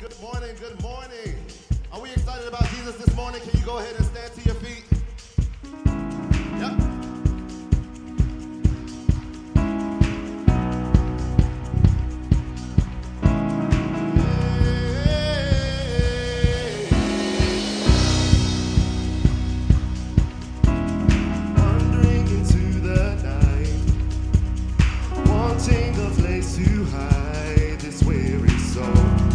good morning, good morning. Are we excited about Jesus this morning? Can you go ahead and stand to your feet? Yep. Wandering into the night, wanting a place to hide this weary soul.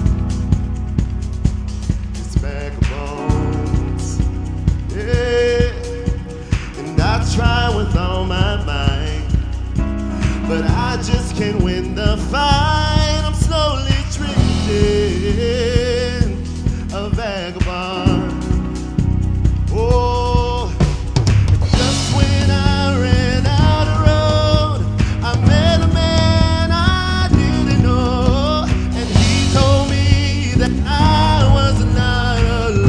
Bag of bones, yeah. And I try with all my might, but I just can't win the fight. I'm slowly drifting, a vagabond. Oh, just when I ran out of road, I met a man I didn't know, and he told me that I was not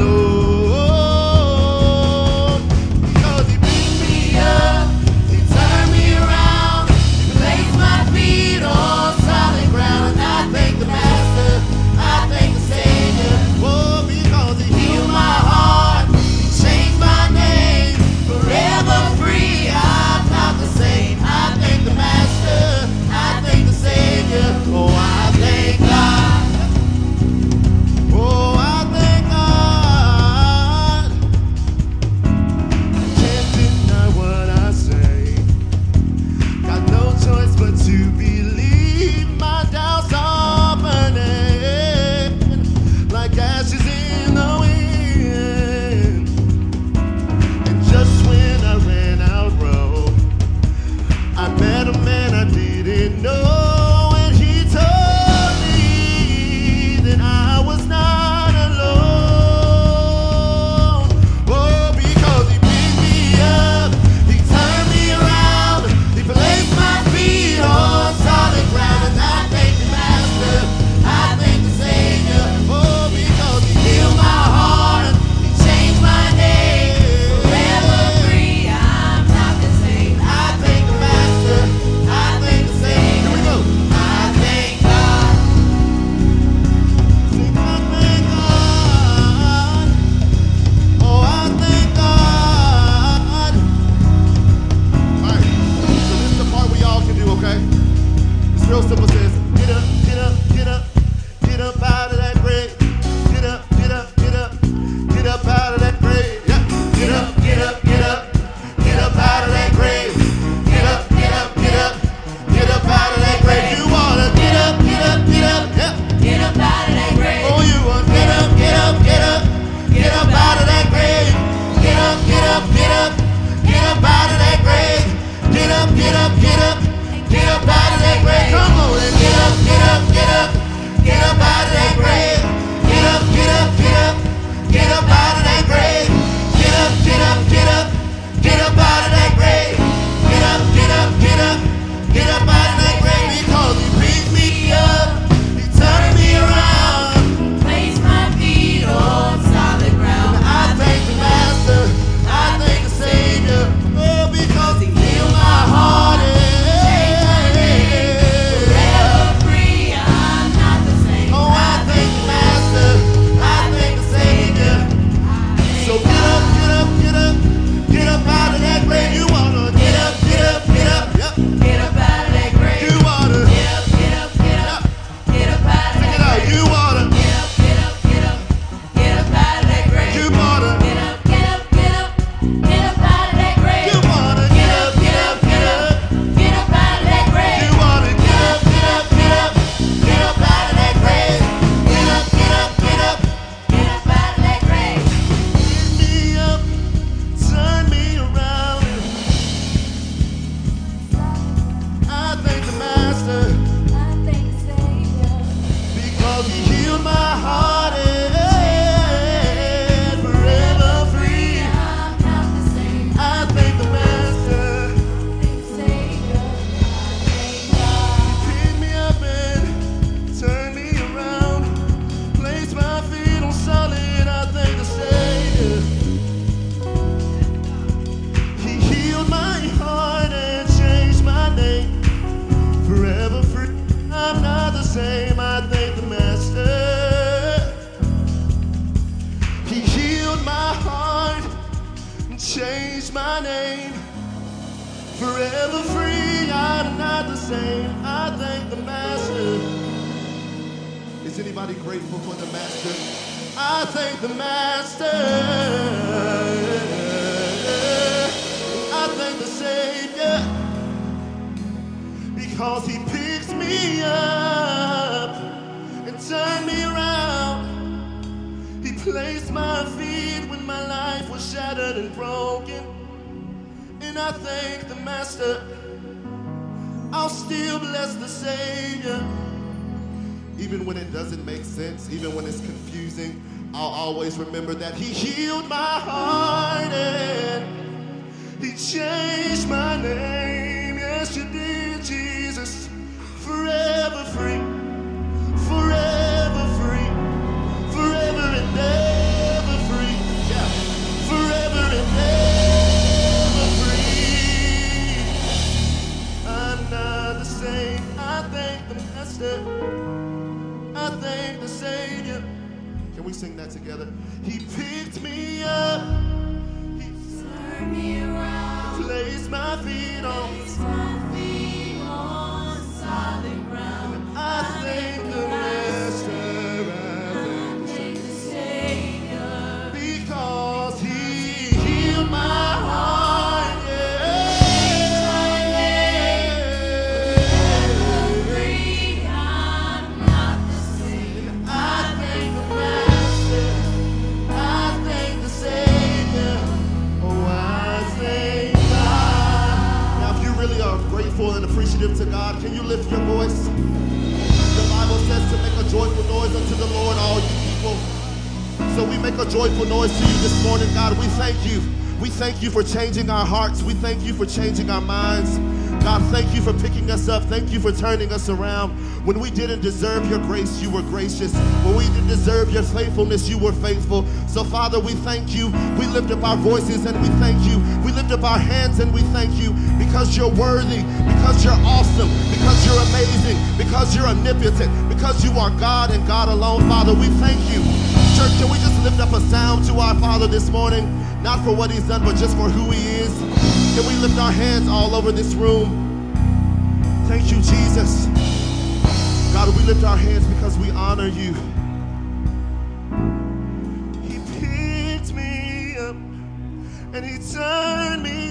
alone. Because he picked me up, he turned me around, he placed my feet on solid ground, and I thank the Master, I thank the Savior. Oh, because he healed my heart, he changed my name, forever free. I'm not the same. I thank the Master, I thank the Savior. Oh, I thank God. Oh, I thank God. Can't deny what I say. Got no choice but to believe. My doubts are burning like ashes in the wind. And just when I ran out road, I met a man I didn't know, and he told me that I was not alone. Oh, because he picked me up, he turned me around, he placed my feet on solid ground, and I thank the Master, I thank the Savior. Oh, because he healed my heart, he changed my name, forever free. I'm not the same. I thank the Master, I thank the Savior. Here we go. I thank God. Sing, I thank God. Oh, I thank God. All right. So this is the part we all can do, okay? It's real simple. It says, get up, get up, get up, get up out of that grave. Get up, get up, get up, get up out of that grave. Yeah. Get up, get up, get up, get up out of that grave. Get up, get up, get up, get up out of that grave. You wanna get up, get up, get up, yeah. Get up out of that grave. Oh, you want get up, get up, get up, get up out of that grave. Get up, get up, get up, get up out of that grave. Get up, get up, get up, get up out of that grave. Come on and get up, get up, get up, I'm not the same. I thank the Master. Is anybody grateful for the Master? I thank the Master. I thank the Savior because he picks me up and turned me around. He placed my feet when my life was shattered and broken. And I thank the Master. I'll still bless the Savior. Even when it doesn't make sense, even when it's confusing, I'll always remember that he healed my heart and he changed my name. Yes, you did, Jesus. Forever free, forever free, forever and ever free. Yeah, forever and ever free. I'm not the same. I thank the Master. I thank the Savior. Can we sing that together? He picked me up. He Turn me around. placed my feet on. Place my feet on solid ground. I thank the Master. I thank the Savior. Because he healed my heart. Yeah. Free, I'm not the same. I thank the Master. I thank the Savior. Oh, I thank God. Now, if you really are grateful and appreciative to God, can you lift your voice? The Bible says to make a joyful noise unto the Lord, all you people. So we make a joyful noise to you this morning, God. We thank you. We thank you for changing our hearts. We thank you for changing our minds. God, thank you for picking us up. Thank you for turning us around. When we didn't deserve your grace, you were gracious. When we didn't deserve your faithfulness, you were faithful. So, Father, we thank you. We lift up our voices and we thank you. We lift up our hands and we thank you because you're worthy, because you're awesome, because you're amazing, because you're omnipotent, because you are God and God alone. Father, we thank you. Church, can we just lift up a sound to our Father this morning? Not for what he's done, but just for who he is. Can we lift our hands all over this room? Thank you, Jesus. God, we lift our hands because we honor you. He picked me up and he turned me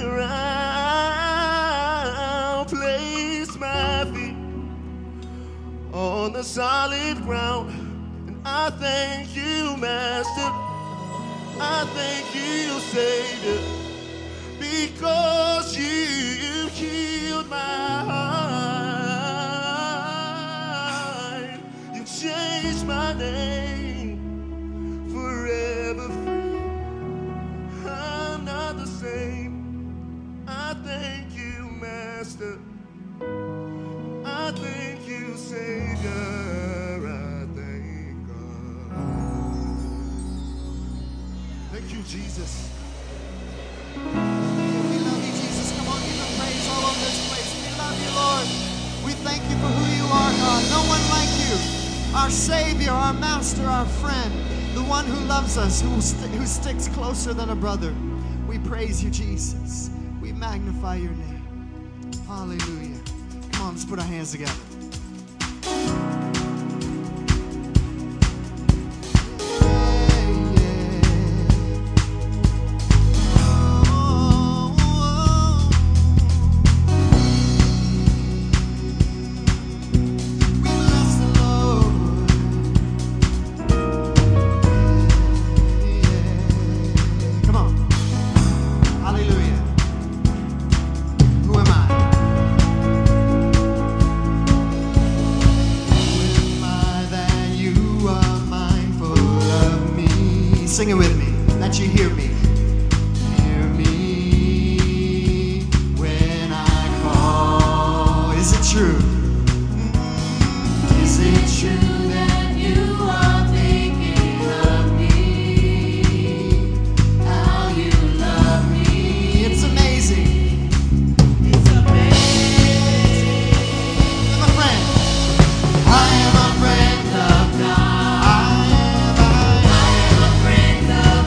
around, placed my feet on the solid ground. And I thank you, Master. I thank you, Savior, because you healed my heart. You changed my name, forever free. I'm not the same. I thank you, Master. I thank you, Savior. I thank God. Thank you, Jesus. We love you, Jesus. Come on, give him praise all over this place. We love you, Lord. We thank you for who you are, God. No one like you. Our Savior, our Master, our friend, the one who loves us, who sticks closer than a brother. We praise you, Jesus. We magnify your name. Hallelujah. Come on, let's put our hands together. Sing it with me, that you hear me. Hear me when I call. Is it true? Is it true that you are thinking of me? How you love me? It's amazing. It's amazing. I'm a friend. I am a friend of God. I am a friend of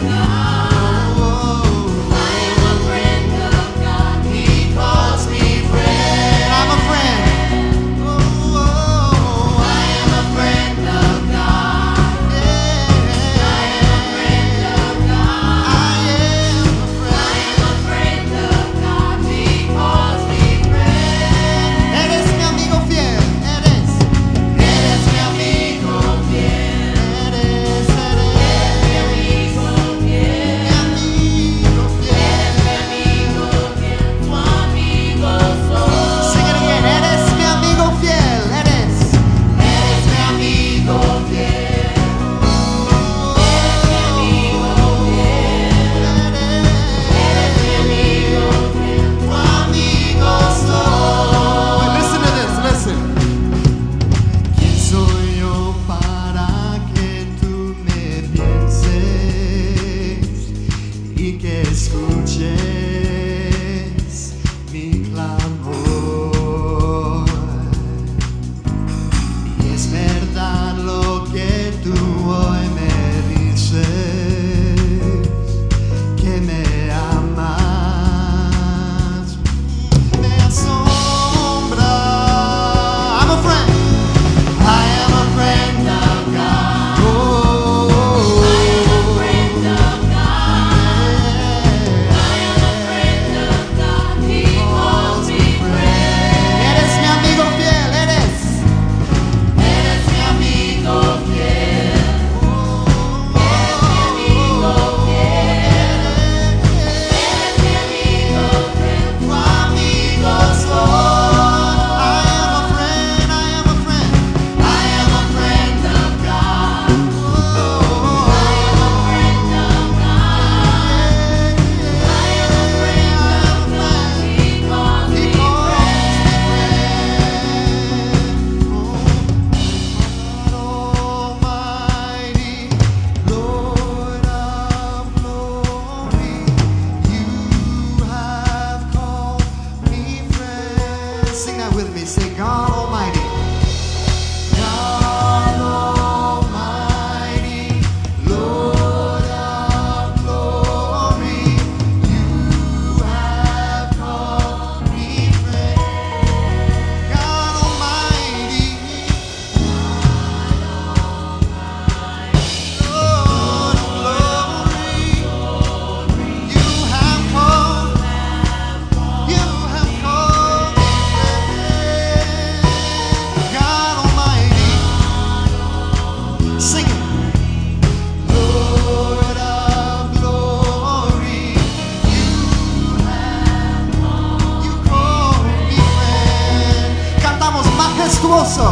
majestuoso,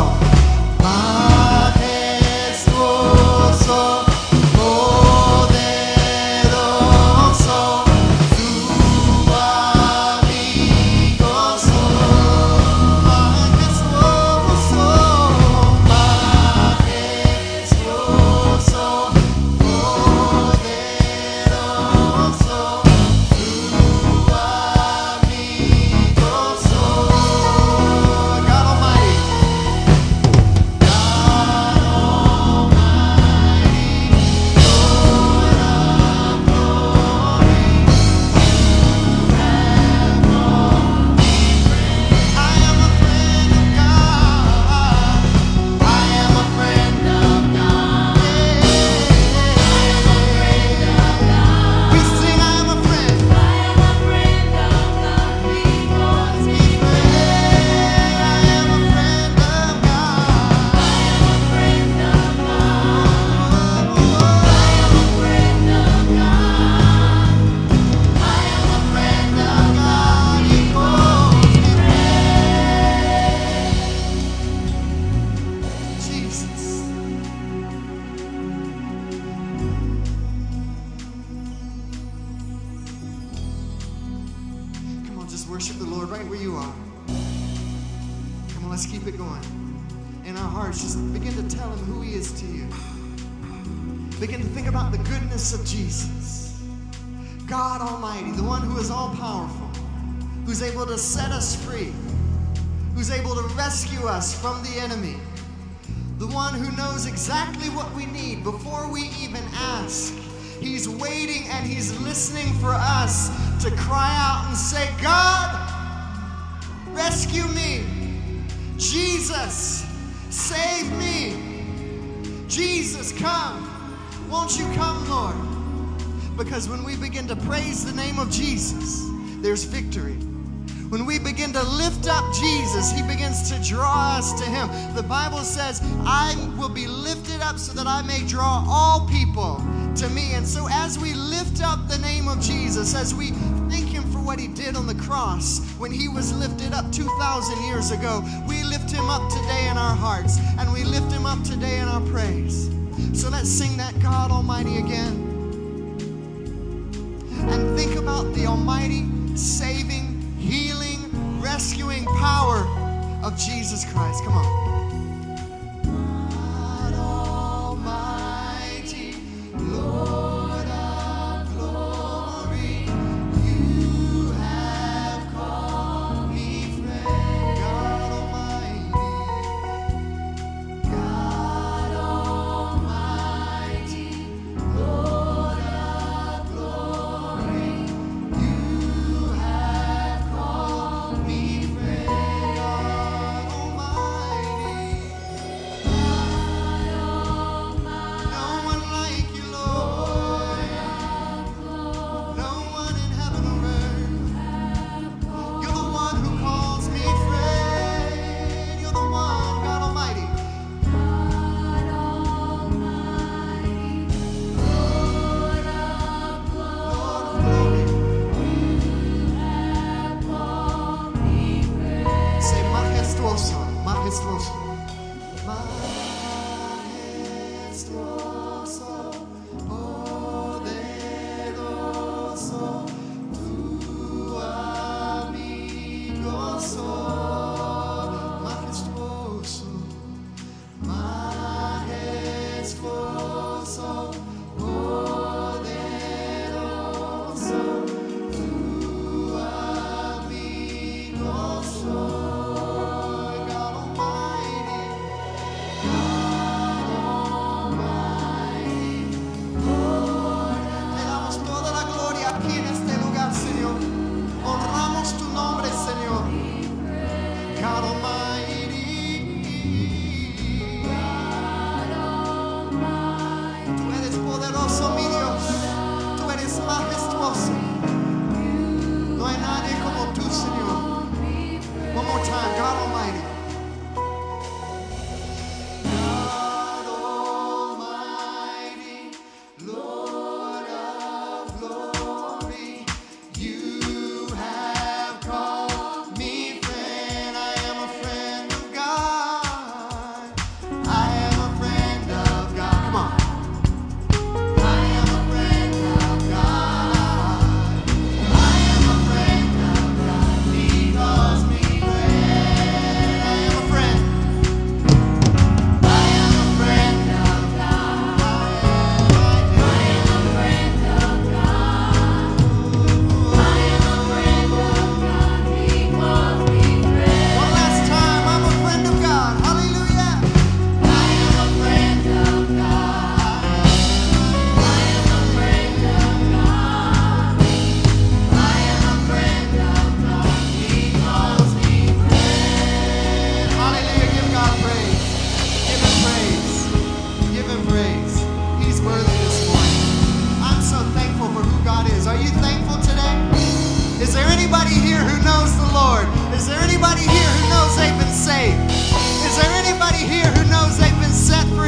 majestuoso, poderoso, tu amigo soy. Majestuoso, majestuoso, poderoso, tu amigo soy. God Almighty. Worship the Lord right where you are. Come on, let's keep it going. In our hearts, just begin to tell him who he is to you. Begin to think about the goodness of Jesus. God Almighty, the one who is all powerful, who's able to set us free, who's able to rescue us from the enemy, the one who knows exactly what we need before we even ask. He's waiting and he's listening for us to cry out and say, God, rescue me. Jesus, save me. Jesus, come. Won't you come, Lord? Because when we begin to praise the name of Jesus, there's victory. When we begin to lift up Jesus, he begins to draw us to him. The Bible says, I will be lifted up so that I may draw all people to me. And so as we lift up the name of Jesus, as we thank him for what he did on the cross when he was lifted up 2,000 years ago, we lift him up today in our hearts, and we lift him up today in our praise. So let's sing that God Almighty again. And think about the almighty, saving, healing, rescuing power of Jesus Christ. Come on. God Almighty, Lord of glory, you have called me friend. God Almighty, God Almighty, Lord of glory, you have called me friend. God Almighty, no one like you, Lord. No one in heaven or earth. You're the one who calls me friend. You're the one, God Almighty. Lord of glory. Say majestuoso, majestuoso. Majestuoso, poderoso, tu amigo soy. Majestuoso, majestuoso, poderoso, tu amigo soy. God Almighty,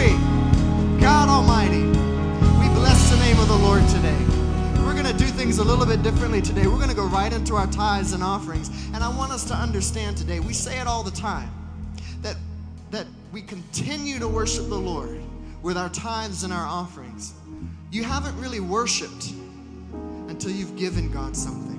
glory. God Almighty, we bless the name of the Lord today. We're going to do things a little bit differently today. We're going to go right into our tithes and offerings. And I want us to understand today, we say it all the time, that we continue to worship the Lord with our tithes and our offerings. You haven't really worshiped until you've given God something.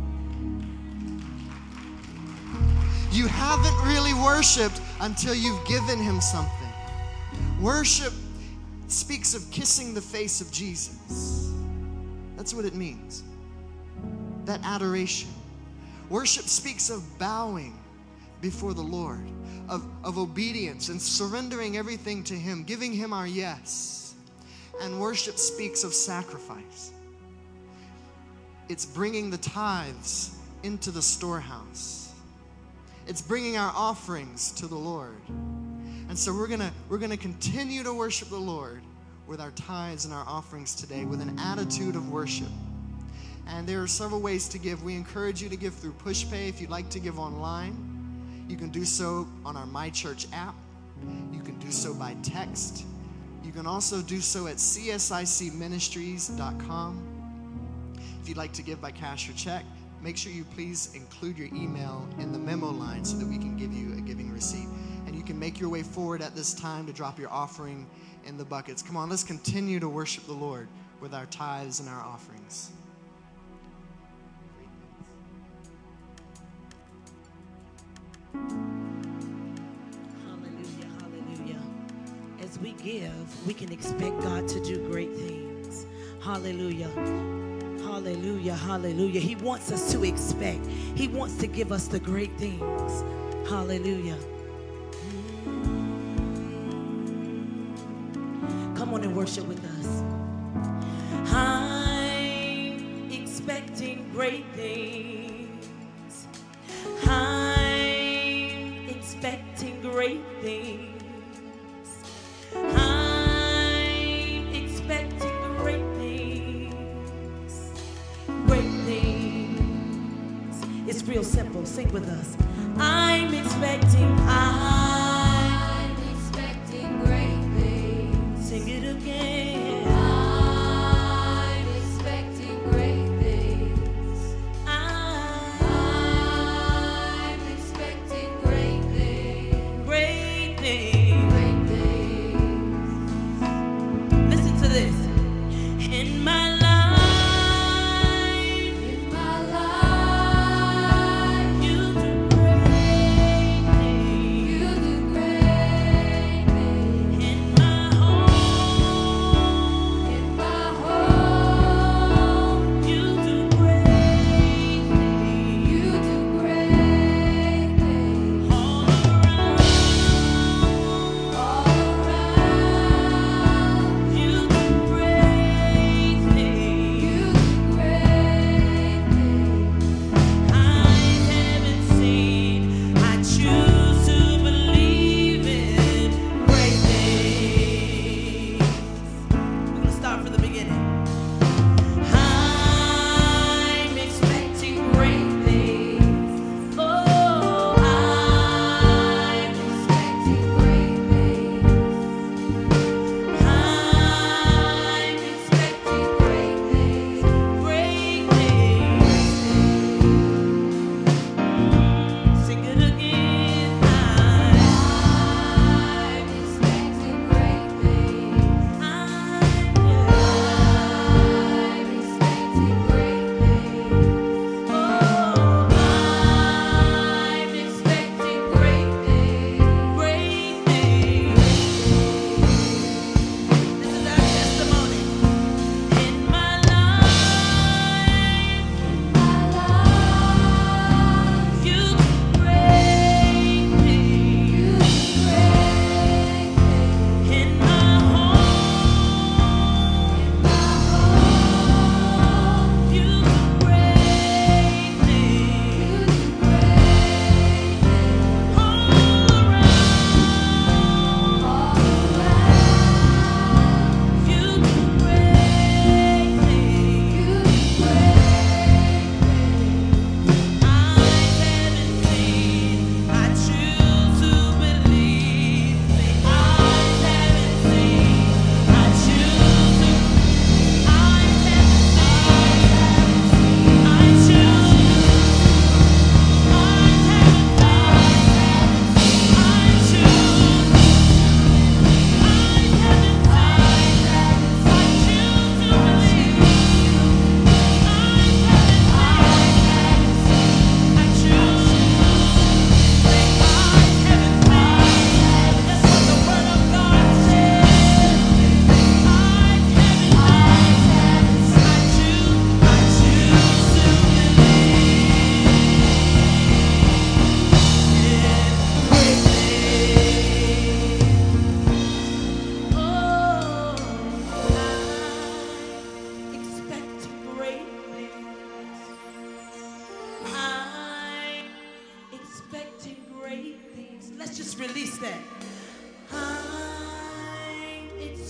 You haven't really worshiped until you've given him something. Worship speaks of kissing the face of Jesus. That's what it means. That adoration. Worship speaks of bowing before the Lord, of obedience and surrendering everything to him, giving him our yes. And worship speaks of sacrifice. It's bringing the tithes into the storehouse. It's bringing our offerings to the Lord. And so we're gonna continue to worship the Lord with our tithes and our offerings today with an attitude of worship. And there are several ways to give. We encourage you to give through PushPay. If you'd like to give online, you can do so on our My Church app. You can do so by text. You can also do so at csicministries.com. If you'd like to give by cash or check, make sure you please include your email in the memo line so that we can give you a giving receipt. And you can make your way forward at this time to drop your offering in the buckets. Come on, let's continue to worship the Lord with our tithes and our offerings. Hallelujah, hallelujah. As we give, we can expect God to do great things. Hallelujah. Hallelujah, hallelujah. He wants us to expect. He wants to give us the great things. Hallelujah. Come on and worship with us. I'm expecting great things. I'm expecting great things. I'm expecting great things. Great things. It's real simple. Sing with us. I'm expecting great things. Sing it again. I'm expecting great things. I'm expecting great things. Great things. Great things. Listen to this. In my life, In my life, you do great things. you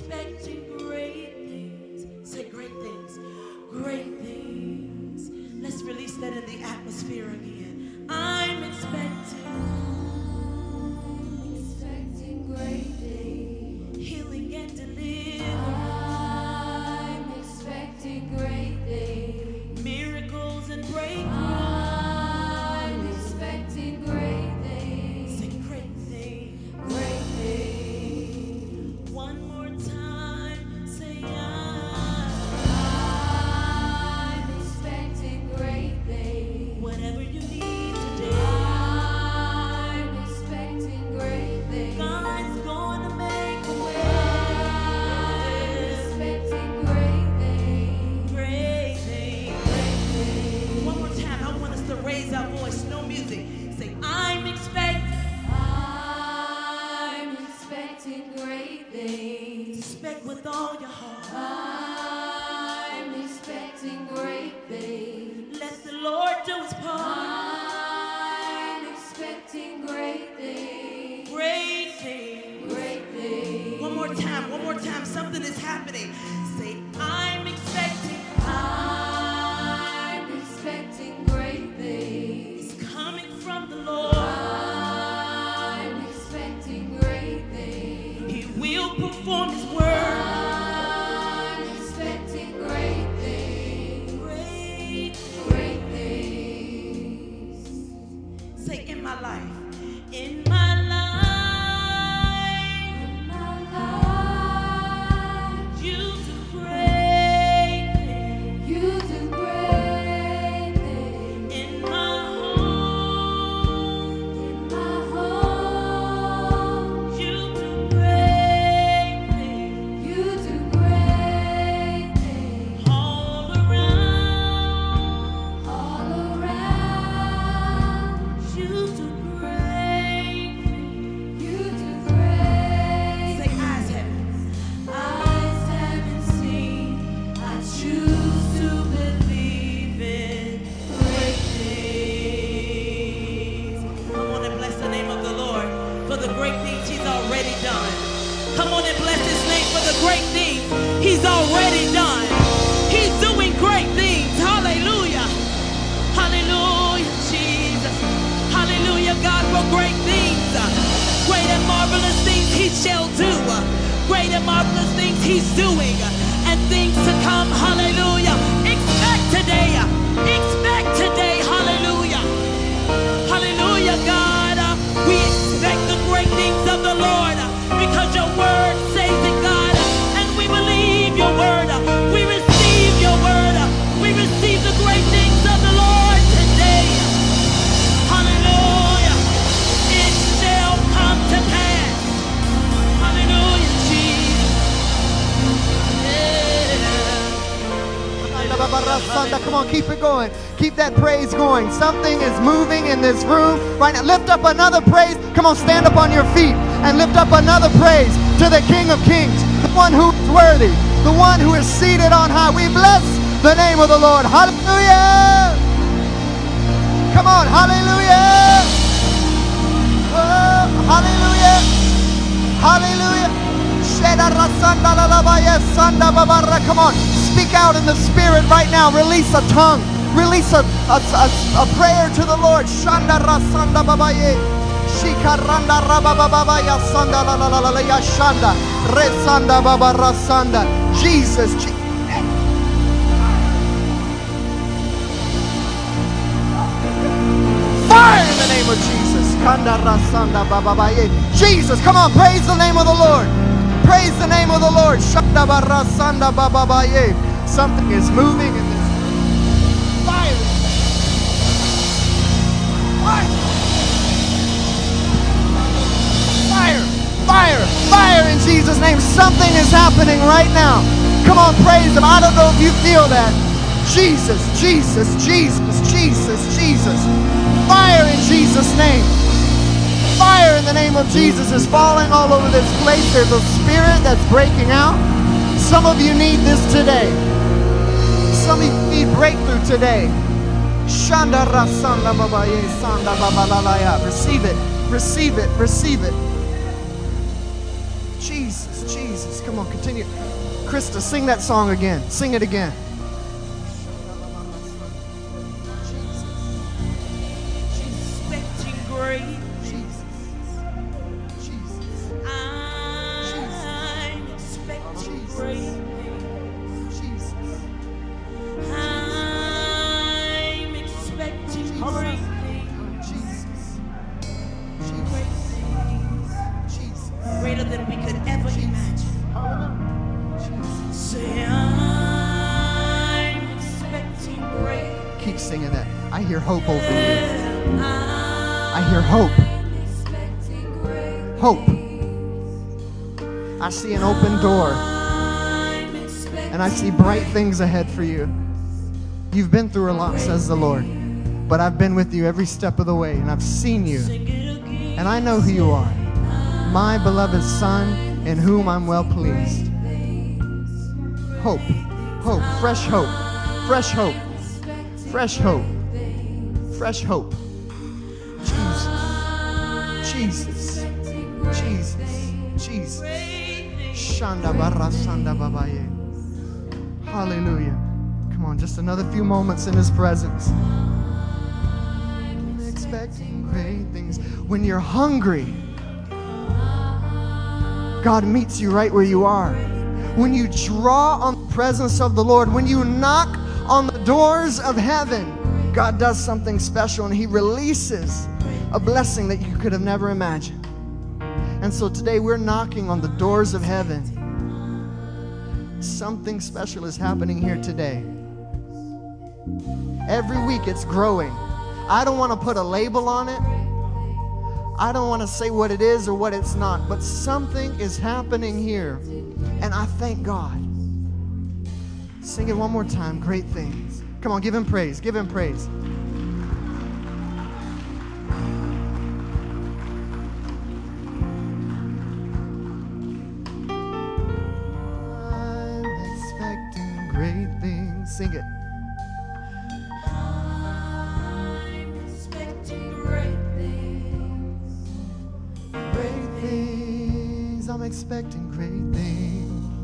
expecting great things. Say great things. Great things. Let's release that in the atmosphere again. I'm expecting great things. healing and deliverance. I'm expecting great things. Miracles and breakthroughs. I'm expecting great things. Say great things. Great things. One more time. Say I'm expecting great things. whatever you need today. I'm expecting great things. God's gonna make a I'm way. expecting great things. Great things. Great things. One more time. I want us to raise our voice. No music. Say, I'm expecting. I'm expecting great things. Expect with all your heart. I'm expecting great things. Let the Lord do his part. I'm expecting great things. Great things. Great things. One more time. One more time. Something is happening. Say, I'm expecting. I'm expecting great things. It's coming from the Lord. I'm expecting great things. He will perform his word. I'm expecting great things. Great. Great things. Say, in my life. In my life. In my life, You do great things. you do great things. In my home. In my home, You do great things. you do great things. All around. All around, You do great things. you do great Say, eyes haven't. eyes haven't seen. I choose to believe in great things. Come on and bless the name of the Lord for the great things he's already done. Come on and bless his name for the great things he's already done. He's doing great things. Hallelujah. Hallelujah, Jesus. Hallelujah, God, for great things. Great and marvelous things he shall do. Great and marvelous things he's doing. And things to come. Hallelujah. Expect today. Expect today. Hallelujah. Hallelujah, God. We expect the great things of the Lord because your word says it, God. And we believe your word. We receive your word. We receive the great things of the Lord today. Hallelujah. It shall come to pass. Hallelujah, Jesus. Yeah. Come on, keep it going. Keep that praise going. Something is moving in this room right now. Lift up another praise. Come on, stand up on your feet and lift up another praise to the King of Kings, the one who is worthy, the one who is seated on high. We bless the name of the Lord. Hallelujah. Come on, hallelujah. Oh, hallelujah. Hallelujah. Come on, speak out in the spirit right now. Release a tongue. Release a prayer to the Lord. Shanda rasanda babaye. Shikaranda rabababaya sanda la la la la ya shanda. Resanda baba rasanda. Jesus. Fire in the name of Jesus. Kanda rasanda bababaye. Jesus, come on, praise the name of the Lord. Praise the name of the Lord. Shanda barasanda bababaye. Something is moving in this. Fire. Fire. Fire. Fire. Fire in Jesus' name. Something is happening right now. Come on, praise him. I don't know if you feel that. Jesus, Jesus, Jesus, Jesus, Jesus. Fire in Jesus' name. Fire in the name of Jesus is falling all over this place. There's a spirit that's breaking out. Some of you need this today. Some of you need breakthrough today. Shanda rasanda babaye sanda babalalaya. Receive it. Receive it. Receive it. Jesus, Jesus. Come on, continue. Krista, sing that song again. Sing it again. Expecting great. Jesus. Jesus. I'm expecting great. Jesus. I'm expecting great things. Jesus. Great things. Jesus. Greater than we could ever imagine. Jesus. Say I'm expecting great. Keep singing that. I hear hope over you. I hear hope. Hope. I see an open door. And I see bright things ahead for you. You've been through a lot, says the Lord. But I've been with you every step of the way. And I've seen you. And I know who you are. My beloved Son, in whom I'm well pleased. Hope. Hope. Fresh hope. Fresh hope. Fresh hope. Fresh hope. Jesus. Jesus. Jesus. Jesus. Shanda barra sanda babaye. Hallelujah. Come on, just another few moments in His presence. I'm expecting great things. When you're hungry, God meets you right where you are. When you draw on the presence of the Lord, when you knock on the doors of heaven, God does something special and He releases a blessing that you could have never imagined. And so today we're knocking on the doors of heaven. Something special is happening here today. Every week it's growing. I don't want to put a label on it. I don't want to say what it is or what it's not, but something is happening here. And I thank God. Sing it one more time. Great things. Come on, give Him praise. Give Him praise. I'm expecting great things. Sing it. I'm expecting great things. Great things. I'm expecting great things.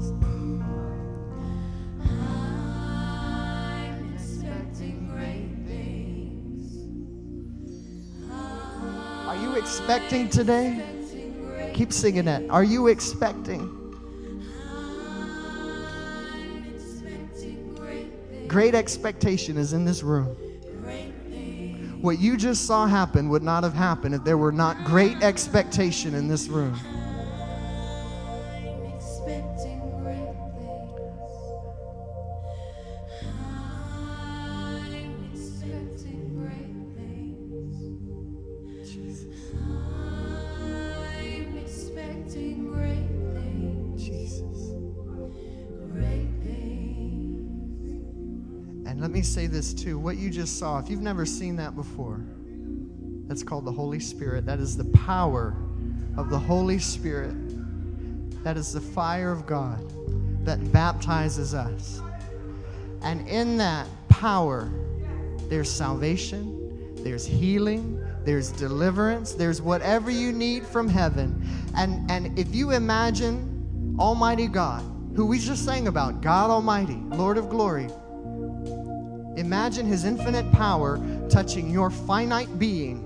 I'm expecting great things. Are you expecting today? Keep singing that. Are you expecting? I'm expecting great things. Great expectation is in this room. Great things. What you just saw happen would not have happened if there were not great expectation in this room. I'm expecting great things. I'm expecting great things. Jesus. I'm expecting great things. Jesus. Great things. And let me say this too. What you just saw, if you've never seen that before, that's called the Holy Spirit. That is the power of the Holy Spirit. That is the fire of God that baptizes us. And in that power, there's salvation, there's healing, there's deliverance, there's whatever you need from heaven. And if you imagine Almighty God, who we just sang about, God Almighty, Lord of glory, imagine His infinite power touching your finite being.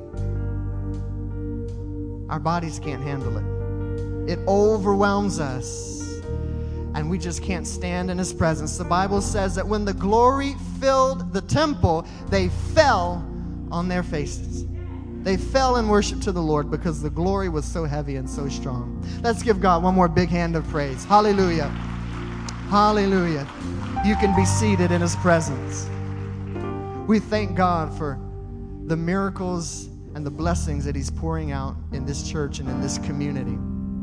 Our bodies can't handle it. It overwhelms us. And we just can't stand in His presence. The Bible says that when the glory filled the temple, they fell on their faces. They fell in worship to the Lord because the glory was so heavy and so strong. Let's give God one more big hand of praise. Hallelujah. Hallelujah. You can be seated in His presence. We thank God for the miracles and the blessings that He's pouring out in this church and in this community.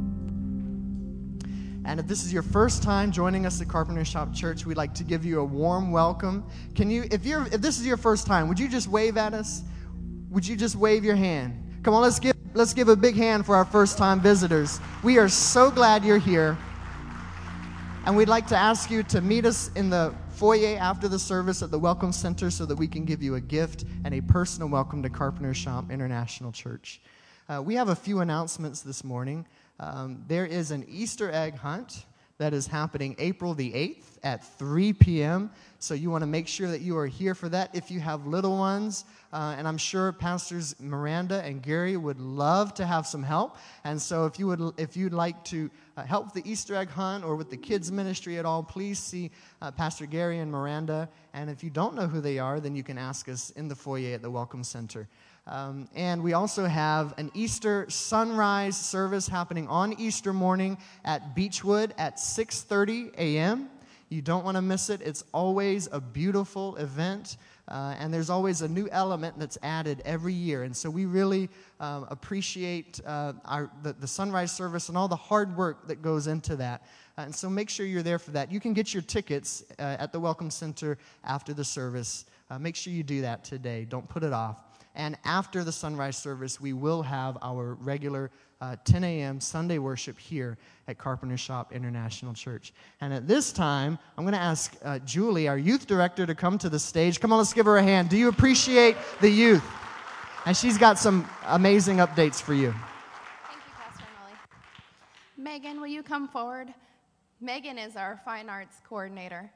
And if this is your first time joining us at Carpenter Shop Church, we'd like to give you a warm welcome. Can you, if this is your first time, would you just wave at us? Would you just wave your hand? Come on, let's give a big hand for our first-time visitors. We are so glad you're here. And we'd like to ask you to meet us in the foyer after the service at the Welcome Center so that we can give you a gift and a personal welcome to Carpenter Shop International Church. We have a few announcements this morning. there is an Easter egg hunt that is happening April the 8th at 3 p.m. So you want to make sure that you are here for that. If you have little ones, and I'm sure Pastors Miranda and Gary would love to have some help. And so if you'd like to help with the Easter egg hunt or with the kids ministry at all, please see Pastor Gary and Miranda. And if you don't know who they are, then you can ask us in the foyer at the Welcome Center. And we also have an Easter sunrise service happening on Easter morning at Beechwood at 6:30 a.m. You don't want to miss it. It's always a beautiful event, and there's always a new element that's added every year. And so we really appreciate the sunrise service and all the hard work that goes into that. And so make sure you're there for that. You can get your tickets at the Welcome Center after the service. Make sure you do that today. Don't put it off. And after the sunrise service, we will have our regular 10 a.m. Sunday worship here at Carpenter Shop International Church. And at this time, I'm going to ask Julie, our youth director, to come to the stage. Come on, let's give her a hand. Do you appreciate the youth? And she's got some amazing updates for you. Thank you, Pastor Emily. Megan, will you come forward? Megan is our fine arts coordinator.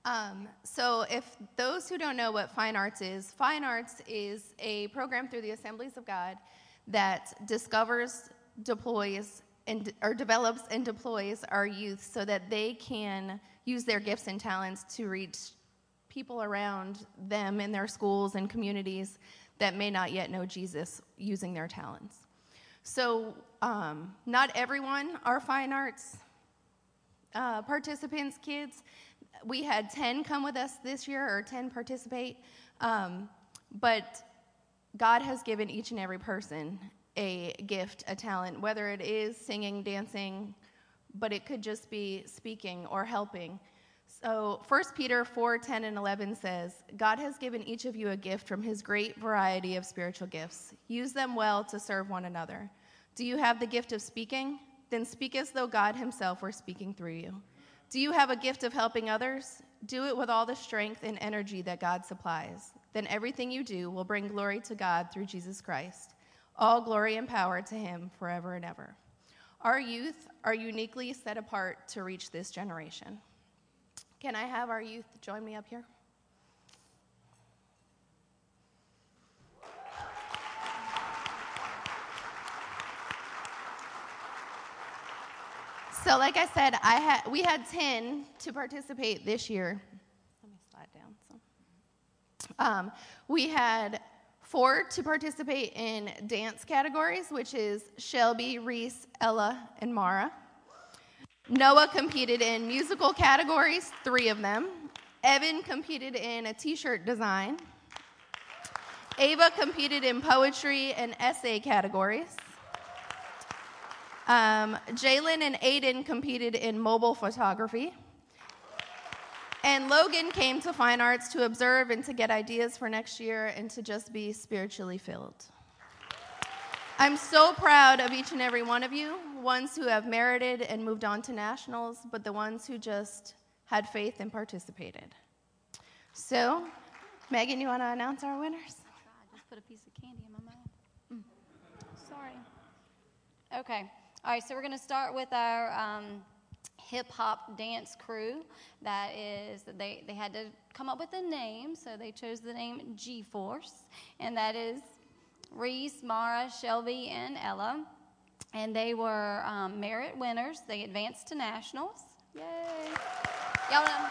So if those who don't know what Fine Arts is a program through the Assemblies of God that discovers, develops and deploys our youth so that they can use their gifts and talents to reach people around them in their schools and communities that may not yet know Jesus using their talents. So not everyone are fine arts participants, kids. We had 10 come with us this year, or 10 participate, but God has given each and every person a gift, a talent, whether it is singing, dancing, but it could just be speaking or helping. So 1 Peter 4:10 and 11 says, God has given each of you a gift from his great variety of spiritual gifts. Use them well to serve one another. Do you have the gift of speaking? Then speak as though God himself were speaking through you. Do you have a gift of helping others? Do it with all the strength and energy that God supplies. Then everything you do will bring glory to God through Jesus Christ. All glory and power to him forever and ever. Our youth are uniquely set apart to reach this generation. Can I have our youth join me up here? So like I said, we had 10 to participate this year. Let me slide down. We had 4 to participate in dance categories, which is Shelby, Reese, Ella, and Mara. Noah competed in musical categories, 3 of them. Evan competed in a t-shirt design. Ava competed in poetry and essay categories. Jalen and Aiden competed in mobile photography. And Logan came to Fine Arts to observe and to get ideas for next year and to just be spiritually filled. I'm so proud of each and every one of you, ones who have merited and moved on to nationals, but the ones who just had faith and participated. So, Megan, you want to announce our winners? I just put a piece of candy in my mouth. Sorry. Okay. All right, so we're going to start with our hip-hop dance crew. That is, they had to come up with a name, so they chose the name G-Force, and that is Reese, Mara, Shelby, and Ella. And they were merit winners. They advanced to nationals. Yay. Y'all know.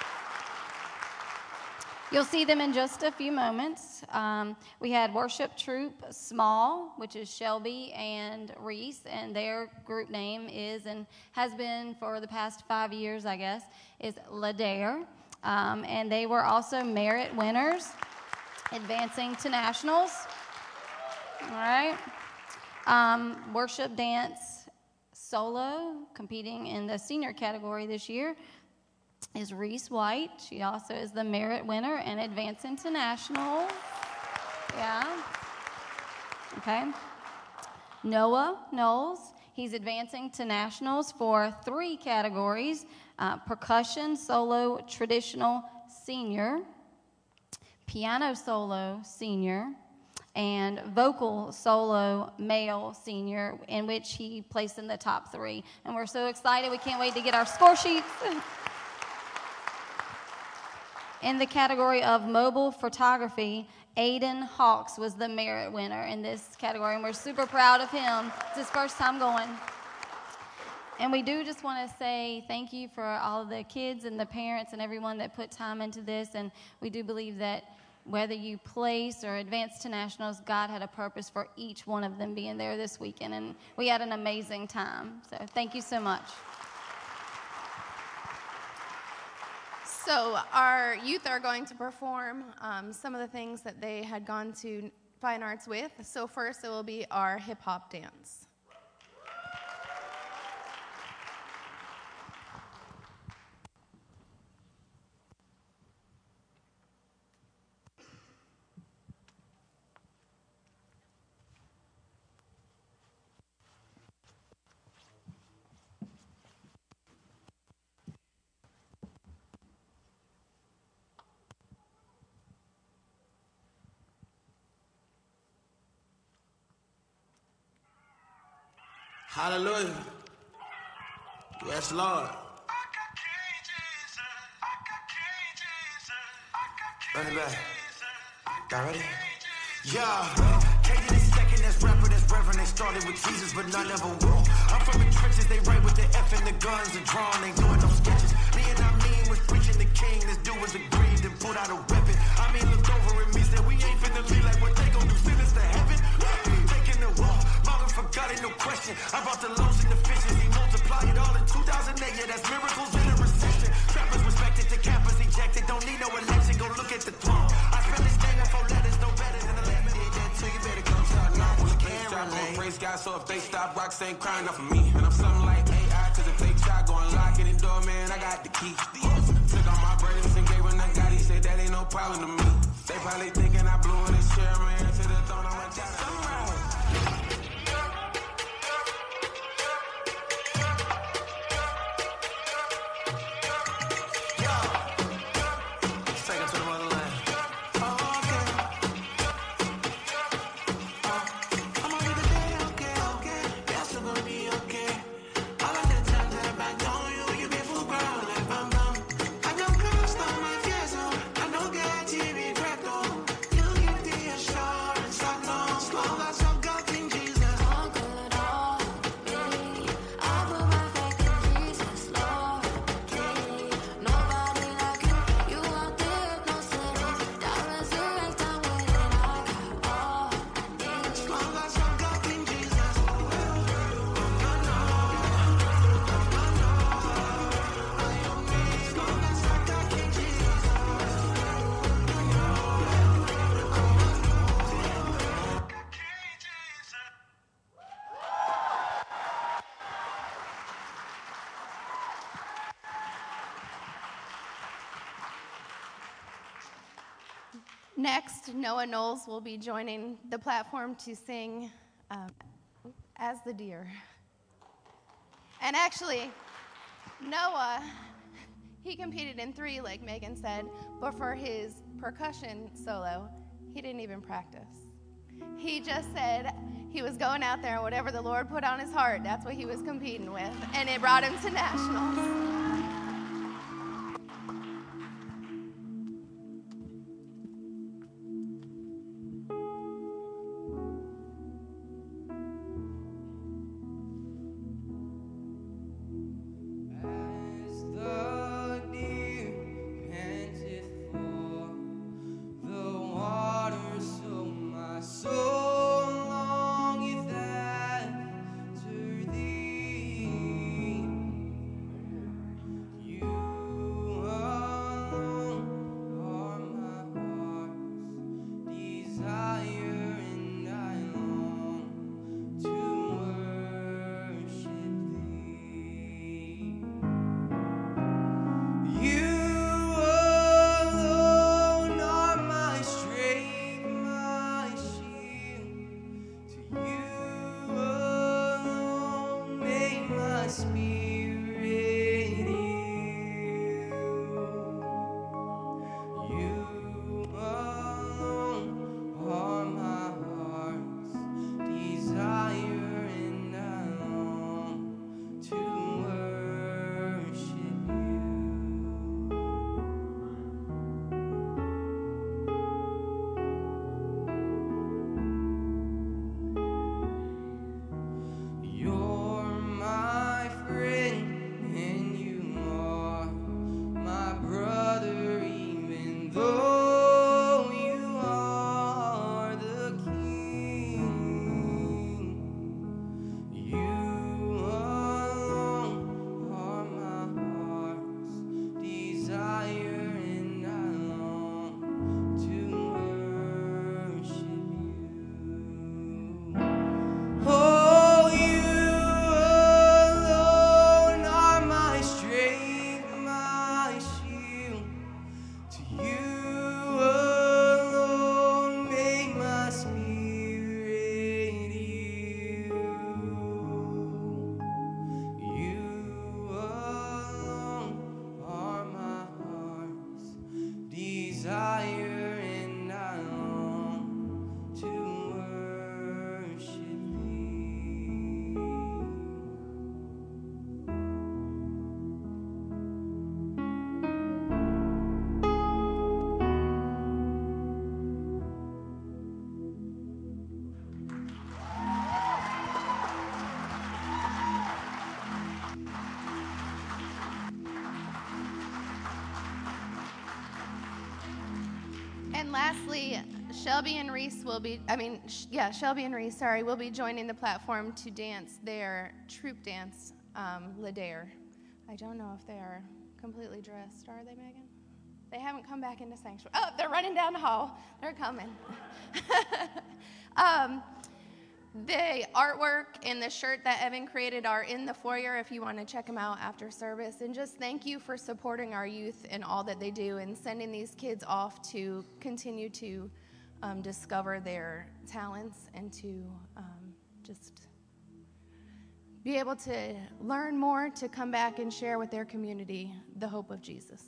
You'll see them in just a few moments. We had worship troupe Small, which is Shelby and Reese, and their group name is, and has been for the past 5 years, I guess, is Ladare. And they were also merit winners, advancing to nationals. All right. Worship dance solo, competing in the senior category this year, is Reese White. She also is the merit winner and advancing to national. Yeah. Okay. Noah Knowles. He's advancing to nationals for 3 categories: percussion, solo, traditional, senior, piano solo, senior, and vocal solo male senior, in which he placed in the top 3. And we're so excited. We can't wait to get our score sheets. In the category of mobile photography, Aiden Hawks was the merit winner in this category, and we're super proud of him. It's his first time going. And we do just want to say thank you for all of the kids and the parents and everyone that put time into this. And we do believe that whether you place or advance to nationals, God had a purpose for each one of them being there this weekend. And we had an amazing time. So thank you so much. So our youth are going to perform some of the things that they had gone to Fine Arts with. So first it will be our hip hop dance. Hallelujah. Yes, Lord. Run it back. Y'all ready? Yeah. Katie the second, that's rapper, that's reverend. They started with Jesus, but none ever will. I'm from the trenches, they write with the F and the guns and drawn. Ain't doing no sketches. Me and I mean was preaching the king. This dude was aggrieved and pulled out a weapon. I mean, looked over at me, said we ain't finna leave like what they gon' do. Send us to heaven. Taking the walk. Marvin forgot it, no question. I brought the loaves and the fishes. He multiplied it all in 2008. Yeah, that's miracles in a recession. Trappers respected, the campers ejected. Don't need no election, go look at the throne. I spell this name with 4 letters, no better than 11. Did that too, you better come talk now. I'm gonna praise God, so if they stop, rocks ain't crying out for me. And I'm something like AI, cause if they try, go unlock it in door, man, I got the key. Took all my burdens and gave him that God, he said that ain't no problem to me. They probably thinking I blew in his chair, man, to the throne, I went down. Next, Noah Knowles will be joining the platform to sing As the Deer. And actually, Noah, he competed in 3, like Megan said, but for his percussion solo, he didn't even practice. He just said he was going out there and whatever the Lord put on his heart, that's what he was competing with, and it brought him to nationals. lastly, Shelby and Reese will be joining the platform to dance their troop dance, Ladare. I don't know if they are completely dressed. Are they, Megan? They haven't come back into sanctuary. Oh, they're running down the hall. They're coming. The artwork and the shirt that Evan created are in the foyer if you want to check them out after service. And just thank you for supporting our youth and all that they do and sending these kids off to continue to discover their talents and to just be able to learn more, to come back and share with their community the hope of Jesus.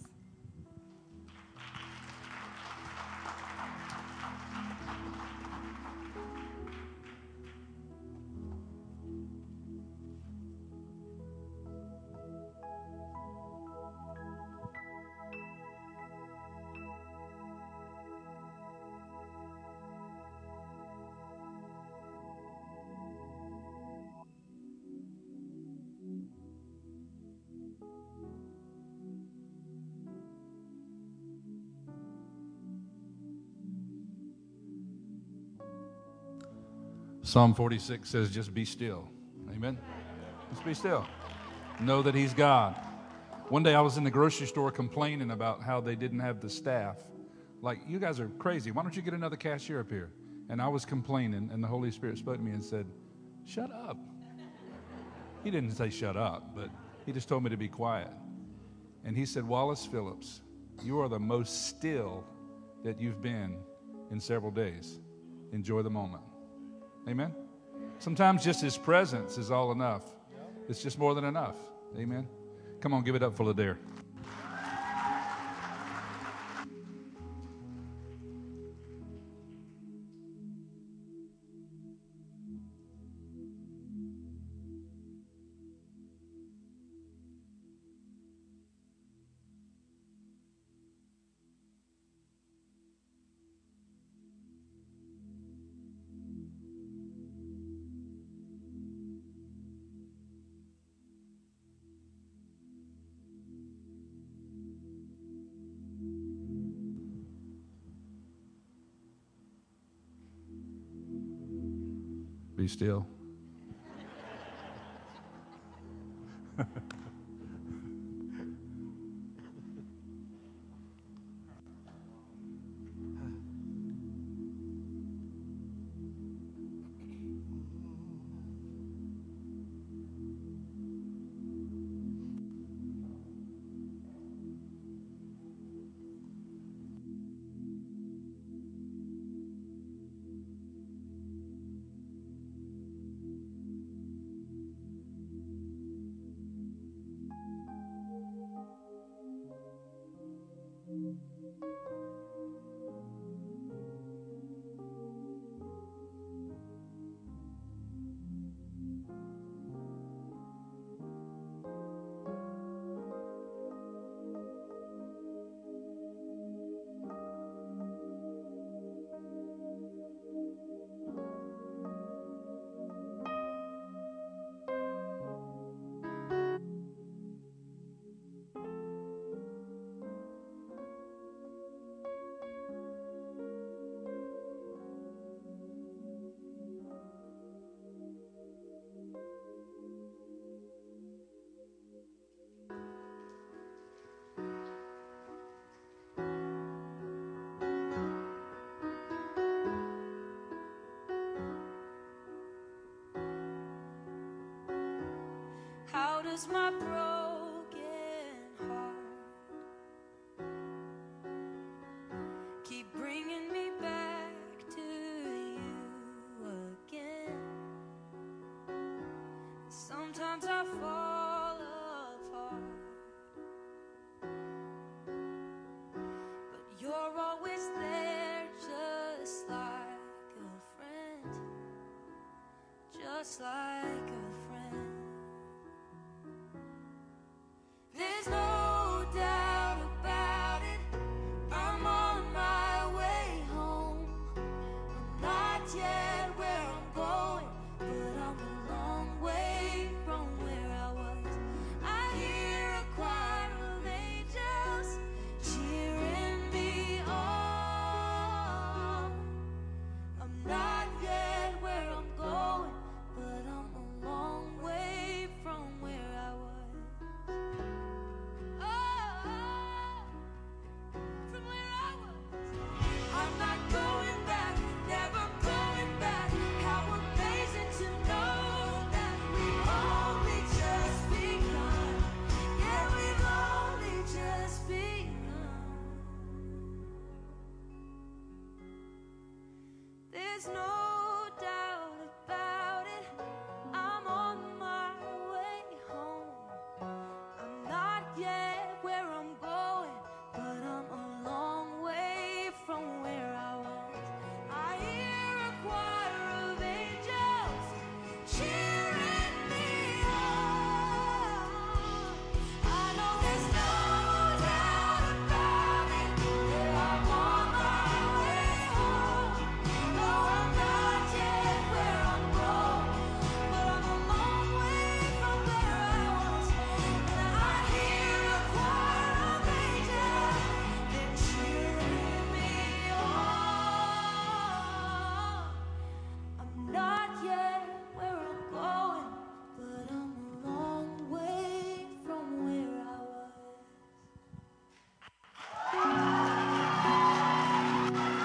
Psalm 46 says, just be still. Amen? Just be still. Know that he's God. One day I was in the grocery store complaining about how they didn't have the staff. Like, you guys are crazy. Why don't you get another cashier up here? And I was complaining, and the Holy Spirit spoke to me and said, shut up. He didn't say shut up, but he just told me to be quiet. And he said, Wallace Phillips, you are the most still that you've been in several days. Enjoy the moment. Amen? Sometimes just his presence is all enough. It's just more than enough. Amen? Come on, give it up for Ladare. Be still. How does my broken heart keep bringing me back to you again? Sometimes I fall apart, but you're always there, just like a friend, just like a friend. There's no doubt about it, I'm on my way home. I'm not yet where I'm going, but I'm a long way from where I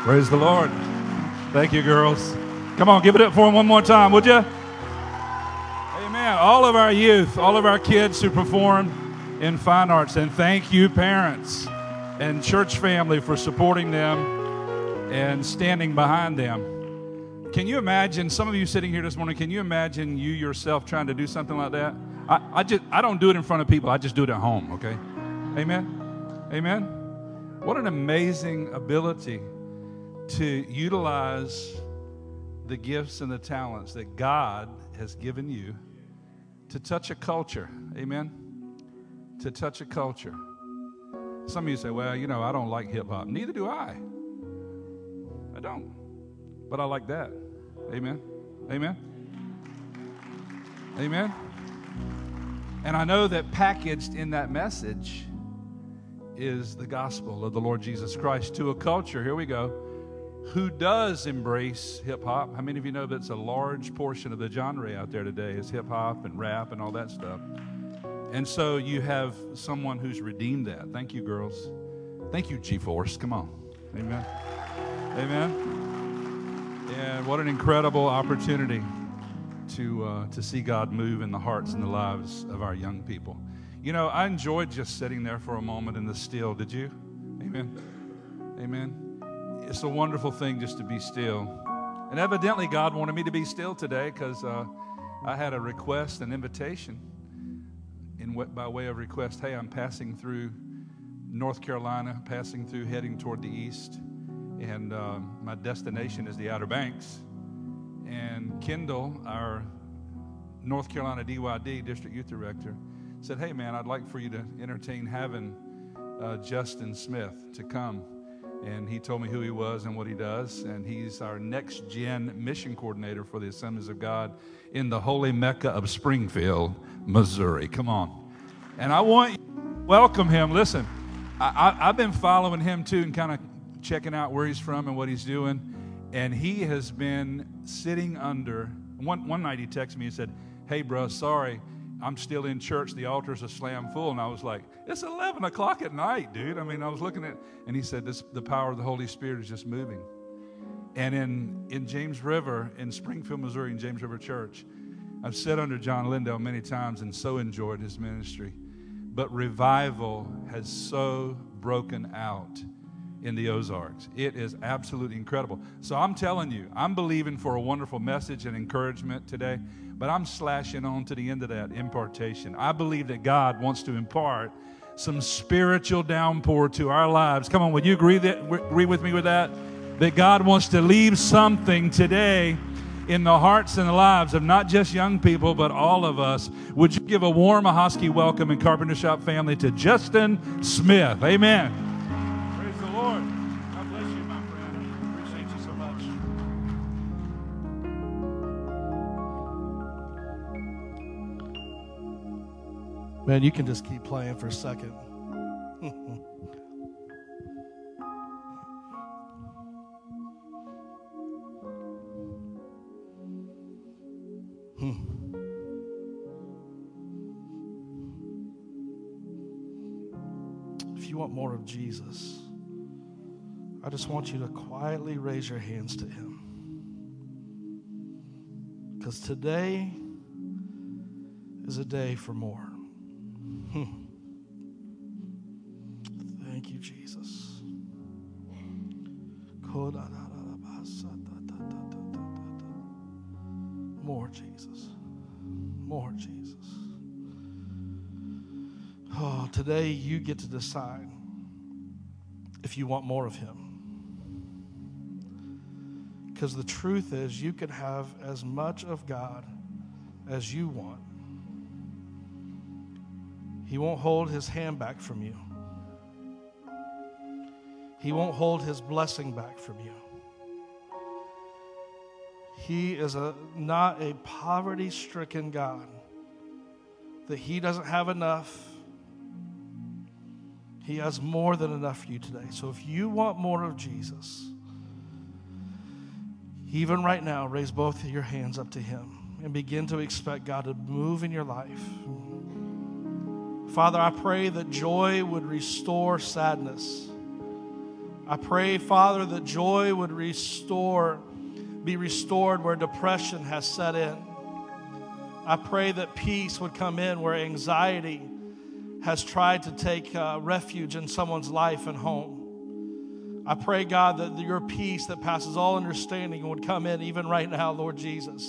Praise the Lord. Thank you, girls. Come on, give it up for them one more time, would you? Amen. All of our youth, all of our kids who perform in fine arts, and thank you, parents and church family, for supporting them and standing behind them. Can you imagine, some of you sitting here this morning, can you imagine you yourself trying to do something like that? I don't do it in front of people. I just do it at home, okay? Amen? Amen? What an amazing ability to utilize the gifts and the talents that God has given you to touch a culture. Amen? To touch a culture. Some of you say, well, I don't like hip-hop. Neither do I. I don't. But I like that. Amen? Amen? Amen? And I know that packaged in that message is the gospel of the Lord Jesus Christ to a culture, here we go, who does embrace hip-hop. How many of you know that's a large portion of the genre out there today is hip-hop and rap and all that stuff? And so you have someone who's redeemed that. Thank you, girls. Thank you, G-Force. Come on. Amen. Amen. And what an incredible opportunity to see God move in the hearts and the lives of our young people. I enjoyed just sitting there for a moment in the still. Did you? Amen. Amen. It's a wonderful thing just to be still. And evidently God wanted me to be still today because I had a request, an invitation by way of request. Hey, I'm passing through North Carolina, passing through, heading toward the east. And my destination is the Outer Banks. And Kendall, our North Carolina DYD, District Youth Director, said, hey, man, I'd like for you to entertain having Justin Smith to come. And he told me who he was and what he does. And he's our next-gen mission coordinator for the Assemblies of God in the holy Mecca of Springfield, Missouri. Come on. And I want you to welcome him. Listen, I've been following him, too, and kind of checking out where he's from and what he's doing. And he has been sitting under. One night he texted me and said, hey, bro, sorry, I'm still in church. The altars are slam full. And I was like, it's 11 o'clock at night, dude. I mean, I was looking at, and he said, the power of the Holy Spirit is just moving. And in James River, in Springfield, Missouri, in James River Church, I've sat under John Lindell many times and so enjoyed his ministry. But revival has so broken out in the Ozarks. It is absolutely incredible. So I'm telling you, I'm believing for a wonderful message and encouragement today, but I'm slashing on to the end of that impartation. I believe that God wants to impart some spiritual downpour to our lives. Come on, would you agree with me with that? That God wants to leave something today in the hearts and the lives of not just young people, but all of us. Would you give a warm Ahoskie welcome and Carpenter Shop family to Justin Smith? Amen. Praise the Lord. God bless you, my friend. Appreciate you so much. Man, you can just keep playing for a second. If you want more of Jesus, I just want you to quietly raise your hands to him. Because today is a day for more. Thank you, Jesus. More Jesus. More Jesus. Oh, today you get to decide if you want more of him. Because the truth is, you can have as much of God as you want. He won't hold his hand back from you. He won't hold his blessing back from you. He is not a poverty-stricken God, that he doesn't have enough. He has more than enough for you today. So if you want more of Jesus, even right now, raise both of your hands up to him and begin to expect God to move in your life. Father, I pray that joy would restore sadness, I pray, Father, that joy would be restored where depression has set in. I pray that peace would come in where anxiety has tried to take refuge in someone's life and home. I pray, God, that your peace that passes all understanding would come in even right now, Lord Jesus.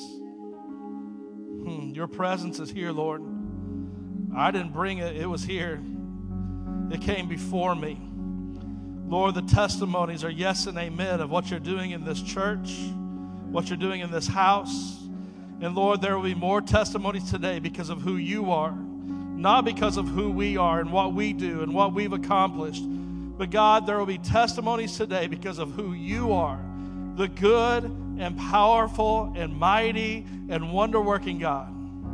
Your presence is here, Lord. I didn't bring it. It was here. It came before me. Lord, the testimonies are yes and amen of what you're doing in this church, what you're doing in this house. And Lord, there will be more testimonies today because of who you are, not because of who we are and what we do and what we've accomplished. But God, there will be testimonies today because of who you are, the good and powerful and mighty and wonder-working God.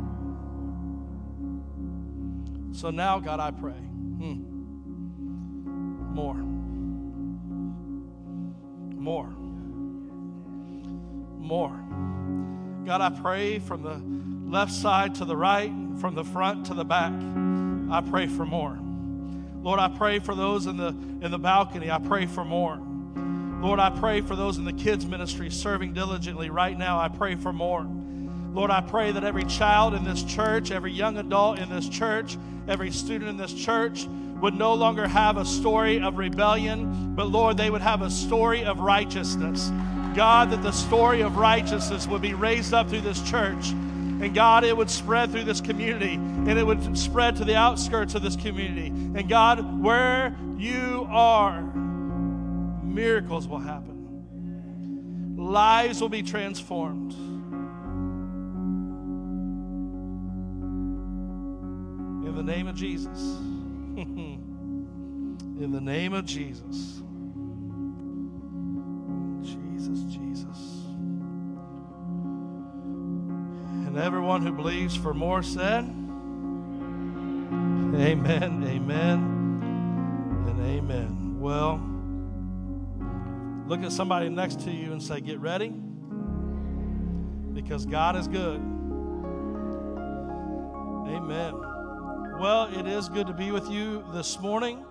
So now, God, I pray. More. God, I pray from the left side to the right, from the front to the back. I pray for more. Lord, I pray for those in the balcony. I pray for more. Lord, I pray for those in the kids ministry serving diligently right now. I pray for more. Lord, I pray that every child in this church, every young adult in this church, every student in this church would no longer have a story of rebellion, but Lord, they would have a story of righteousness. God, that the story of righteousness would be raised up through this church. And God, it would spread through this community, and it would spread to the outskirts of this community. And God, where you are, miracles will happen. Lives will be transformed. In the name of Jesus. In the name of Jesus. Jesus. And everyone who believes for more said, amen, amen, and amen. Well, look at somebody next to you and say, get ready, because God is good. Amen. Well, it is good to be with you this morning.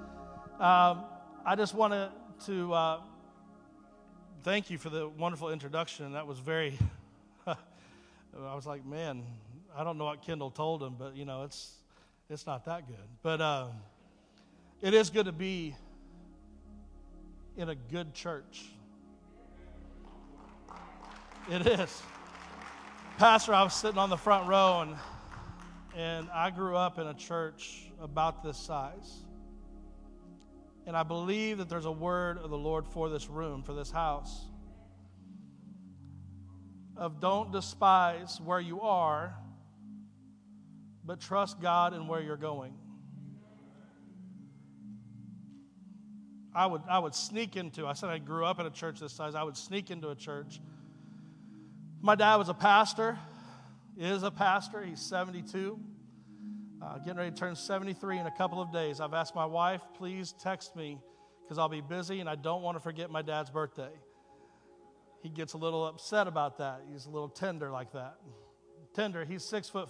I just wanted to thank you for the wonderful introduction. That was very, I was like, man, I don't know what Kendall told him, but, it's not that good. But it is good to be in a good church. It is. Pastor, I was sitting on the front row, and I grew up in a church about this size. And I believe that there's a word of the Lord for this room, for this house, of don't despise where you are, but trust God in where you're going. I would sneak into, I said I grew up in a church this size, I would sneak into a church. My dad was a pastor, is a pastor, he's 72. Getting ready to turn 73 in a couple of days. I've asked my wife, please text me because I'll be busy and I don't want to forget my dad's birthday. He gets a little upset about that. He's a little tender like that. Tender, he's 6'5",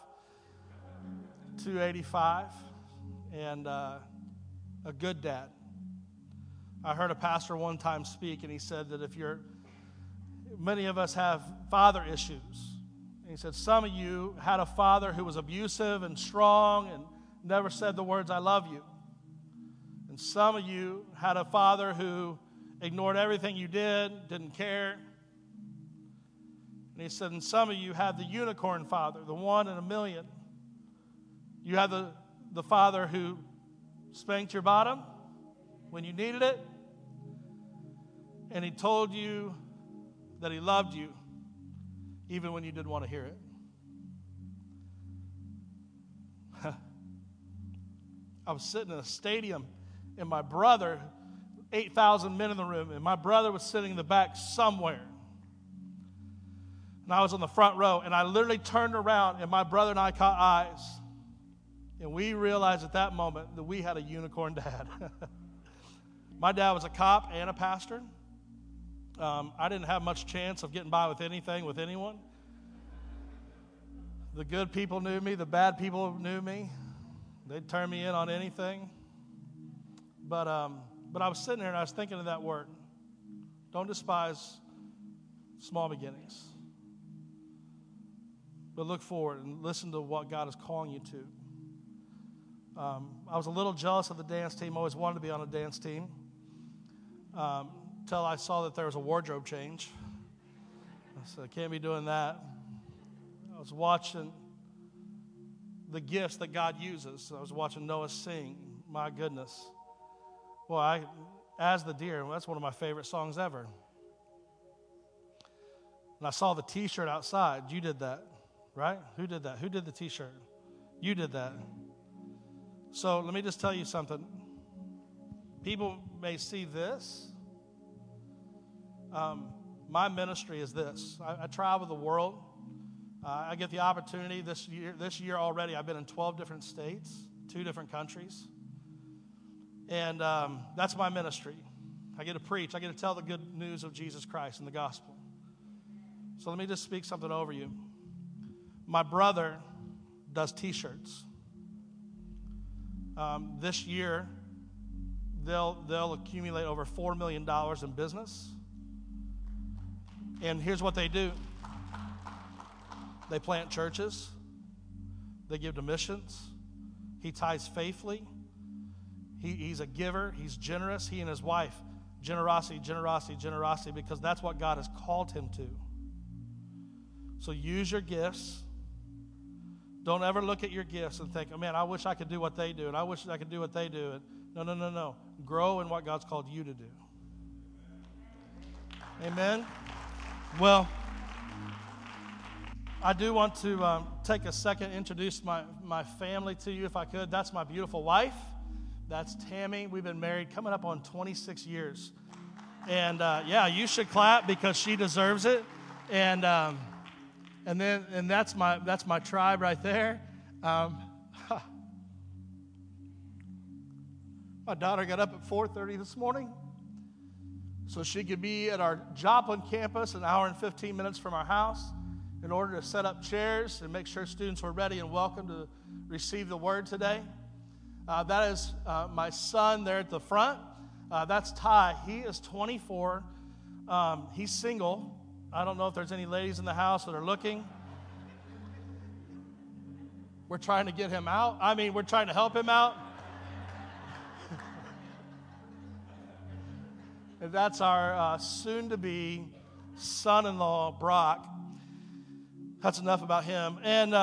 285, and a good dad. I heard a pastor one time speak, and he said that many of us have father issues. He said, some of you had a father who was abusive and strong and never said the words, I love you. And some of you had a father who ignored everything you did, didn't care. And he said, and some of you had the unicorn father, the one in a million. You had the father who spanked your bottom when you needed it. And he told you that he loved you, even when you didn't want to hear it. I was sitting in a stadium, and my brother, 8,000 men in the room, and my brother was sitting in the back somewhere. And I was on the front row, and I literally turned around, and my brother and I caught eyes. And we realized at that moment that we had a unicorn dad. My dad was a cop and a pastor. I didn't have much chance of getting by with anything with anyone. The good people knew me. The bad people knew me. They'd turn me in on anything. But But I was sitting there and I was thinking of that word. Don't despise small beginnings. But look forward and listen to what God is calling you to. I was a little jealous of the dance team. I always wanted to be on a dance team. Until I saw that there was a wardrobe change. I said, I can't be doing that. I was watching the gifts that God uses. I was watching Noah sing. My goodness. Well, As the Deer, that's one of my favorite songs ever. And I saw the t-shirt outside. You did that, right? Who did that? Who did the t-shirt? You did that. So let me just tell you something. People may see this. My ministry is this. I travel the world. I get the opportunity this year already. I've been in 12 different states, 2 different countries. And that's my ministry. I get to preach. I get to tell the good news of Jesus Christ and the gospel. So let me just speak something over you. My brother does t-shirts. This year, they'll accumulate over $4 million in business. And here's what they do. They plant churches. They give to missions. He tithes faithfully. He's a giver. He's generous. He and his wife, generosity, generosity, generosity, because that's what God has called him to. So use your gifts. Don't ever look at your gifts and think, oh, man, I wish I could do what they do, and I wish I could do what they do. No. Grow in what God's called you to do. Amen? Well, I do want to take a second to introduce my family to you, if I could. That's my beautiful wife. That's Tammy. We've been married coming up on 26 years. And, you should clap because she deserves it. And that's my tribe right there. My daughter got up at 4:30 this morning so she could be at our Joplin campus an hour and 15 minutes from our house in order to set up chairs and make sure students were ready and welcome to receive the word today. That is my son there at the front. That's Ty. He is 24. He's single. I don't know if there's any ladies in the house that are looking. We're trying to get him out. We're trying to help him out. And that's our soon-to-be son-in-law, Brock. That's enough about him. And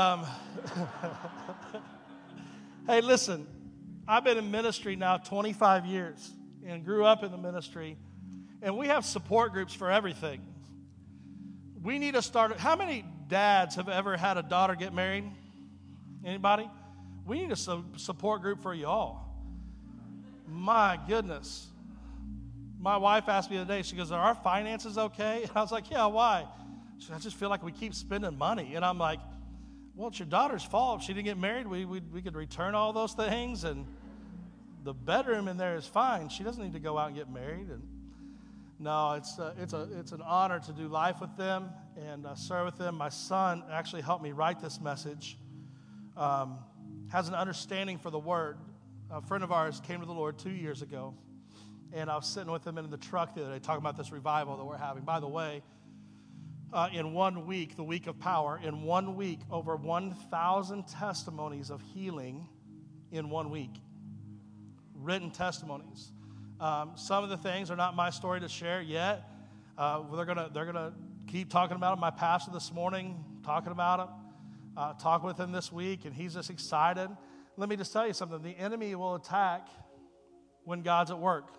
hey, listen, I've been in ministry now 25 years and grew up in the ministry. And we have support groups for everything. We need to start. How many dads have ever had a daughter get married? Anybody? We need a support group for y'all. My goodness. My wife asked me the other day, she goes, are our finances okay? And I was like, yeah, why? She said, I just feel like we keep spending money. And I'm like, well, it's your daughter's fault. If she didn't get married, we could return all those things. And the bedroom in there is fine. She doesn't need to go out and get married. And no, it's an honor to do life with them and serve with them. My son actually helped me write this message. Has an understanding for the word. A friend of ours came to the Lord 2 years ago, and I was sitting with him in the truck the other day talking about this revival that we're having. By the way, in 1 week, the week of power, in 1 week, over 1,000 testimonies of healing in 1 week. Written testimonies. Some of the things are not my story to share yet. They're gonna keep talking about it. My pastor this morning talking about it. Talk with him this week, and he's just excited. Let me just tell you something. The enemy will attack when God's at work.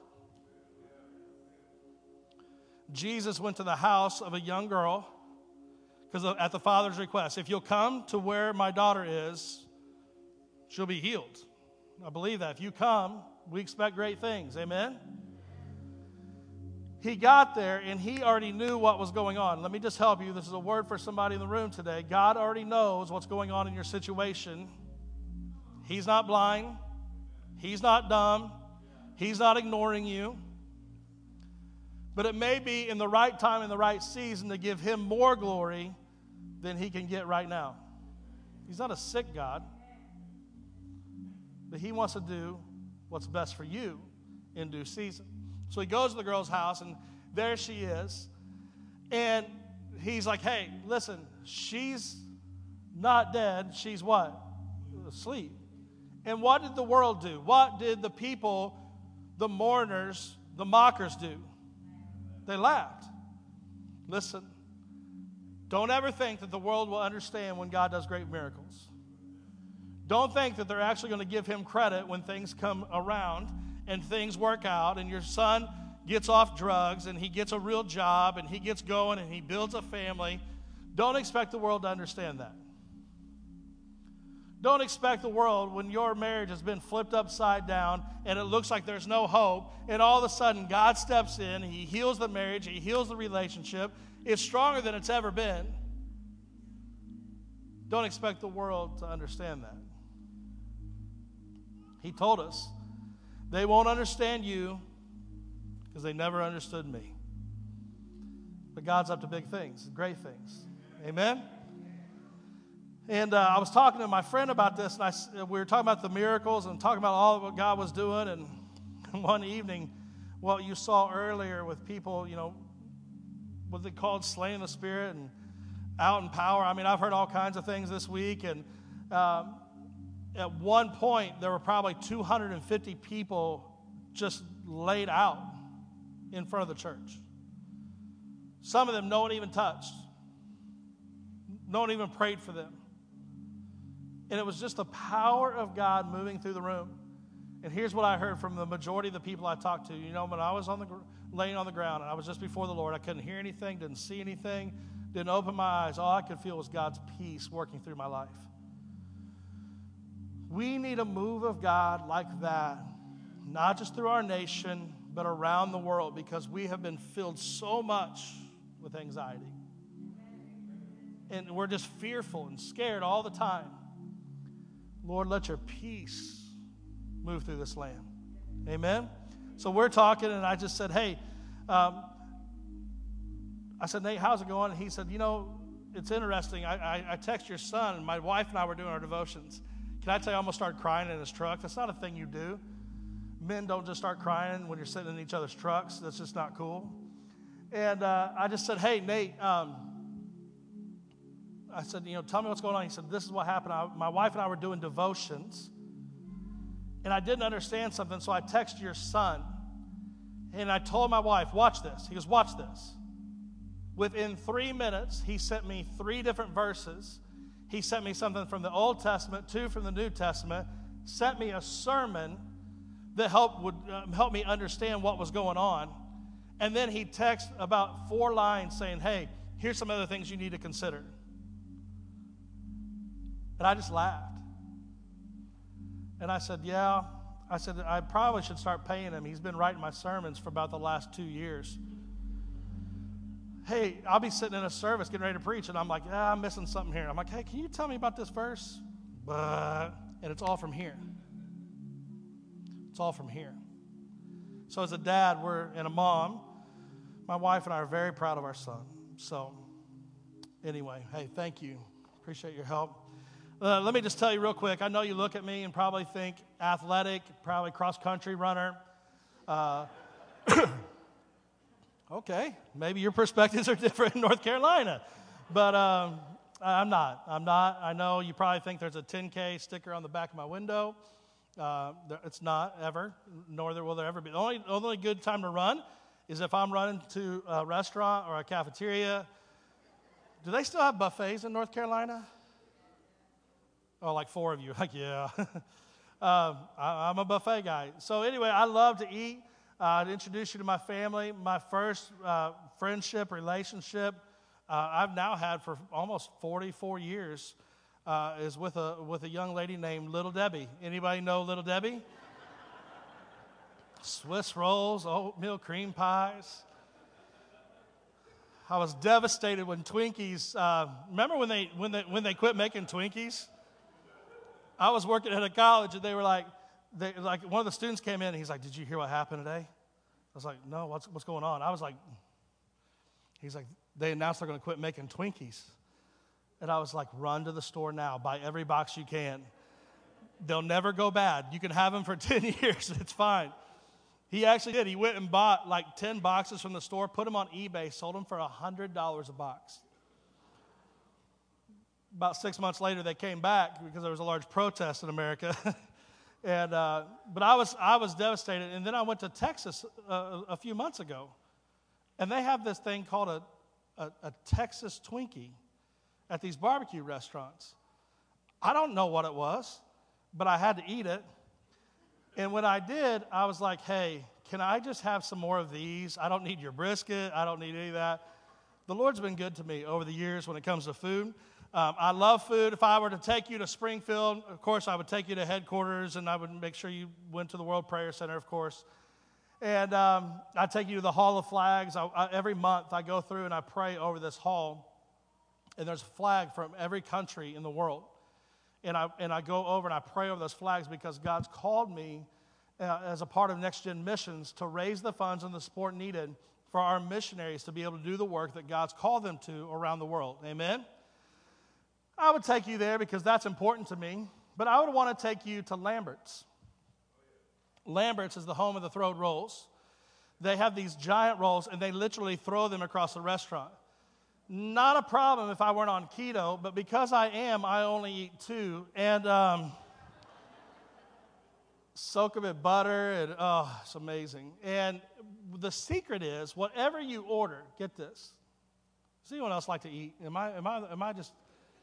Jesus went to the house of a young girl because at the father's request, if you'll come to where my daughter is, she'll be healed. I believe that. If you come, we expect great things. Amen? He got there, and he already knew what was going on. Let me just help you. This is a word for somebody in the room today. God already knows what's going on in your situation. He's not blind. He's not dumb. He's not ignoring you. But it may be in the right time, in the right season, to give him more glory than he can get right now. He's not a sick God. But he wants to do what's best for you in due season. So he goes to the girl's house, and there she is. And he's like, hey, listen, she's not dead. She's what? Asleep. And what did the world do? What did the people, the mourners, the mockers do? They laughed. Listen, don't ever think that the world will understand when God does great miracles. Don't think that they're actually going to give him credit when things come around and things work out and your son gets off drugs and he gets a real job and he gets going and he builds a family. Don't expect the world to understand that. Don't expect the world when your marriage has been flipped upside down and it looks like there's no hope, and all of a sudden God steps in, he heals the marriage, he heals the relationship. It's stronger than it's ever been. Don't expect the world to understand that. He told us, they won't understand you because they never understood me. But God's up to big things, great things. Amen? And I was talking to my friend about this, and we were talking about the miracles and talking about all of what God was doing. And one evening, what you saw earlier with people, what they called slaying the Spirit and out in power. I mean, I've heard all kinds of things this week. And at one point, there were probably 250 people just laid out in front of the church. Some of them no one even touched. No one even prayed for them. And it was just the power of God moving through the room. And here's what I heard from the majority of the people I talked to. When I was laying on the ground and I was just before the Lord, I couldn't hear anything, didn't see anything, didn't open my eyes. All I could feel was God's peace working through my life. We need a move of God like that, not just through our nation, but around the world, because we have been filled so much with anxiety. And we're just fearful and scared all the time. Lord, let your peace move through this land. Amen? So we're talking, and I just said, hey, I said, Nate, how's it going? And he said, it's interesting. I text your son, and my wife and I were doing our devotions. Can I tell you, I almost started crying in his truck? That's not a thing you do. Men don't just start crying when you're sitting in each other's trucks. That's just not cool. And I just said, hey, Nate, I said, tell me what's going on. He said, this is what happened. My wife and I were doing devotions, and I didn't understand something, so I texted your son, and I told my wife, watch this. He goes, watch this. Within 3 minutes, he sent me 3 different verses. He sent me something from the Old Testament, 2 from the New Testament, sent me a sermon that would help me understand what was going on, and then he texted about 4 lines saying, hey, here's some other things you need to consider. And I just laughed. And I said, yeah. I said, I probably should start paying him. He's been writing my sermons for about the last 2 years. Hey, I'll be sitting in a service getting ready to preach, and I'm like, I'm missing something here. I'm like, hey, can you tell me about this verse? And it's all from here. It's all from here. So as a dad, and a mom, my wife and I are very proud of our son. So anyway, hey, thank you. Appreciate your help. Let me just tell you real quick. I know you look at me and probably think athletic, probably cross-country runner. Okay, maybe your perspectives are different in North Carolina. But I'm not. I know you probably think there's a 10K sticker on the back of my window. It's not ever, nor will there ever be. The only good time to run is if I'm running to a restaurant or a cafeteria. Do they still have buffets in North Carolina? Oh, like 4 of you. Like, yeah. I'm a buffet guy. So anyway, I love to eat. To introduce you to my family, my first friendship, relationship I've now had for almost 44 years is with a young lady named Little Debbie. Anybody know Little Debbie? Swiss rolls, oatmeal cream pies. I was devastated when Twinkies. Remember when they quit making Twinkies? I was working at a college, and they were like one of the students came in, and he's like, "Did you hear what happened today?" I was like, "No, what's going on?" He's like, "They announced they're going to quit making Twinkies," and I was like, "Run to the store now, buy every box you can. They'll never go bad. You can have them for 10 years. It's fine." He actually did. He went and bought like 10 boxes from the store, put them on eBay, sold them for $100 a box. About 6 months later, they came back because there was a large protest in America. But I was devastated. And then I went to Texas a few months ago, and they have this thing called a Texas Twinkie at these barbecue restaurants. I don't know what it was, but I had to eat it. And when I did, I was like, hey, can I just have some more of these? I don't need your brisket. I don't need any of that. The Lord's been good to me over the years when it comes to food. I love food. If I were to take you to Springfield, of course, I would take you to headquarters, and I would make sure you went to the World Prayer Center, of course. And I'd take you to the Hall of Flags. Every month, I go through and I pray over this hall, and there's a flag from every country in the world. And I go over and I pray over those flags because God's called me as a part of Next Gen Missions to raise the funds and the support needed for our missionaries to be able to do the work that God's called them to around the world. Amen? I would take you there because that's important to me, but I would want to take you to Lambert's. Lambert's is the home of the throwed rolls. They have these giant rolls, and they literally throw them across the restaurant. Not a problem if I weren't on keto, but because I am, I only eat 2. And soak them in butter, and it's amazing. And the secret is, whatever you order, get this. Does anyone else like to eat? Am I just...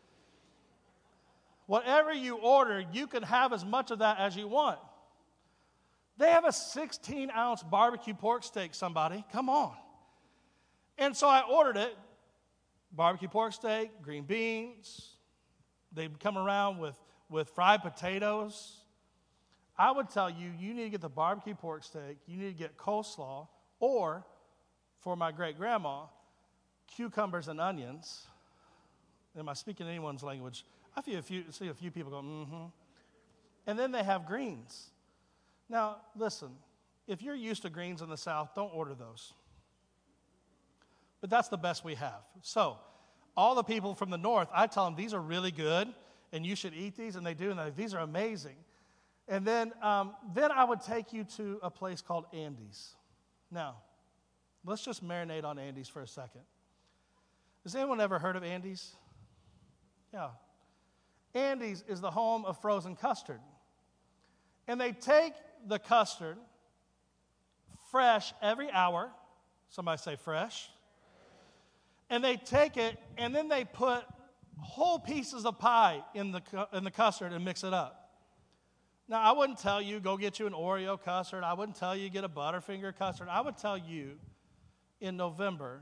Whatever you order, you can have as much of that as you want. They have a 16-ounce barbecue pork steak, somebody. Come on. And so I ordered it. Barbecue pork steak, green beans. They'd come around with fried potatoes. I would tell you, you need to get the barbecue pork steak. You need to get coleslaw. Or, for my great-grandma, cucumbers and onions. Am I speaking anyone's language? I see a few people go, mm-hmm. And then they have greens. Now, listen, if you're used to greens in the South, don't order those. But that's the best we have. So, all the people from the North, I tell them, these are really good, and you should eat these, and they do, and these are amazing. And then I would take you to a place called Andy's. Now, let's just marinate on Andy's for a second. Has anyone ever heard of Andy's? Yeah. Andy's is the home of frozen custard. And they take the custard fresh every hour. Somebody say fresh. And they take it, and then they put whole pieces of pie in the custard and mix it up. Now, I wouldn't tell you, go get you an Oreo custard. I wouldn't tell you, get a Butterfinger custard. I would tell you, in November,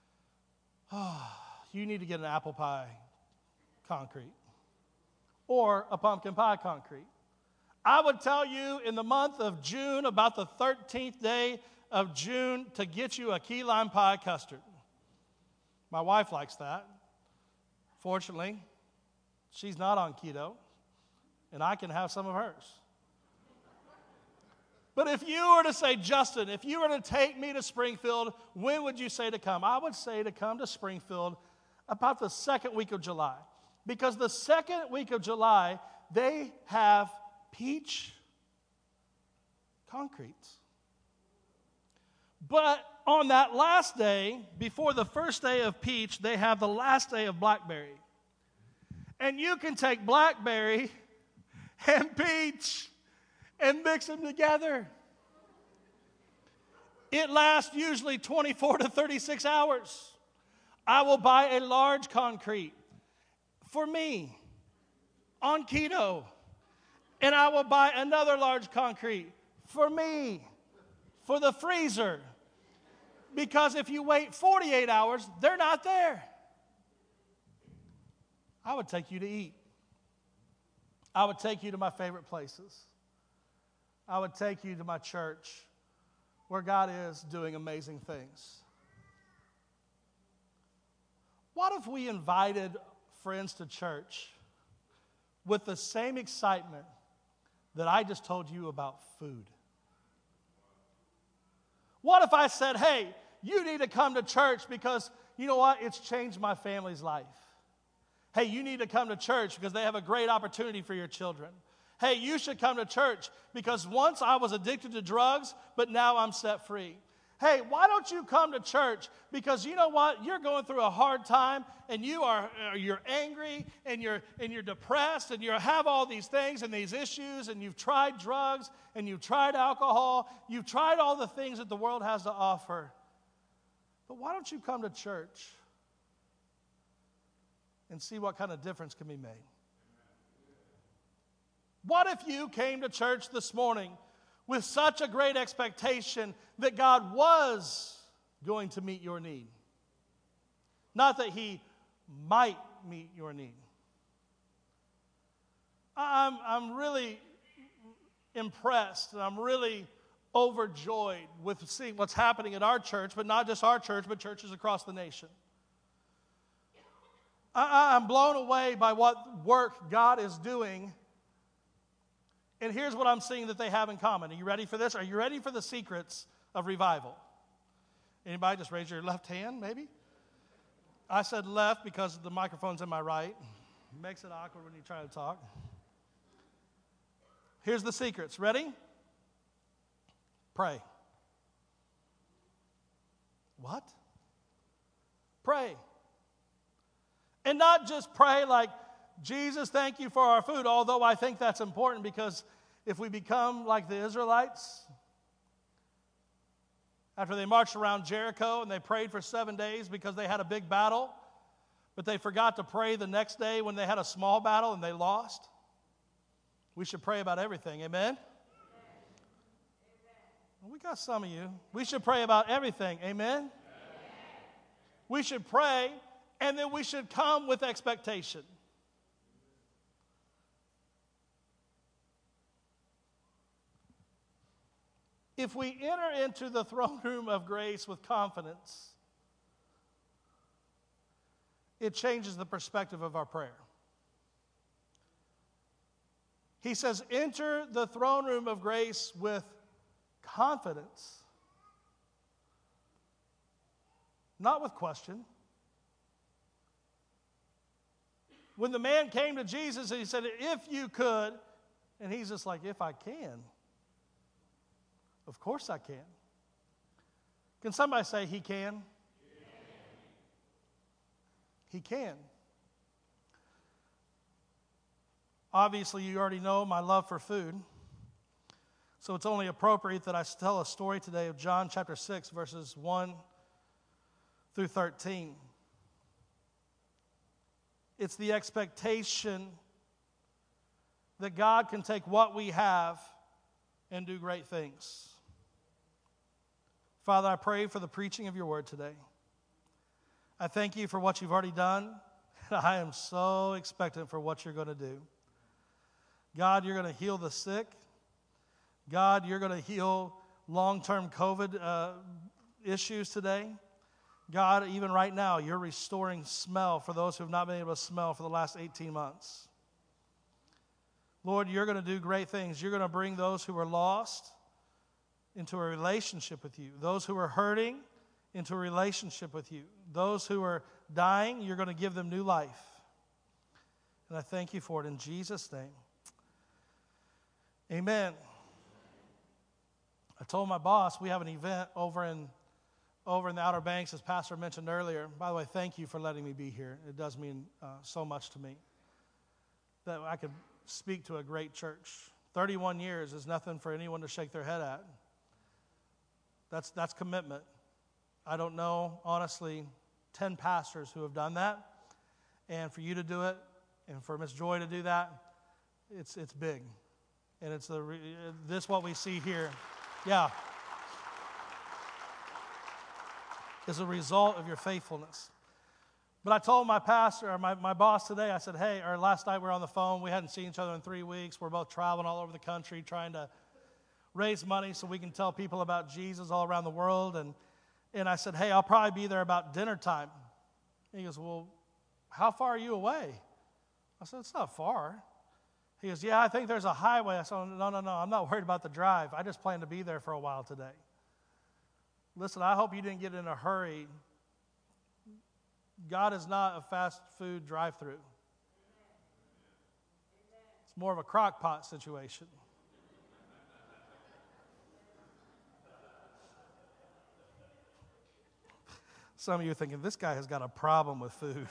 you need to get an apple pie concrete or a pumpkin pie concrete. I would tell you in the month of June, about the 13th day of June, to get you a key lime pie custard. My wife likes that. Fortunately, she's not on keto, and I can have some of hers. But if you were to say, Justin, if you were to take me to Springfield, when would you say to come? I would say to come to Springfield about the second week of July. Because the second week of July, they have peach concretes. But on that last day, before the first day of peach, they have the last day of blackberry. And you can take blackberry and peach and mix them together. It lasts usually 24 to 36 hours. I will buy a large concrete for me on keto. And I will buy another large concrete for me, for the freezer. Because if you wait 48 hours, they're not there. I would take you to eat. I would take you to my favorite places. I would take you to my church where God is doing amazing things. What if we invited friends to church with the same excitement that I just told you about food? What if I said, hey, you need to come to church because, you know what, it's changed my family's life. Hey, you need to come to church because they have a great opportunity for your children. Hey, you should come to church because once I was addicted to drugs, but now I'm set free. Hey, why don't you come to church? Because you know what? You're going through a hard time and you're angry and you're depressed and you have all these things and these issues and you've tried drugs and you've tried alcohol. You've tried all the things that the world has to offer. But why don't you come to church and see what kind of difference can be made? What if you came to church this morning with such a great expectation that God was going to meet your need? Not that He might meet your need. I'm really impressed and I'm really overjoyed with seeing what's happening at our church, but not just our church, but churches across the nation. I'm blown away by what work God is doing. And here's what I'm seeing that they have in common. Are you ready for this? Are you ready for the secrets of revival? Anybody just raise your left hand, maybe? I said left because the microphone's in my right. It makes it awkward when you try to talk. Here's the secrets. Ready? Pray. What? Pray. And not just pray like, Jesus, thank you for our food, although I think that's important because if we become like the Israelites, after they marched around Jericho and they prayed for 7 days because they had a big battle, but they forgot to pray the next day when they had a small battle and they lost, we should pray about everything. Amen? Well, we got some of you. We should pray about everything. Amen? We should pray, and then we should come with expectation. If we enter into the throne room of grace with confidence, it changes the perspective of our prayer. He says, enter the throne room of grace with confidence, not with question. When the man came to Jesus and he said, if you could, and he's just like, if I can. Of course I can. Can somebody say he can? He can. Obviously, you already know my love for food. So it's only appropriate that I tell a story today of John chapter 6, verses 1 through 13. It's the expectation that God can take what we have and do great things. Father, I pray for the preaching of your word today. I thank you for what you've already done. And I am so expectant for what you're going to do. God, you're going to heal the sick. God, you're going to heal long-term COVID issues today. God, even right now, you're restoring smell for those who have not been able to smell for the last 18 months. Lord, you're going to do great things. You're going to bring those who are lost into a relationship with you. Those who are hurting into a relationship with you. Those who are dying, you're going to give them new life. And I thank you for it in Jesus' name. Amen. I told my boss we have an event over in the Outer Banks, as Pastor mentioned earlier. By the way, thank you for letting me be here. It does mean so much to me that I could speak to a great church. 31 years is nothing for anyone to shake their head at. That's commitment. I don't know, honestly, 10 pastors who have done that. And for you to do it, and for Miss Joy to do that, it's big. And it's this what we see here. Yeah. Is a result of your faithfulness. But I told my pastor, or my boss today, I said, hey, or last night we were on the phone. We hadn't seen each other in 3 weeks. We're both traveling all over the country trying to raise money so we can tell people about Jesus all around the world. And I said, hey, I'll probably be there about dinner time. And he goes, well, how far are you away? I said, it's not far. He goes, yeah, I think there's a highway. I said, no, I'm not worried about the drive. I just plan to be there for a while today. Listen, I hope you didn't get in a hurry. God is not a fast food drive-through. It's more of a crock pot situation. Some of you are thinking, this guy has got a problem with food.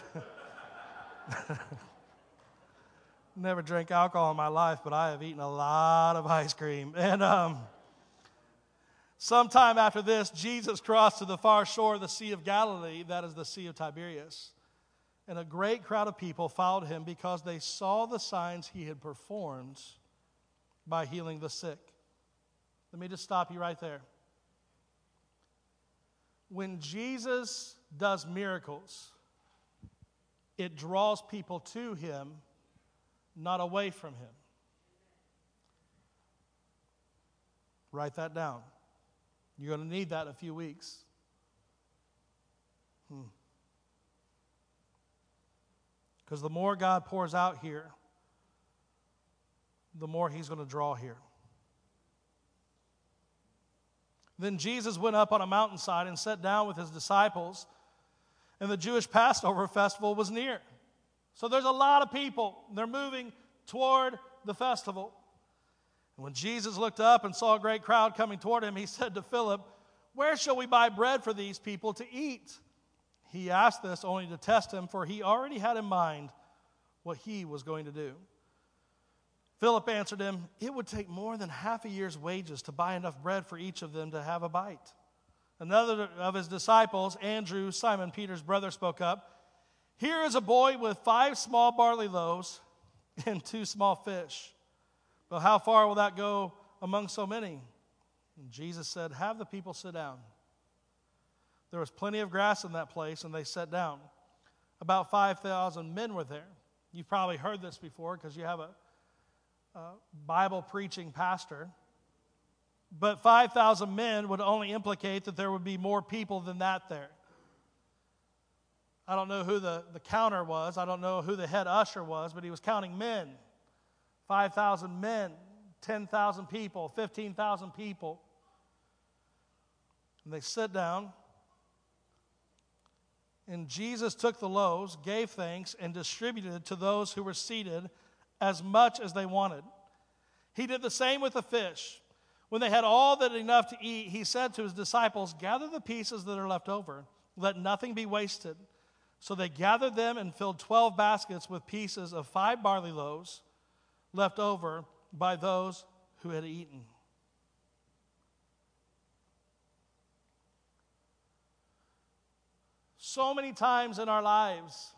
Never drank alcohol in my life, but I have eaten a lot of ice cream. And sometime after this, Jesus crossed to the far shore of the Sea of Galilee, that is the Sea of Tiberias. And a great crowd of people followed him because they saw the signs he had performed by healing the sick. Let me just stop you right there. When Jesus does miracles, it draws people to him, not away from him. Write that down. You're going to need that in a few weeks. Because the more God pours out here, the more he's going to draw here. Then Jesus went up on a mountainside and sat down with his disciples, and the Jewish Passover festival was near. So there's a lot of people. They're moving toward the festival. And when Jesus looked up and saw a great crowd coming toward him, he said to Philip, "Where shall we buy bread for these people to eat?" He asked this only to test him, for he already had in mind what he was going to do. Philip answered him, "It would take more than half a year's wages to buy enough bread for each of them to have a bite." Another of his disciples, Andrew, Simon Peter's brother, spoke up. "Here is a boy with 5 small barley loaves and 2 small fish. But how far will that go among so many?" And Jesus said, "Have the people sit down." There was plenty of grass in that place, and they sat down. About 5,000 men were there. You've probably heard this before because you have a Bible preaching pastor. But 5,000 men would only implicate that there would be more people than that there. I don't know who the counter was. I don't know who the head usher was, but he was counting men. 5,000 men, 10,000 people, 15,000 people. And they sit down. And Jesus took the loaves, gave thanks, and distributed to those who were seated as much as they wanted. He did the same with the fish. When they had all that enough to eat, he said to his disciples, "Gather the pieces that are left over. Let nothing be wasted." So they gathered them and filled 12 baskets with pieces of 5 barley loaves left over by those who had eaten. So many times in our lives,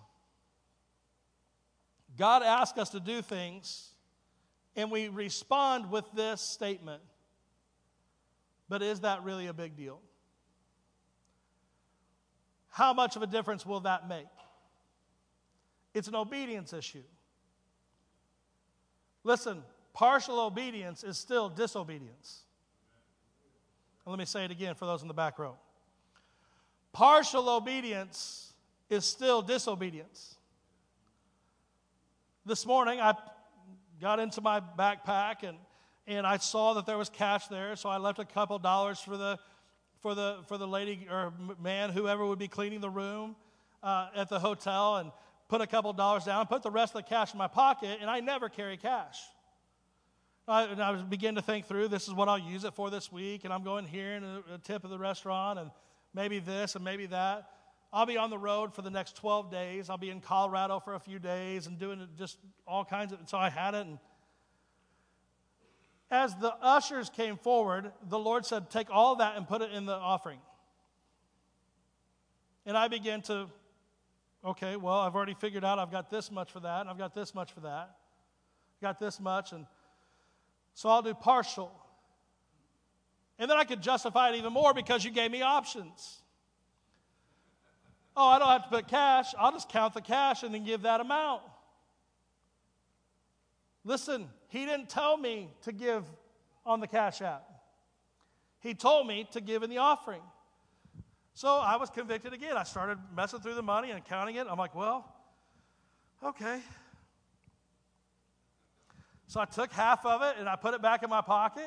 God asks us to do things, and we respond with this statement, "But is that really a big deal? How much of a difference will that make?" It's an obedience issue. Listen, partial obedience is still disobedience. And let me say it again for those in the back row. Partial obedience is still disobedience. This morning, I got into my backpack and I saw that there was cash there, so I left a couple dollars for the lady or man, whoever would be cleaning the room at the hotel, and put a couple dollars down, put the rest of the cash in my pocket, and I never carry cash. I began to think through, this is what I'll use it for this week, and I'm going here and a tip of the restaurant, and maybe this and maybe that. I'll be on the road for the next 12 days. I'll be in Colorado for a few days and doing just all kinds of, so I had it. And as the ushers came forward, the Lord said, "Take all that and put it in the offering." And I began to, okay, well, I've already figured out I've got this much for that, and I've got this much for that. I've got this much, and so I'll do partial. And then I could justify it even more because you gave me options. Oh, I don't have to put cash. I'll just count the cash and then give that amount. Listen, he didn't tell me to give on the Cash App. He told me to give in the offering. So I was convicted again. I started messing through the money and counting it. I'm like, well, okay. So I took half of it and I put it back in my pocket.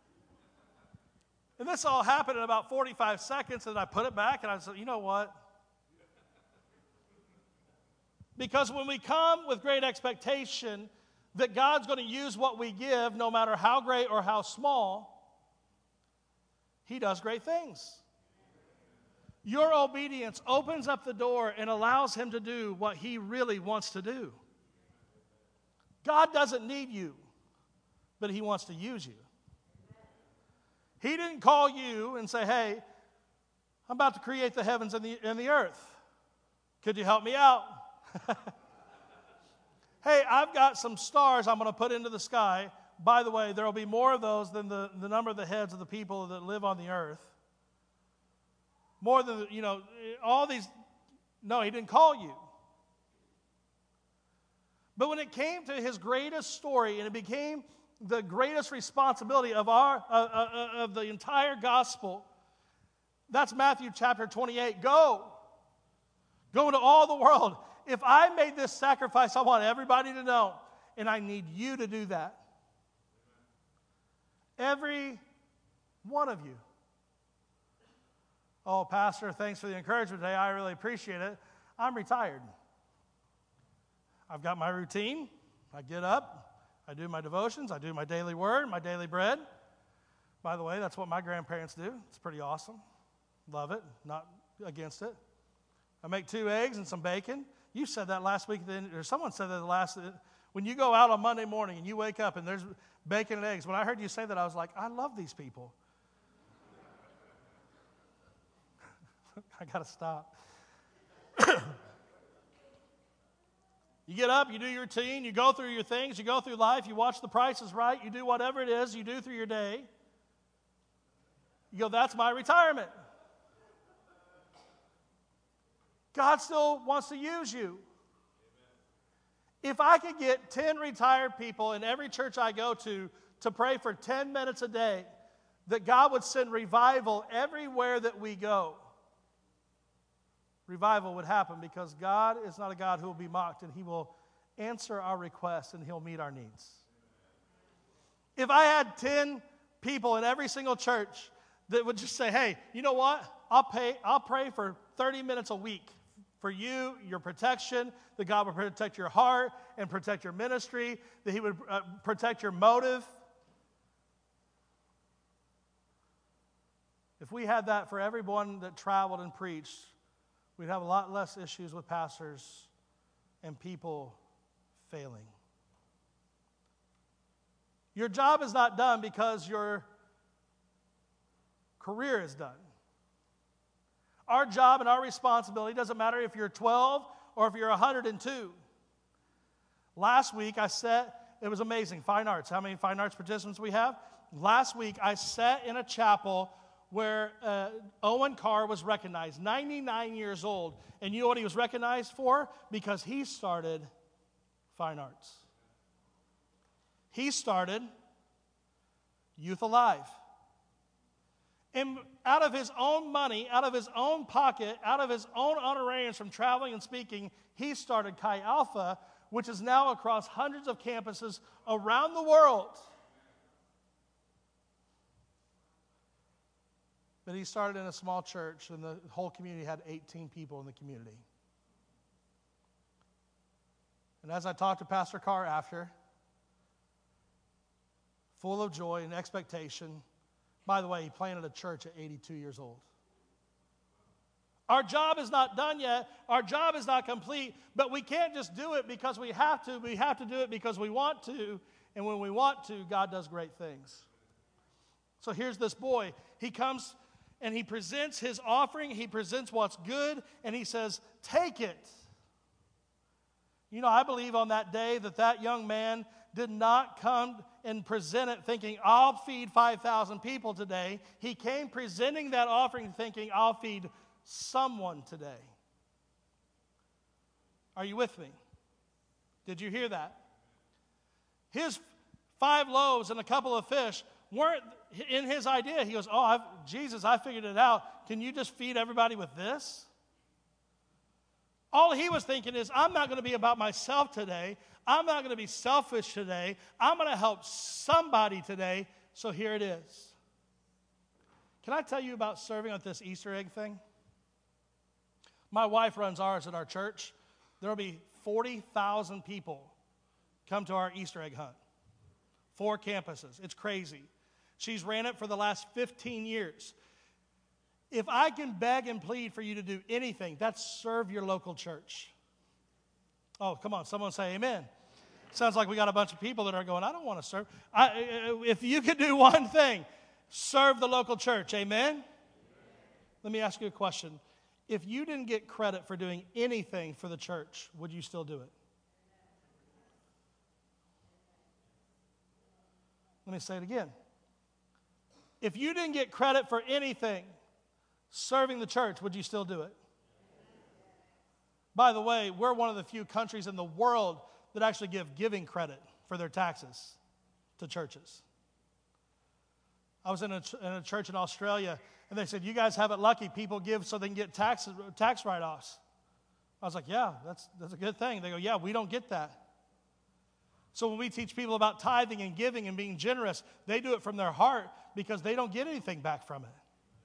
And this all happened in about 45 seconds, and I put it back, and I said, you know what? Because when we come with great expectation, that God's going to use what we give, no matter how great or how small, He does great things. Your obedience opens up the door and allows Him to do what He really wants to do. God doesn't need you, but He wants to use you. He didn't call you and say, hey, I'm about to create the heavens and the earth. Could you help me out? Hey, I've got some stars I'm going to put into the sky. By the way, there will be more of those than the number of the heads of the people that live on the earth. More than, all these. No, He didn't call you. But when it came to His greatest story and it became the greatest responsibility of the entire gospel, that's Matthew chapter 28. Go into all the world. If I made this sacrifice, I want everybody to know, and I need you to do that. Every one of you. Oh, Pastor, thanks for the encouragement today. I really appreciate it. I'm retired. I've got my routine. I get up, I do my devotions, I do my daily word, my daily bread. By the way, that's what my grandparents do. It's pretty awesome. Love it, not against it. I make 2 eggs and some bacon. You said that last week, or someone said that when you go out on Monday morning and you wake up and there's bacon and eggs. When I heard you say that, I was like, I love these people. I got to stop. You get up, you do your routine, you go through your things, you go through life, you watch The Price is Right, you do whatever it is you do through your day. You go, that's my retirement. God still wants to use you. If I could get 10 retired people in every church I go to pray for 10 minutes a day, that God would send revival everywhere that we go. Revival would happen because God is not a God who will be mocked, and He will answer our requests and He'll meet our needs. If I had 10 people in every single church that would just say, hey, you know what? I'll pray for 30 minutes a week for you, your protection, that God would protect your heart and protect your ministry, that He would protect your motive. If we had that for everyone that traveled and preached, we'd have a lot less issues with pastors and people failing. Your job is not done because your career is done. Our job and our responsibility doesn't matter if you're 12 or if you're 102. Last week it was amazing, fine arts. How many fine arts participants we have? Last week I sat in a chapel where Owen Carr was recognized, 99 years old. And you know what he was recognized for? Because he started fine arts. He started Youth Alive. And out of his own money, out of his own pocket, out of his own honorariums from traveling and speaking, he started Chi Alpha, which is now across hundreds of campuses around the world. But he started in a small church, and the whole community had 18 people in the community. And as I talked to Pastor Carr after, full of joy and expectation. By the way, he planted a church at 82 years old. Our job is not done yet. Our job is not complete, but we can't just do it because we have to. We have to do it because we want to, and when we want to, God does great things. So here's this boy. He comes and he presents his offering. He presents what's good, and he says, take it. You know, I believe on that day that young man did not come and present it thinking, I'll feed 5,000 people today. He came presenting that offering thinking, I'll feed someone today. Are you with me? Did you hear that? His 5 loaves and a couple of fish weren't in his idea. He goes, Jesus, I figured it out. Can you just feed everybody with this? All he was thinking is, I'm not going to be about myself today. I'm not going to be selfish today. I'm going to help somebody today. So here it is. Can I tell you about serving at this Easter egg thing? My wife runs ours at our church. There will be 40,000 people come to our Easter egg hunt. 4 campuses. It's crazy. She's ran it for the last 15 years. If I can beg and plead for you to do anything, that's serve your local church. Oh, come on. Someone say amen. Sounds like we got a bunch of people that are going, I don't want to serve. If you could do one thing, serve the local church. Amen? Let me ask you a question. If you didn't get credit for doing anything for the church, would you still do it? Let me say it again. If you didn't get credit for anything serving the church, would you still do it? By the way, we're one of the few countries in the world that actually give giving credit for their taxes to churches. I was in a church in Australia, and they said, you guys have it lucky. People give so they can get tax write-offs. I was like, yeah, that's a good thing. They go, yeah, we don't get that. So when we teach people about tithing and giving and being generous, they do it from their heart because they don't get anything back from it.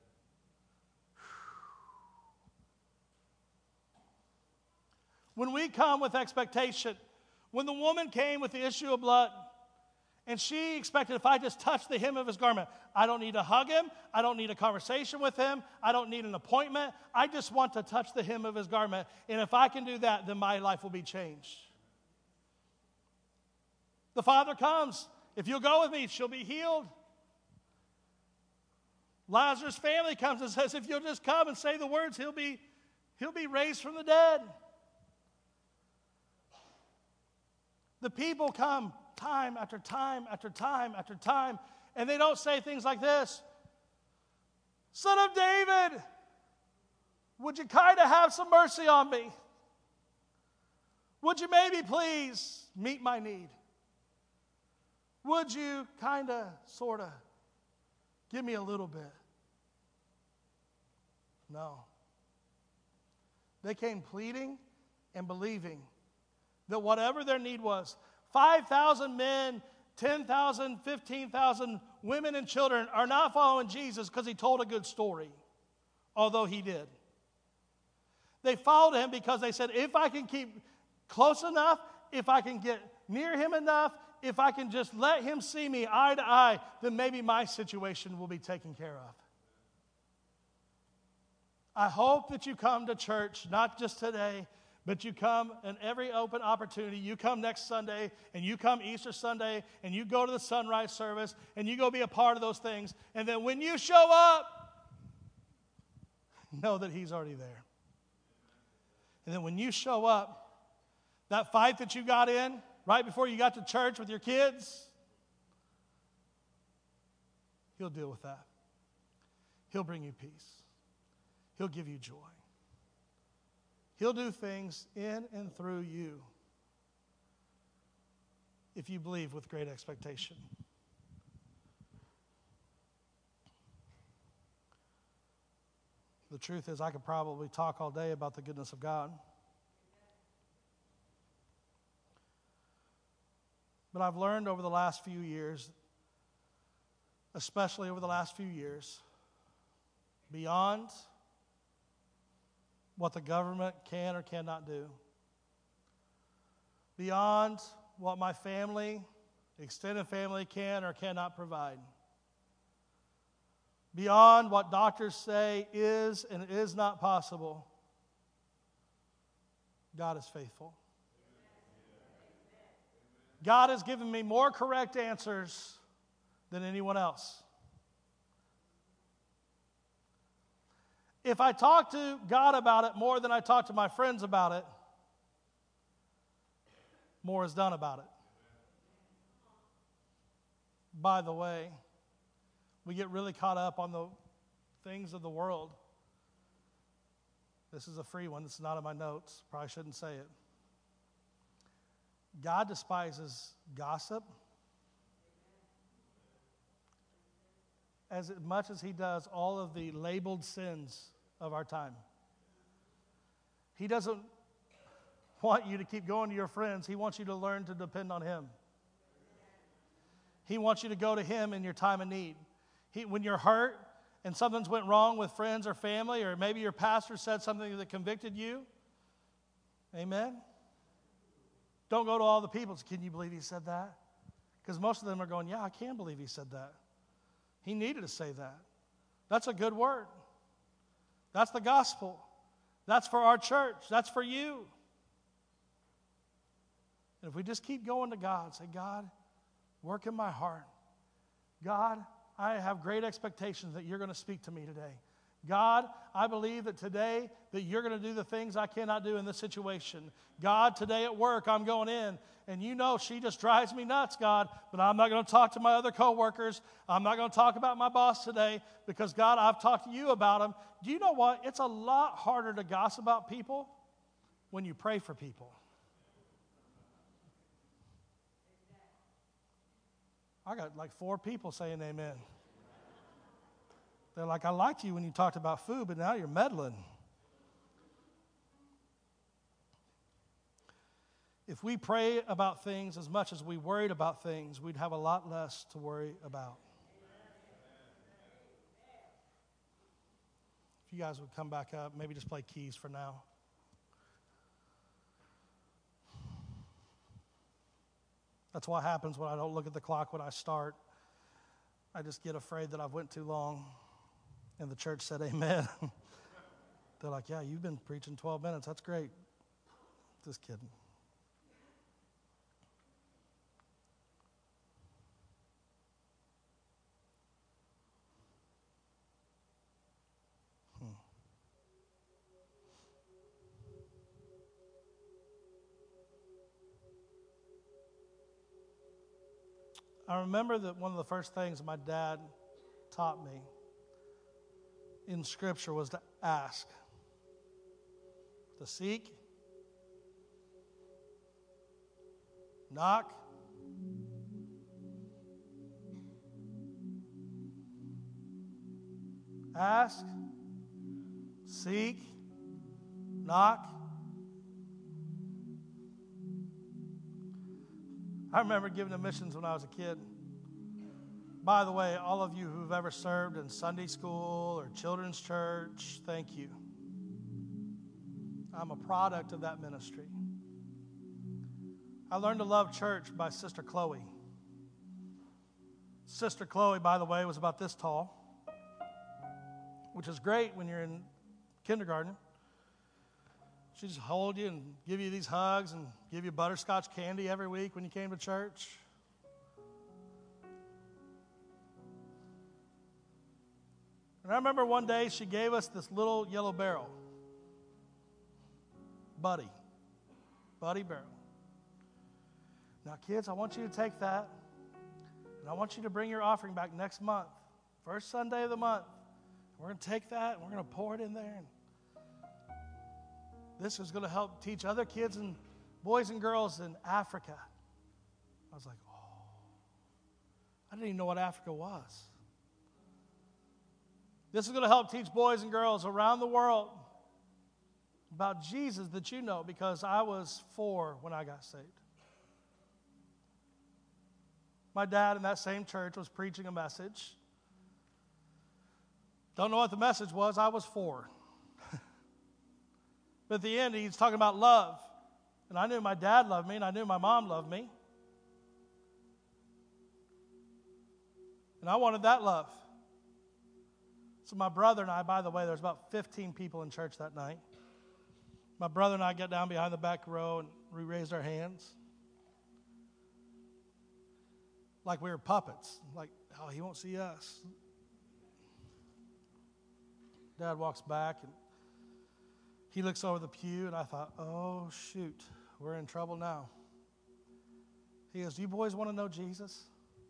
When we come with expectation, when the woman came with the issue of blood, and she expected if I just touch the hem of his garment, I don't need to hug him, I don't need a conversation with him, I don't need an appointment, I just want to touch the hem of his garment, and if I can do that, then my life will be changed. The Father comes. If you'll go with me, she'll be healed. Lazarus' family comes and says, if you'll just come and say the words, he'll be raised from the dead. The people come time after time after time after time, and they don't say things like this. Son of David, would you kind of have some mercy on me? Would you maybe please meet my need? Would you kind of, sort of, give me a little bit? No. They came pleading and believing that whatever their need was, 5,000 men, 10,000, 15,000 women and children are not following Jesus because he told a good story, although he did. They followed him because they said, if I can keep close enough, if I can get near him enough, if I can just let him see me eye to eye, then maybe my situation will be taken care of. I hope that you come to church, not just today, but you come in every open opportunity. You come next Sunday, and you come Easter Sunday, and you go to the sunrise service, and you go be a part of those things. And then when you show up, know that he's already there. And then when you show up, that fight that you got in right before you got to church with your kids, he'll deal with that. He'll bring you peace. He'll give you joy. He'll do things in and through you if you believe with great expectation. The truth is, I could probably talk all day about the goodness of God. But I've learned over the last few years, especially over the last few years, beyond what the government can or cannot do, beyond what my family, extended family can or cannot provide, beyond what doctors say is and is not possible, God is faithful. God has given me more correct answers than anyone else. If I talk to God about it more than I talk to my friends about it, more is done about it. By the way, we get really caught up on the things of the world. This is a free one. This is not in my notes. Probably shouldn't say it. God despises gossip as much as he does all of the labeled sins of our time. He doesn't want you to keep going to your friends. He wants you to learn to depend on him. He wants you to go to him in your time of need. When you're hurt and something's went wrong with friends or family, or maybe your pastor said something that convicted you, amen? Don't go to all the people and say, can you believe he said that? Because most of them are going, yeah, I can believe he said that. He needed to say that. That's a good word. That's the gospel. That's for our church. That's for you. And if we just keep going to God, say, God, work in my heart. God, I have great expectations that you're going to speak to me today. God, I believe that today that you're going to do the things I cannot do in this situation. God, today at work I'm going in, and you know she just drives me nuts, God, but I'm not going to talk to my other coworkers. I'm not going to talk about my boss today because, God, I've talked to you about them. Do you know what? It's a lot harder to gossip about people when you pray for people. I got like 4 people saying amen. They're like, I liked you when you talked about food, but now you're meddling. If we pray about things as much as we worried about things, we'd have a lot less to worry about. If you guys would come back up, maybe just play keys for now. That's what happens when I don't look at the clock when I start. I just get afraid that I've went too long. And the church said amen. They're like, yeah, you've been preaching 12 minutes. That's great. Just kidding. I remember that one of the first things my dad taught me in Scripture was to ask, to seek, knock, ask, seek, knock. I remember giving to missions when I was a kid. By the way, all of you who've ever served in Sunday school or children's church, thank you. I'm a product of that ministry. I learned to love church by Sister Chloe. Sister Chloe, by the way, was about this tall, which is great when you're in kindergarten. She'd just hold you and give you these hugs and give you butterscotch candy every week when you came to church. And I remember one day she gave us this little yellow barrel. Buddy barrel. Now, kids, I want you to take that, and I want you to bring your offering back next month, first Sunday of the month. We're going to take that, and we're going to pour it in there. And this is going to help teach other kids and boys and girls in Africa. I was like, oh, I didn't even know what Africa was. This is going to help teach boys and girls around the world about Jesus that you know, because I was 4 when I got saved. My dad in that same church was preaching a message. Don't know what the message was. I was 4. But at the end, he's talking about love. And I knew my dad loved me, and I knew my mom loved me. And I wanted that love. So my brother and I, by the way, there was about 15 people in church that night. My brother and I got down behind the back row, and we raised our hands. Like we were puppets. Like, oh, he won't see us. Dad walks back, and he looks over the pew, and I thought, oh, shoot, we're in trouble now. He goes, do you boys want to know Jesus?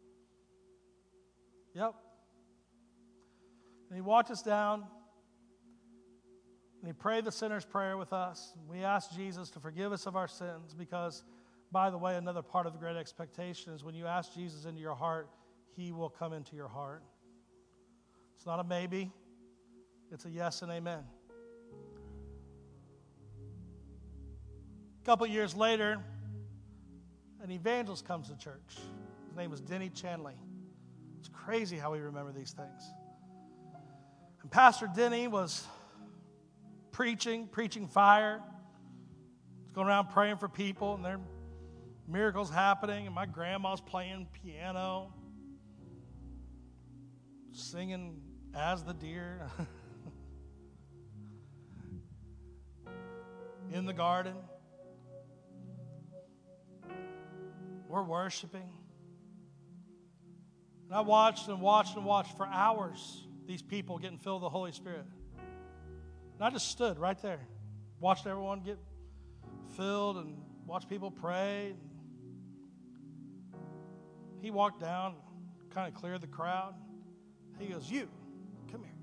Yep. And he walked us down, and he prayed the sinner's prayer with us. We asked Jesus to forgive us of our sins because, by the way, another part of the great expectation is when you ask Jesus into your heart, he will come into your heart. It's not a maybe. It's a yes and amen. A couple years later, an evangelist comes to church. His name was Denny Chanley. It's crazy how we remember these things. And Pastor Denny was preaching fire. He's going around praying for people, and they're Miracles happening, and my grandma's playing piano, singing As the Deer in the garden. We're worshiping. And I watched and watched and watched for hours these people getting filled with the Holy Spirit. And I just stood right there, watched everyone get filled and watched people pray. He walked down, kind of cleared the crowd. He goes, "You, come here."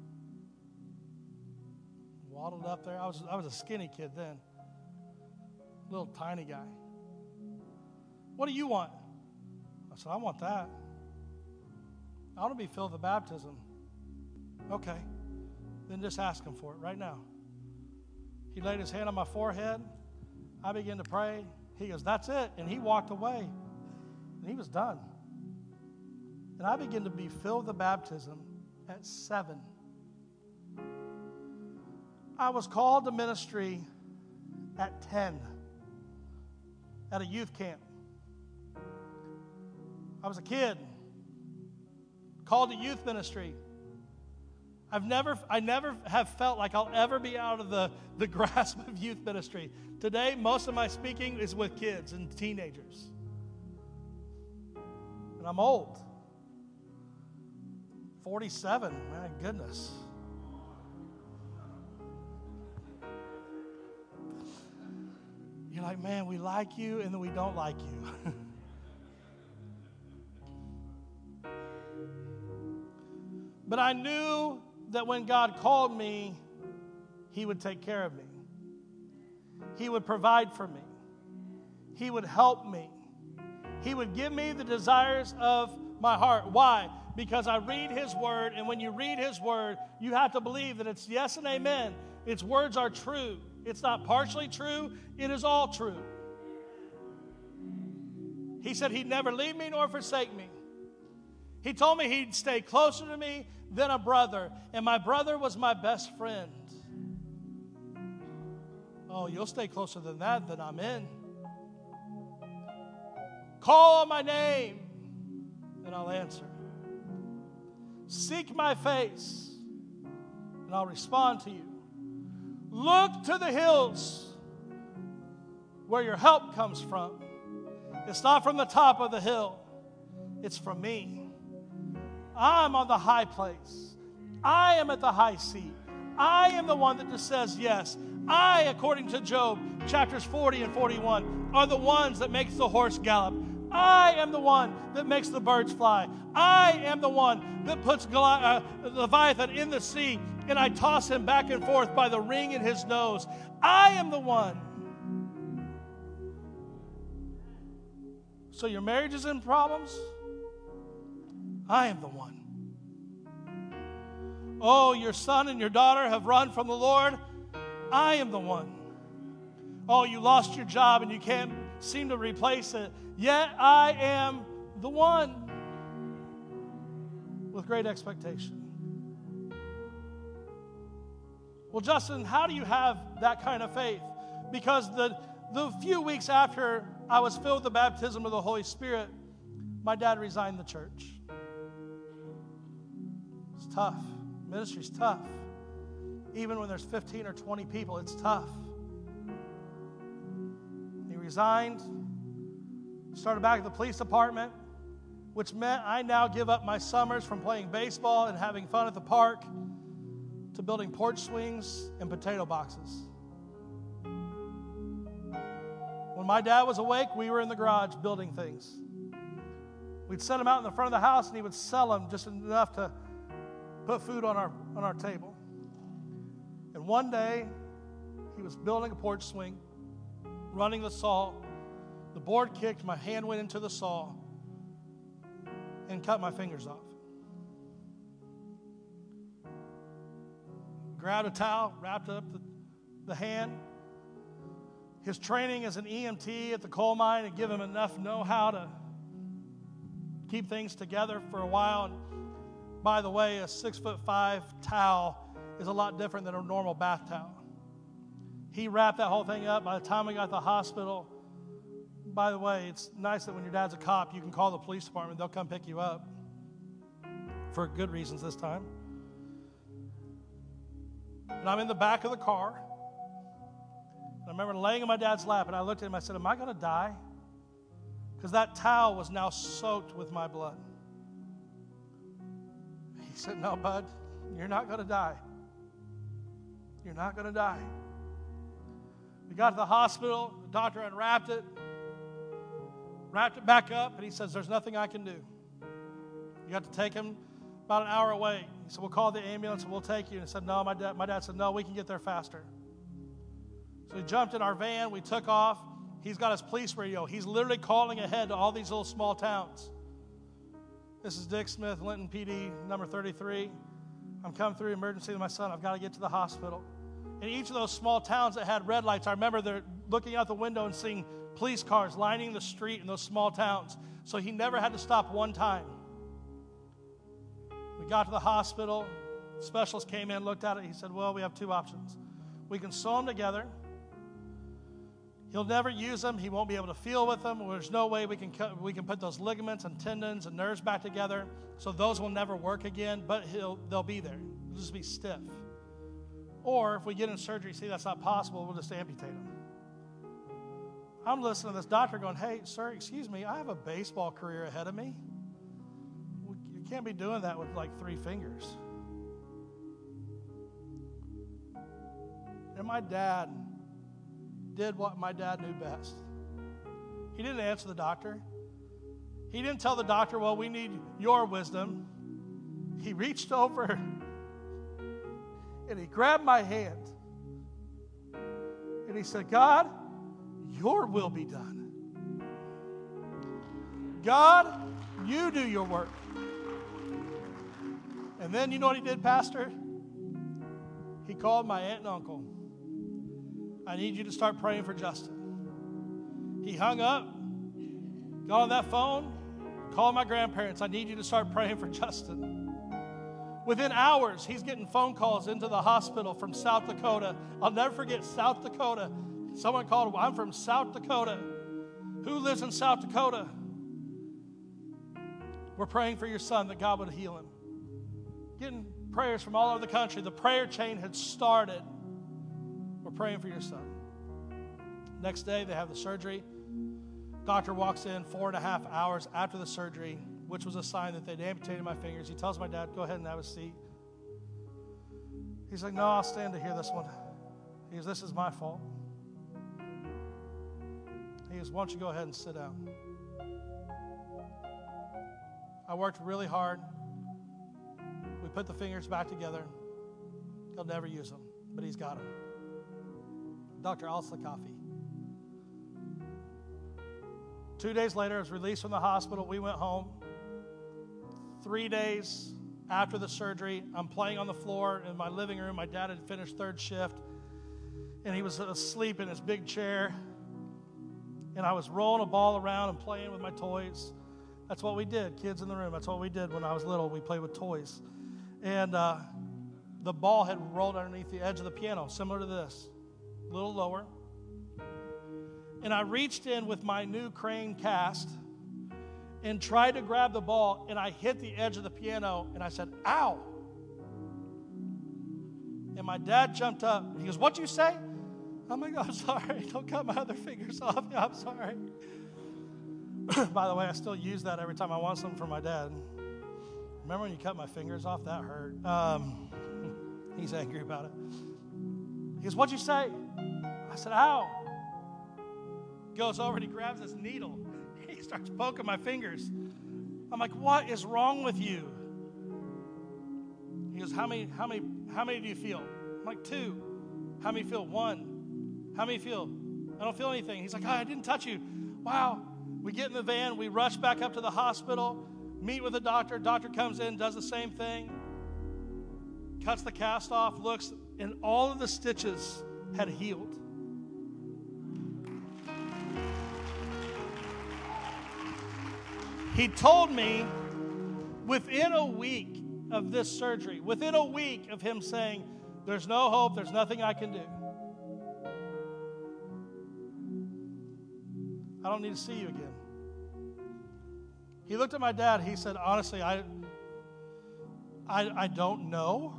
Waddled up there. I was a skinny kid then, little tiny guy. "What do you want?" I said, "I want that. I want to be filled with baptism." "Okay, then just ask him for it right now." He laid his hand on my forehead. I began to pray. He goes, "That's it." And he walked away. And he was done. And I began to be filled with the baptism at 7. I was called to ministry at 10 at a youth camp. I was a kid, called to youth ministry. I never have felt like I'll ever be out of the grasp of youth ministry. Today, most of my speaking is with kids and teenagers. And I'm old. 47, my goodness. You're like, "Man, we like you, and then we don't like you." But I knew that when God called me, He would take care of me. He would provide for me. He would help me. He would give me the desires of my heart. Why? Because I read His Word, and when you read His Word, you have to believe that it's yes and amen. Its words are true. It's not partially true. It is all true. He said He'd never leave me nor forsake me. He told me He'd stay closer to me than a brother, and my brother was my best friend. Oh, you'll stay closer than that, then I'm in. Call on my name, and I'll answer. Seek my face, and I'll respond to you. Look to the hills where your help comes from. It's not from the top of the hill. It's from me. I'm on the high place. I am at the high seat. I am the one that just says yes. I, according to Job, chapters 40 and 41, are the ones that makes the horse gallop. I am the one that makes the birds fly. I am the one that puts Leviathan in the sea, and I toss him back and forth by the ring in his nose. I am the one. So your marriage is in problems? I am the one. Oh, your son and your daughter have run from the Lord? I am the one. Oh, you lost your job and you can't seem to replace it. Yet I am the one with great expectation. Well, Justin, how do you have that kind of faith? Because the few weeks after I was filled with the baptism of the Holy Spirit, my dad resigned the church. It's tough. Ministry's tough. Even when there's 15 or 20 people, it's tough. He resigned, started back at the police department, which meant I now give up my summers from playing baseball and having fun at the park to building porch swings and potato boxes. When my dad was awake, we were in the garage building things. We'd set them out in the front of the house, and he would sell them just enough to put food on our table. And one day, he was building a porch swing, running the saw. The board kicked, my hand went into the saw, and cut my fingers off. Grabbed a towel, wrapped up the hand. His training as an EMT at the coal mine had given him enough know-how to keep things together for a while. And by the way, a 6'5" towel is a lot different than a normal bath towel. He wrapped that whole thing up. By the time we got to the hospital, By the way, it's nice that when your dad's a cop, you can call the police department. They'll come pick you up for good reasons this time. And I'm in the back of the car. And I remember laying in my dad's lap, and I looked at him. I said, am I going to die? Because that towel was now soaked with my blood. He said, no, bud, you're not going to die. You're not going to die. We got to the hospital. The doctor unwrapped it, wrapped it back up, and he says, there's nothing I can do. You got to take him about an hour away. He said, we'll call the ambulance and we'll take you. And he said, no, my dad said, no, we can get there faster. So we jumped in our van. We took off. He's got his police radio. He's literally calling ahead to all these little small towns. This is Dick Smith, Linton PD, number 33. I'm coming through emergency with my son. I've got to get to the hospital. In each of those small towns that had red lights, I remember they're looking out the window and seeing police cars lining the street in those small towns. So he never had to stop one time. We got to the hospital. Specialist came in, looked at it. He said, well, we have two options. We can sew them together. He'll never use them. He won't be able to feel with them. There's no way we can put those ligaments and tendons and nerves back together. So those will never work again, but they'll be there. They'll just be stiff. Or if we get in surgery, see that's not possible, we'll just amputate them. I'm listening to this doctor going, hey, sir, excuse me, I have a baseball career ahead of me. You can't be doing that with like 3 fingers. And my dad did what my dad knew best. He didn't answer the doctor. He didn't tell the doctor, well, we need your wisdom. He reached over and he grabbed my hand. And he said, God, your will be done. God, you do your work. And then you know what he did, Pastor? He called my aunt and uncle. I need you to start praying for Justin. He hung up, got on that phone, called my grandparents. I need you to start praying for Justin. Within hours, he's getting phone calls into the hospital from South Dakota. I'll never forget South Dakota. Someone called, I'm from South Dakota. Who lives in South Dakota? We're praying for your son that God would heal him. Getting prayers from all over the country. The prayer chain had started. We're praying for your son. Next day, they have the surgery. Doctor walks in 4.5 hours after the surgery, which was a sign that they'd amputated my fingers. He tells my dad, go ahead and have a seat. He's like, no, I'll stand to hear this one. He goes, this is my fault. He goes, why don't you go ahead and sit down? I worked really hard. We put the fingers back together. He'll never use them, but he's got them. Dr. Al-Sakafi. 2 days later, I was released from the hospital. We went home. 3 days after the surgery, I'm playing on the floor in my living room. My dad had finished third shift, and he was asleep in his big chair. And I was rolling a ball around and playing with my toys. That's what we did, kids in the room. That's what we did when I was little. We played with toys. And the ball had rolled underneath the edge of the piano, similar to this, a little lower. And I reached in with my new crane cast and tried to grab the ball, and I hit the edge of the piano, and I said, ow. And my dad jumped up. He goes, what'd you say? I'm like, I'm sorry. Don't cut my other fingers off. I'm sorry. By the way, I still use that every time I want something from my dad. Remember when you cut my fingers off? That hurt. He's angry about it. He goes, what'd you say? I said, ow. Goes over and he grabs this needle. He starts poking my fingers. I'm like, what is wrong with you? He goes, how many do you feel? I'm like, 2. How many feel? 1. How many feel? I don't feel anything. He's like, I didn't touch you. Wow. We get in the van. We rush back up to the hospital, meet with the doctor. Doctor comes in, does the same thing, cuts the cast off, looks, and all of the stitches had healed. He told me within a week of this surgery, within a week of him saying, there's no hope, there's nothing I can do, I don't need to see you again. He looked at my dad. He said, honestly, I don't know.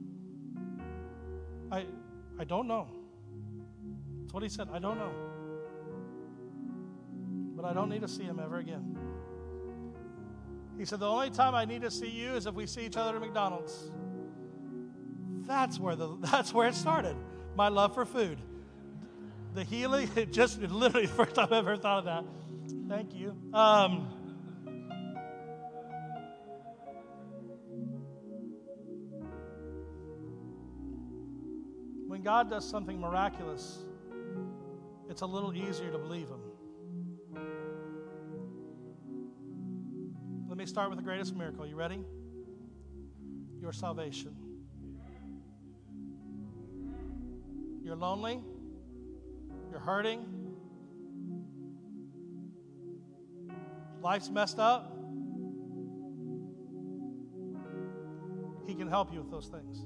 I don't know. That's what he said. I don't know. But I don't need to see him ever again. He said, the only time I need to see you is if we see each other at McDonald's. That's where it started. My love for food. The healing, it literally the first time I've ever thought of that. Thank you. When God does something miraculous, it's a little easier to believe him. Let me start with the greatest miracle. You ready? Your salvation. You're lonely. You're hurting. Life's messed up. He can help you with those things.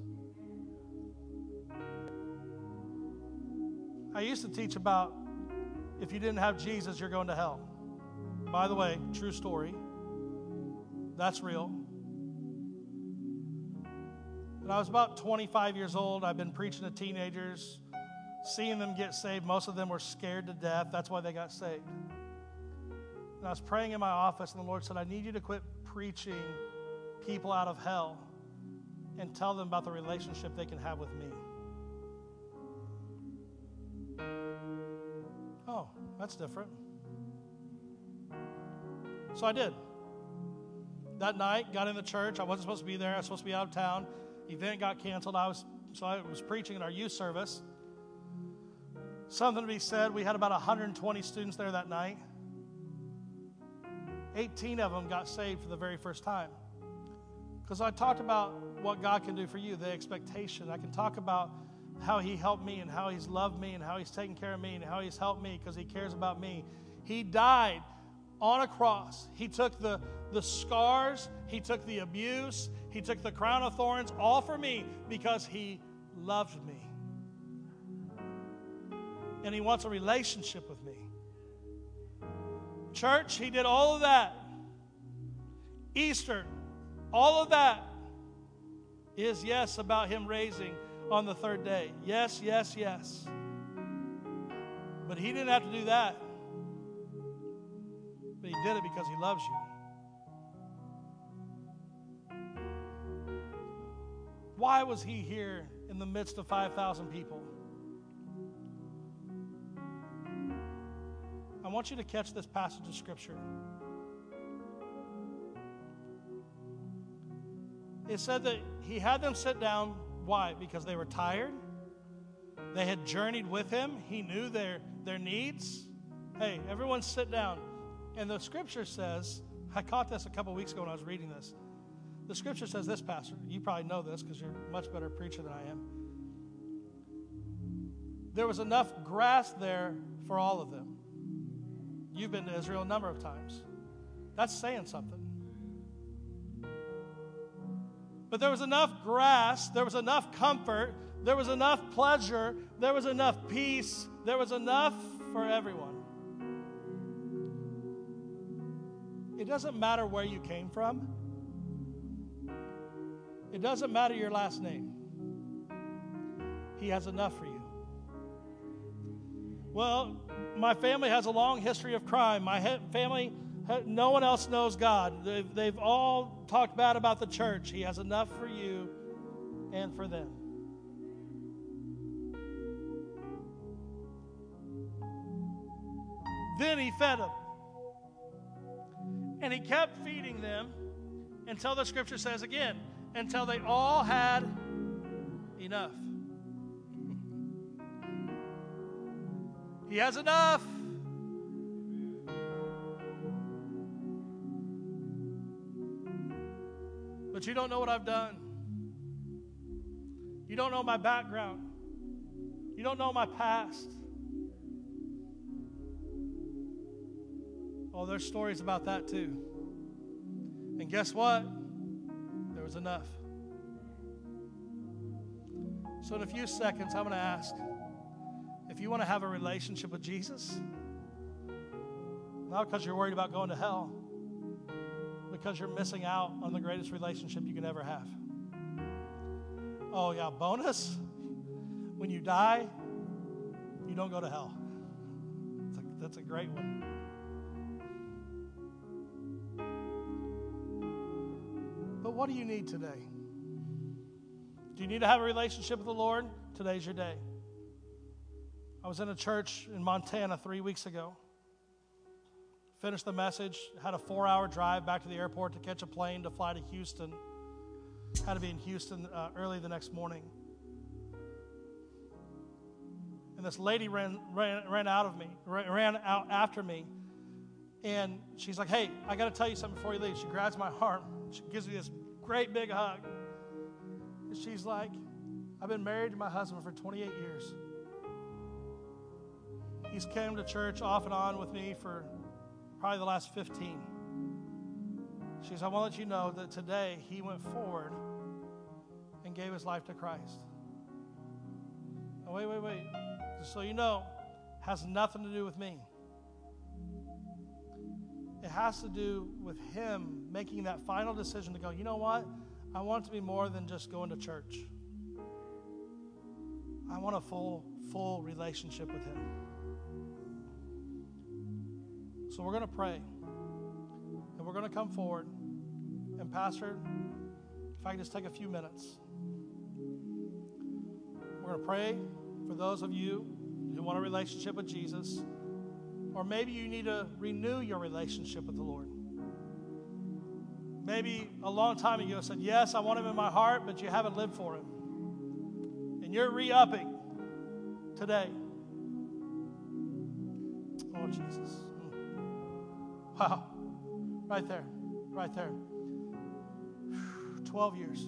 I used to teach about if you didn't have Jesus, you're going to hell. By the way, true story. That's real. When I was about 25 years old, I've been preaching to teenagers, seeing them get saved. Most of them were scared to death. That's why they got saved. And I was praying in my office, and the Lord said, I need you to quit preaching people out of hell and tell them about the relationship they can have with me. Oh, that's different. So I did. That night, got in the church. I wasn't supposed to be there. I was supposed to be out of town. Event got canceled. I was preaching in our youth service. Something to be said, we had about 120 students there that night. 18 of them got saved for the very first time. Because I talked about what God can do for you, the expectation. I can talk about how he helped me and how he's loved me and how he's taken care of me and how he's helped me because he cares about me. He died on a cross. He took the scars, he took the abuse, he took the crown of thorns, all for me because he loved me. And he wants a relationship with me. Church, he did all of that. Easter, all of that is, yes, about him raising on the third day. Yes, yes, yes. But he didn't have to do that. But he did it because he loves you. Why was he here in the midst of 5,000 people? I want you to catch this passage of Scripture. It said that he had them sit down. Why? Because they were tired. They had journeyed with him. He knew their needs. Hey, everyone sit down. And the Scripture says, I caught this a couple weeks ago when I was reading this. The Scripture says this, Pastor. You probably know this because you're a much better preacher than I am. There was enough grass there for all of them. You've been to Israel a number of times. That's saying something. But there was enough grass, there was enough comfort, there was enough pleasure, there was enough peace, there was enough for everyone. It doesn't matter where you came from. It doesn't matter your last name. He has enough for you. Well, my family has a long history of crime. My family, no one else knows God. They've all talked bad about the church. He has enough for you and for them. Then he fed them. And he kept feeding them until the Scripture says again, until they all had enough. He has enough. But you don't know what I've done. You don't know my background. You don't know my past. Oh, there's stories about that too. And guess what? There was enough. So in a few seconds, I'm going to ask, if you want to have a relationship with Jesus, Not because you're worried about going to hell, because you're missing out on the greatest relationship you can ever have. Oh, yeah, bonus. When you die, you don't go to hell. That's a great one. But what do you need today? Do you need to have a relationship with the Lord? Today's your day. I was in a church in Montana 3 weeks ago. Finished the message, had a 4-hour drive back to the airport to catch a plane to fly to Houston. Had to be in Houston early the next morning. And this lady ran out after me. And she's like, hey, I got to tell you something before you leave. She grabs my arm. She gives me this great big hug. And she's like, I've been married to my husband for 28 years. He's came to church off and on with me for probably the last 15. She says, I want to let you know that today he went forward and gave his life to Christ. Now, wait. Just so you know, has nothing to do with me. It has to do with him making that final decision to go, you know what? I want it to be more than just going to church. I want a full relationship with him. So we're going to pray. And we're going to come forward. And Pastor, if I can just take a few minutes. We're going to pray for those of you who want a relationship with Jesus. Or maybe you need to renew your relationship with the Lord. Maybe a long time ago you said, yes, I want him in my heart, but you haven't lived for him. And you're re-upping today. Oh, Jesus. Wow. Right there. 12 years.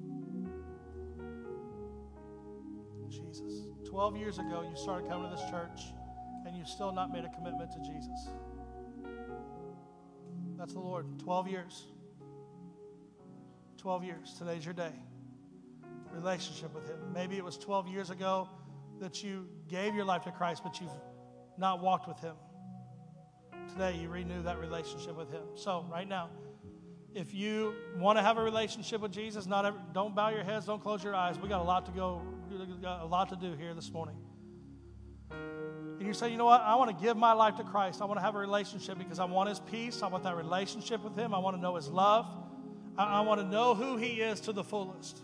Jesus. 12 years ago, you started coming to this church, and you've still not made a commitment to Jesus. That's the Lord. 12 years. 12 years. Today's your day. Relationship with him. Maybe it was 12 years ago that you gave your life to Christ, but you've not walked with him. Today, you renew that relationship with him. So, right now, if you want to have a relationship with Jesus, don't bow your heads, don't close your eyes. We got a lot to do here this morning. And you say, you know what? I want to give my life to Christ. I want to have a relationship because I want his peace. I want that relationship with him. I want to know his love. I want to know who he is to the fullest.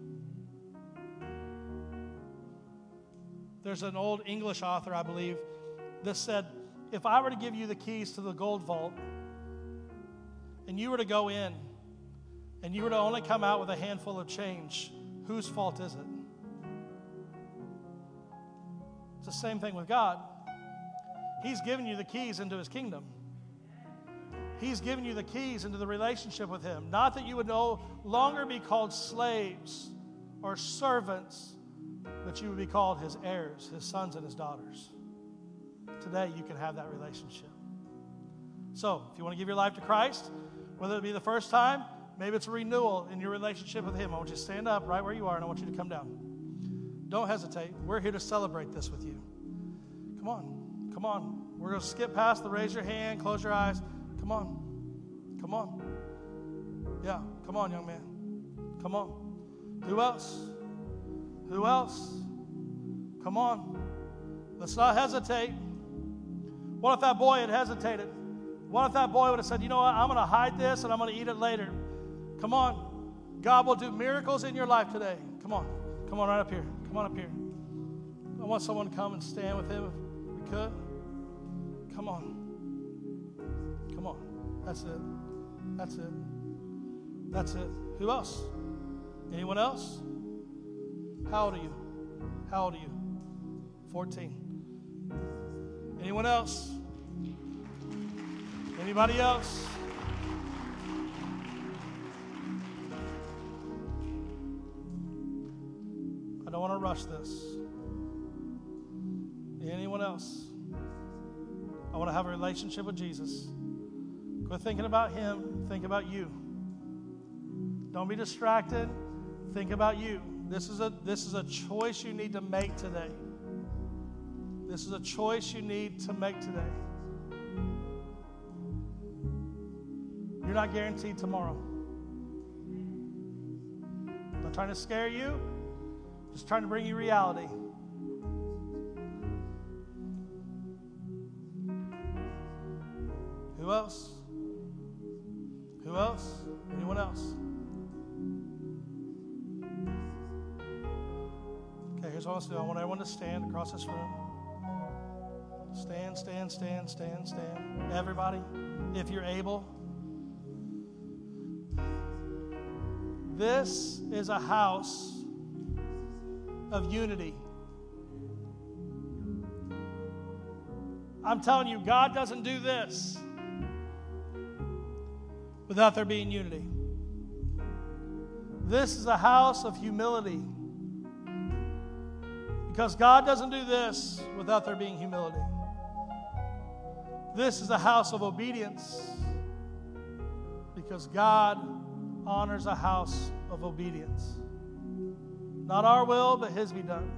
There's an old English author, I believe, that said, if I were to give you the keys to the gold vault and you were to go in and you were to only come out with a handful of change, whose fault is it? It's the same thing with God. He's given you the keys into his kingdom. He's given you the keys into the relationship with him. Not that you would no longer be called slaves or servants, but you would be called his heirs, his sons and his daughters. Today, you can have that relationship. So, if you want to give your life to Christ, whether it be the first time, maybe it's a renewal in your relationship with him, I want you to stand up right where you are, and I want you to come down. Don't hesitate. We're here to celebrate this with you. Come on. We're going to skip past the raise your hand, close your eyes. Come on. Yeah, come on, young man. Come on. Who else? Come on. Let's not hesitate. What if that boy had hesitated? What if that boy would have said, you know what, I'm going to hide this and I'm going to eat it later. Come on. God will do miracles in your life today. Come on right up here. Come on up here. I want someone to come and stand with him if we could. Come on. That's it. Who else? Anyone else? How old are you? 14. Anyone else? Anybody else? I don't want to rush this. Anyone else? I want to have a relationship with Jesus. Quit thinking about him. Think about you. Don't be distracted. Think about you. This is a choice you need to make today. This is a choice you need to make today. You're not guaranteed tomorrow. I'm not trying to scare you, just trying to bring you reality. Who else? Who else? Anyone else? Okay, here's what I want to do. I want everyone to stand across this room. Stand, stand, stand, stand, stand. Everybody, if you're able. This is a house of unity. I'm telling you, God doesn't do this without there being unity. This is a house of humility. Because God doesn't do this without there being humility. This is a house of obedience. Because God honors a house of obedience. Not our will, but His be done.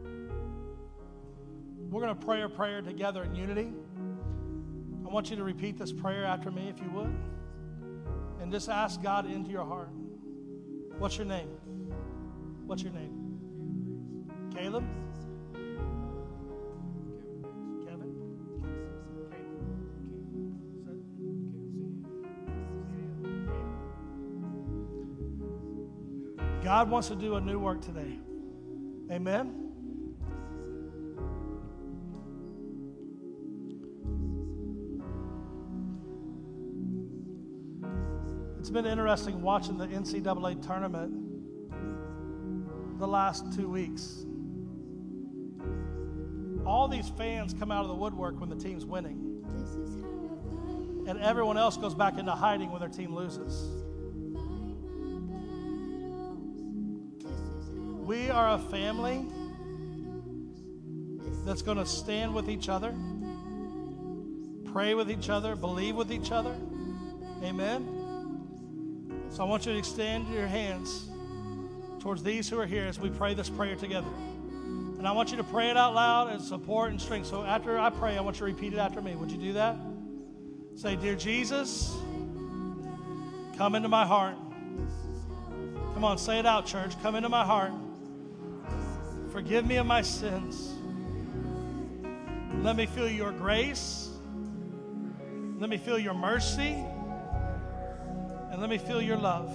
We're going to pray a prayer together in unity. I want you to repeat this prayer after me, if you would. And just ask God into your heart. What's your name? What's your name? Caleb? Kevin? God wants to do a new work today. Amen? It's been interesting watching the NCAA tournament the last 2 weeks. All these fans come out of the woodwork when the team's winning. And everyone else goes back into hiding when their team loses. We are a family that's going to stand with each other, pray with each other, believe with each other. Amen. So I want you to extend your hands towards these who are here as we pray this prayer together. And I want you to pray it out loud as support and strength. So after I pray, I want you to repeat it after me. Would you do that? Say, "Dear Jesus, come into my heart." Come on, say it out, church. Come into my heart. Forgive me of my sins. Let me feel your grace. Let me feel your mercy. And let me feel your love.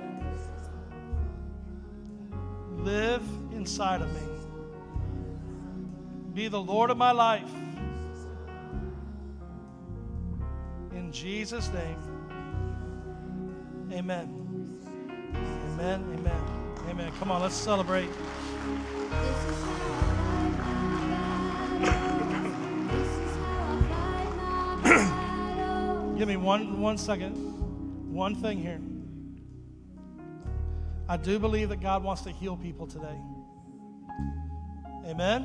Live inside of me. Be the Lord of my life. In Jesus' name. Amen. Amen. Amen. Amen. Come on, let's celebrate. Give me one second. One thing here. I do believe that God wants to heal people today. Amen?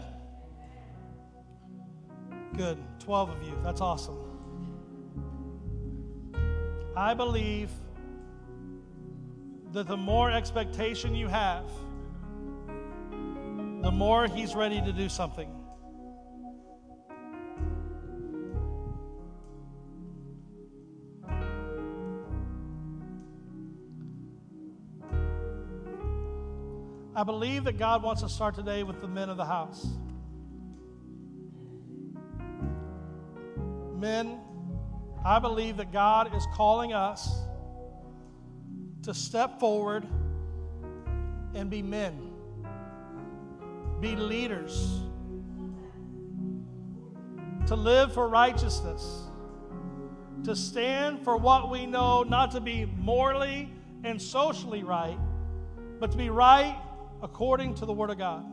Good. 12 of you. That's awesome. I believe that the more expectation you have, the more He's ready to do something. I believe that God wants to start today with the men of the house. Men, I believe that God is calling us to step forward and be men, be leaders, to live for righteousness, to stand for what we know not to be morally and socially right, but to be right according to the Word of God.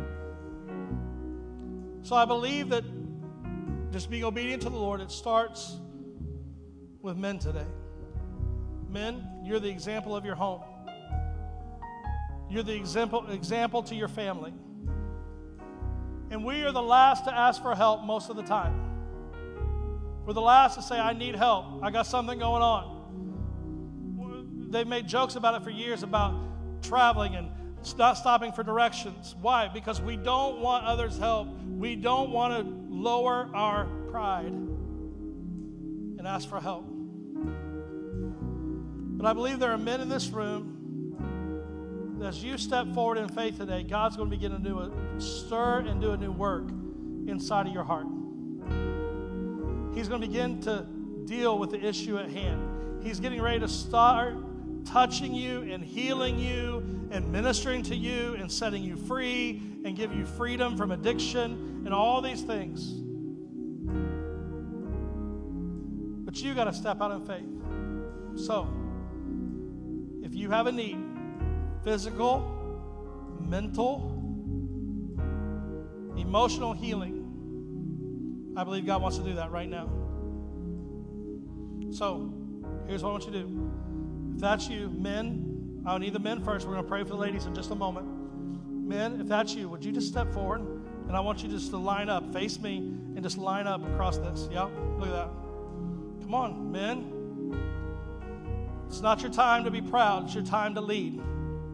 So I believe that just being obedient to the Lord, it starts with men today. Men, you're the example of your home. You're the example to your family. And we are the last to ask for help most of the time. We're the last to say, I need help. I got something going on. They've made jokes about it for years about traveling and not stopping for directions. Why? Because we don't want others' help. We don't want to lower our pride and ask for help. But I believe there are men in this room that as you step forward in faith today, God's going to begin to do a stir and do a new work inside of your heart. He's going to begin to deal with the issue at hand. He's getting ready to start touching you and healing you and ministering to you and setting you free and give you freedom from addiction and all these things. But you got to step out in faith. So, if you have a need, physical, mental, emotional healing, I believe God wants to do that right now. So, here's what I want you to do. If that's you, men, I'll need the men first. We're going to pray for the ladies in just a moment. Men, if that's you, would you just step forward? And I want you just to line up, face me, and just line up across this. Yeah, look at that. Come on, men. It's not your time to be proud. It's your time to lead.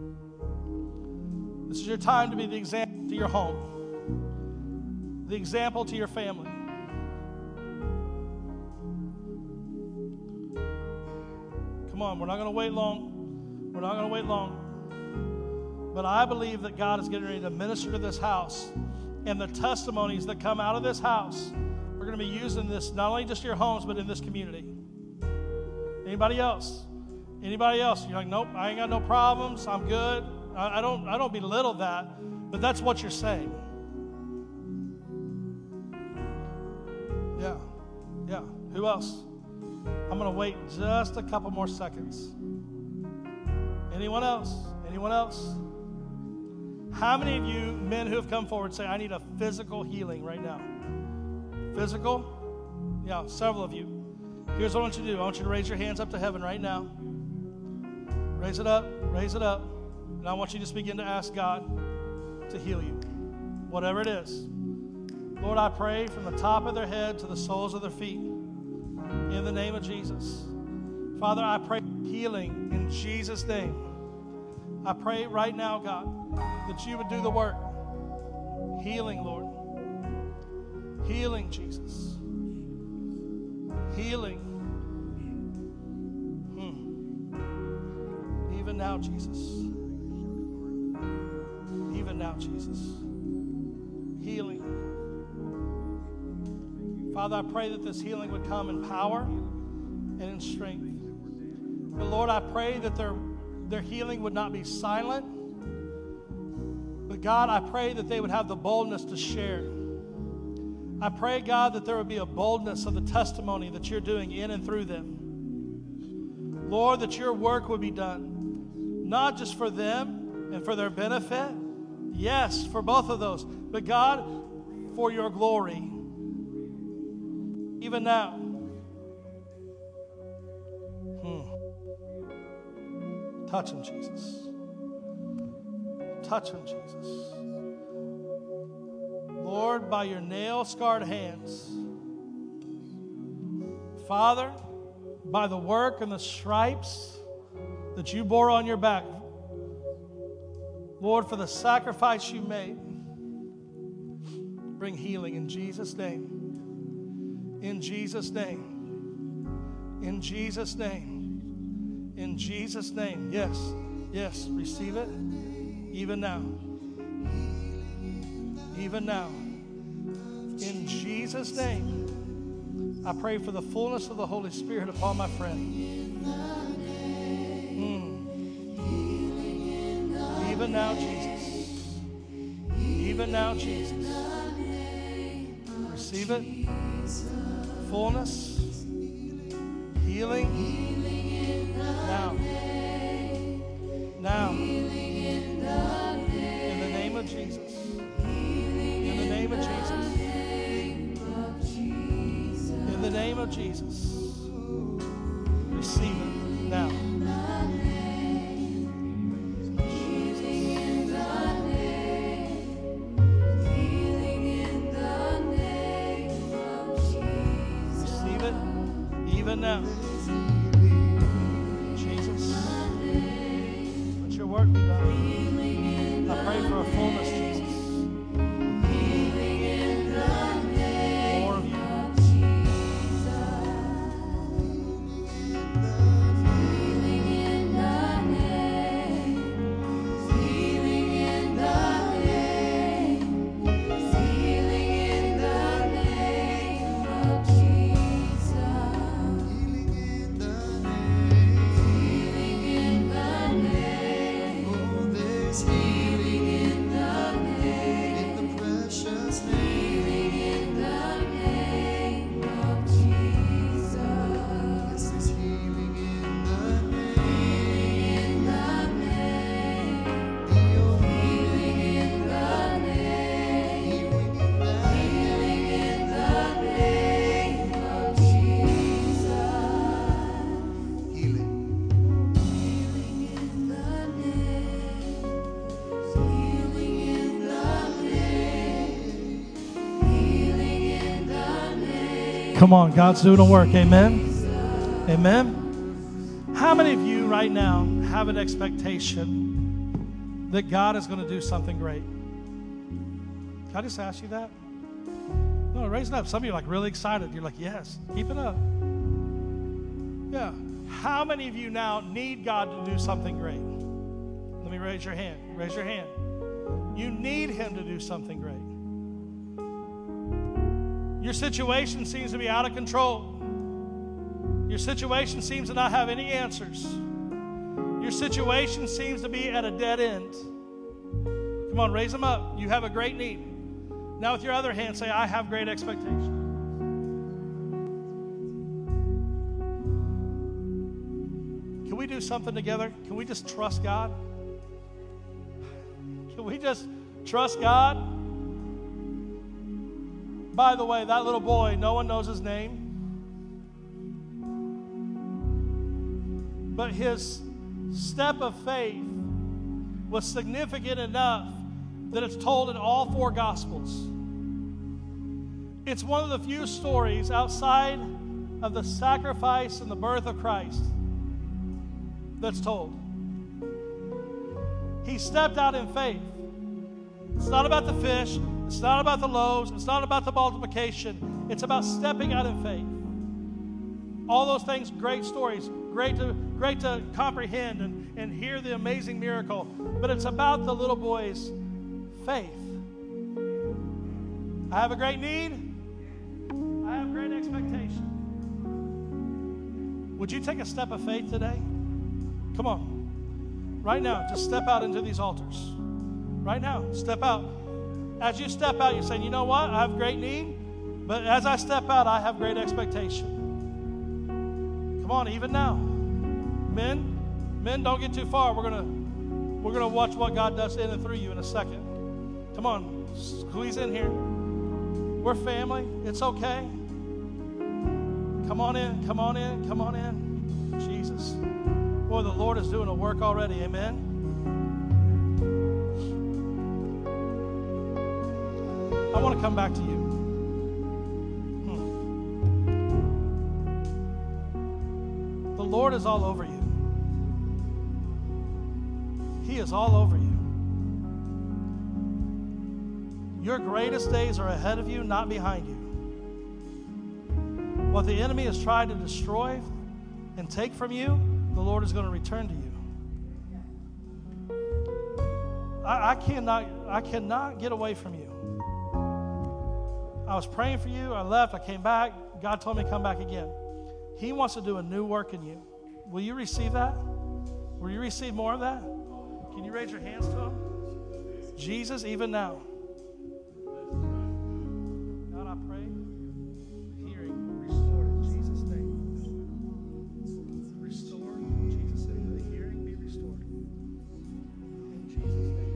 This is your time to be the example to your home, the example to your family. Come on, we're not going to wait long. We're not going to wait long. But I believe that God is getting ready to minister to this house. And the testimonies that come out of this house, we're going to be using this not only just your homes, but in this community. Anybody else? Anybody else? You're like, nope, I ain't got no problems. I'm good. I don't belittle that, but that's what you're saying. Yeah. Who else? I'm going to wait just a couple more seconds. Anyone else? Anyone else? How many of you men who have come forward say, I need a physical healing right now? Physical? Yeah, several of you. Here's what I want you to do. I want you to raise your hands up to heaven right now. Raise it up. Raise it up. And I want you to just begin to ask God to heal you. Whatever it is. Lord, I pray from the top of their head to the soles of their feet. In the name of Jesus. Father, I pray healing in Jesus' name. I pray right now, God, that you would do the work. Healing, Lord. Healing, Jesus. Healing. Even now, Jesus. Even now, Jesus. Healing. Father, I pray that this healing would come in power and in strength. But Lord, I pray that their healing would not be silent. But God, I pray that they would have the boldness to share. I pray, God, that there would be a boldness of the testimony that you're doing in and through them. Lord, that your work would be done, not just for them and for their benefit. Yes, for both of those. But God, for your glory. Even now. Touch him, Jesus. Touch him, Jesus. Lord, by your nail-scarred hands, Father, by the work and the stripes that you bore on your back, Lord, for the sacrifice you made, bring healing in Jesus' name. In Jesus' name. In Jesus' name. In Jesus' name. Yes. Yes. Receive it. Even now. Even now. In Jesus' name. I pray for the fullness of the Holy Spirit upon my friend. Even now, Jesus. Even now, Jesus. Receive it. Fullness, healing, now, in the name of Jesus, in the name of Jesus, in the name of Jesus, receive it now. Even now, Jesus, let your work be done. I pray for a fullness, Jesus. More of you. Come on, God's doing a work. Amen. Amen. How many of you right now have an expectation that God is going to do something great? Can I just ask you that? No, raise it up. Some of you are like really excited. You're like, yes, keep it up. Yeah. How many of you now need God to do something great? Let me raise your hand. Raise your hand. You need Him to do something great. Your situation seems to be out of control. Your situation seems to not have any answers. Your situation seems to be at a dead end. Come on, raise them up. You have a great need. Now with your other hand, say, I have great expectation. Can we do something together? Can we just trust God? Can we just trust God? By the way, that little boy, no one knows his name. But his step of faith was significant enough that it's told in all 4 Gospels. It's one of the few stories outside of the sacrifice and the birth of Christ that's told. He stepped out in faith. It's not about the fish. It's not about the loaves. It's not about the multiplication. It's about stepping out in faith. All those things, great stories, great to comprehend and hear the amazing miracle. But it's about the little boy's faith. I have a great need. I have great expectation. Would you take a step of faith today? Come on. Right now, just step out into these altars. Right now, step out. As you step out, you're saying, you know what? I have great need, but as I step out, I have great expectation. Come on, even now. Men, don't get too far. We're gonna watch what God does in and through you in a second. Come on, squeeze in here. We're family. It's okay. Come on in, come on in, come on in. Jesus. Boy, the Lord is doing a work already. Amen. I want to come back to you. The Lord is all over you. He is all over you. Your greatest days are ahead of you, not behind you. What the enemy has tried to destroy and take from you, the Lord is going to return to you. I cannot get away from you. I was praying for you. I left. I came back. God told me to come back again. He wants to do a new work in you. Will you receive that? Will you receive more of that? Can you raise your hands to Him? Jesus, even now. God, I pray, hearing restored in Jesus' name. Restored in Jesus' name. The hearing be restored. In Jesus' name.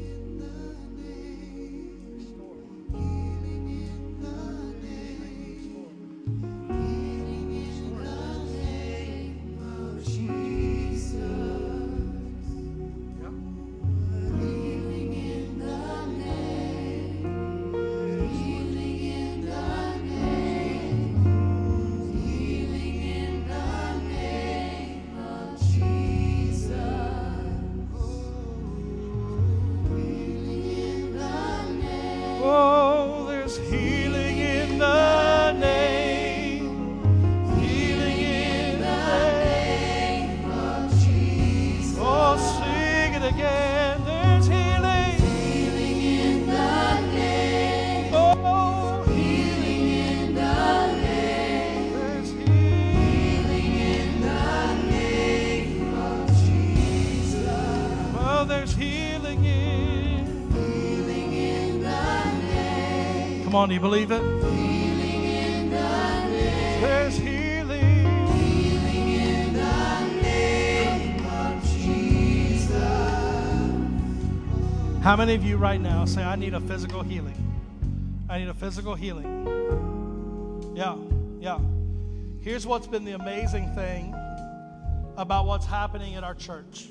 Come on, do you believe it? Healing in the name. There's healing. Healing in the name of Jesus. How many of you right now say, I need a physical healing? I need a physical healing. Yeah. Here's what's been the amazing thing about what's happening in our church.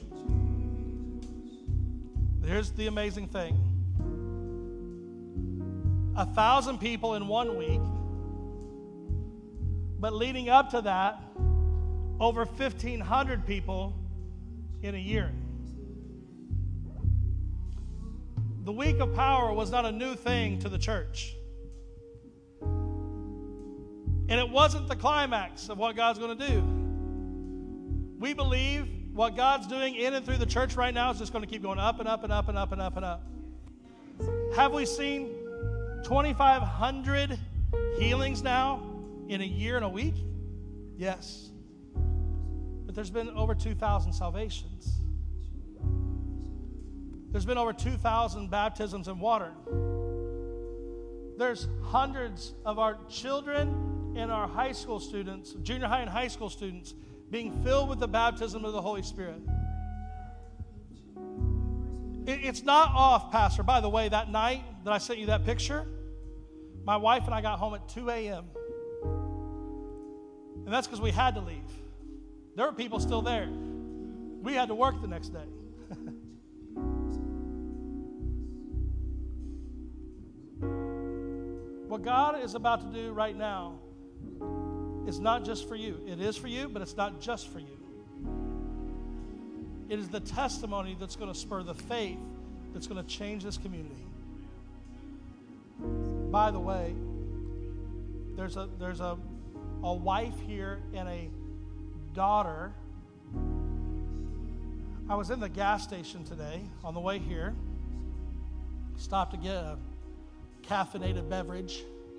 Here's the amazing thing. 1,000 people in 1 week But leading up to that, over 1,500 people in a year. The week of power was not a new thing to the church. And it wasn't the climax of what God's going to do. We believe what God's doing in and through the church right now is just going to keep going up and up and up and up and up and up. Have we seen 2,500 healings now in a year and a week? Yes. But there's been over 2,000 salvations. There's been over 2,000 baptisms in water. There's hundreds of our children and our high school students, junior high and high school students, being filled with the baptism of the Holy Spirit. It's not off, Pastor. By the way, that night that I sent you that picture, my wife and I got home at 2 a.m. And that's because we had to leave. There were people still there. We had to work the next day. What God is about to do right now is not just for you. It is for you, but it's not just for you. It is the testimony that's going to spur the faith that's going to change this community. By the way, there's a wife here and a daughter. I was in the gas station today on the way here. Stopped to get a caffeinated beverage.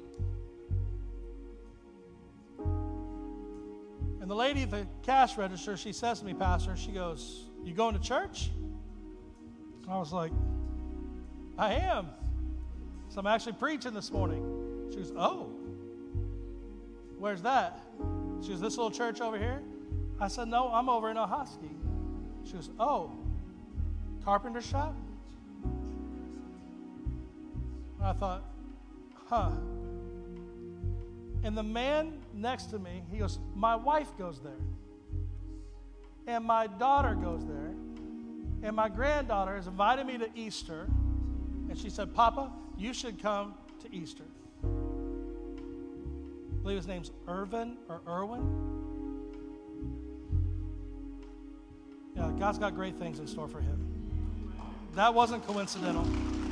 And the lady at the cash register, she says to me, Pastor, she goes, "You going to church?" I was like, "I am. So I'm actually preaching this morning." She goes, "Oh, where's that?" She goes, "This little church over here." I said, "No, I'm over in Ahoskie." She goes, "Oh, carpenter shop?" I thought, And the man next to me, he goes, "My wife goes there. And my daughter goes there. And my granddaughter has invited me to Easter." And she said, "Papa, you should come to Easter." I believe his name's Irvin or Irwin. Yeah, God's got great things in store for him. That wasn't coincidental.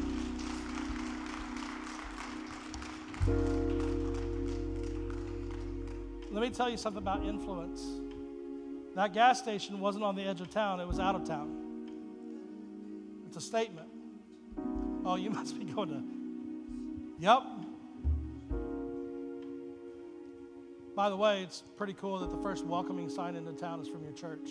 Let me tell you something about influence. That gas station wasn't on the edge of town, it was out of town. It's a statement. "Oh, you must be going to..." Yep. By the way, it's pretty cool that the first welcoming sign into town is from your church.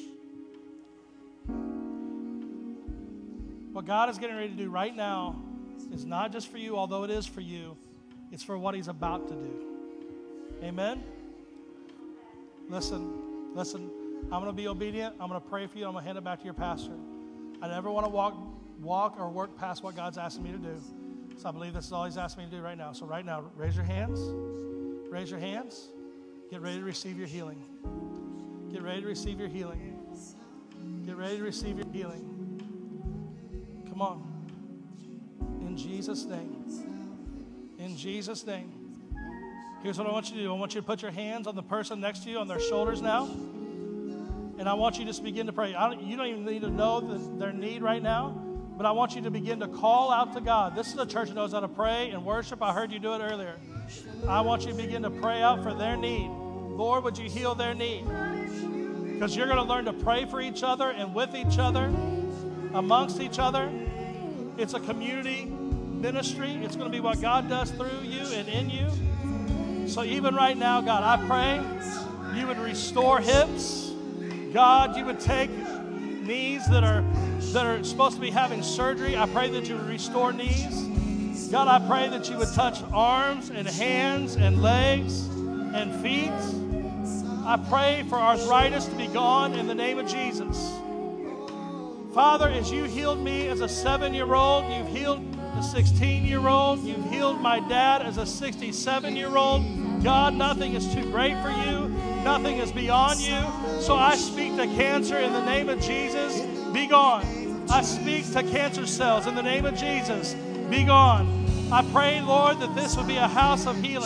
What God is getting ready to do right now is not just for you, although it is for you. It's for what he's about to do. Amen? Listen. I'm going to be obedient. I'm going to pray for you. I'm going to hand it back to your pastor. I never want to walk or work past what God's asking me to do. So I believe this is all he's asking me to do right now. So right now, raise your hands. Raise your hands. Get ready to receive your healing. Get ready to receive your healing. Get ready to receive your healing. Come on. In Jesus' name. In Jesus' name. Here's what I want you to do. I want you to put your hands on the person next to you, on their shoulders now. And I want you to just begin to pray. You don't even need to know their need right now, but I want you to begin to call out to God. This is a church that knows how to pray and worship. I heard you do it earlier. I want you to begin to pray out for their need. Lord, would you heal their need? Because you're going to learn to pray for each other and with each other, amongst each other. It's a community ministry. It's going to be what God does through you and in you. So even right now, God, I pray you would restore hips. God, you would take knees that are supposed to be having surgery. I pray that you would restore knees. God, I pray that you would touch arms and hands and legs and feet. I pray for arthritis to be gone in the name of Jesus. Father, as you healed me as a 7-year-old, you've healed a 16-year-old, you've healed my dad as a 67-year-old. God, nothing is too great for you. Nothing is beyond you. So I speak to cancer in the name of Jesus. Be gone. I speak to cancer cells in the name of Jesus. Be gone. I pray, Lord, that this would be a house of healing.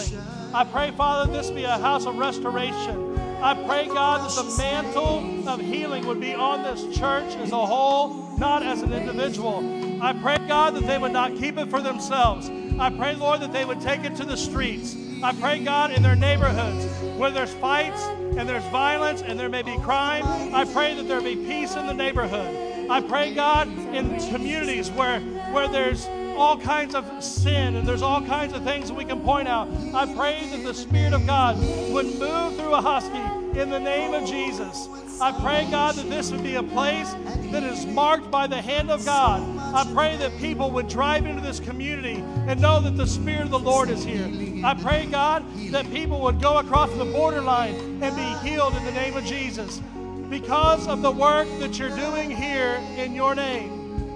I pray, Father, this be a house of restoration. I pray, God, that the mantle of healing would be on this church as a whole, not as an individual. I pray, God, that they would not keep it for themselves. I pray, Lord, that they would take it to the streets. I pray, God, in their neighborhoods, where there's fights and there's violence and there may be crime, I pray that there be peace in the neighborhood. I pray, God, in communities where there's all kinds of sin and there's all kinds of things that we can point out, I pray that the Spirit of God would move through Ahoskie in the name of Jesus. I pray, God, that this would be a place that is marked by the hand of God. I pray that people would drive into this community and know that the Spirit of the Lord is here. I pray, God, that people would go across the borderline and be healed in the name of Jesus because of the work that you're doing here in your name.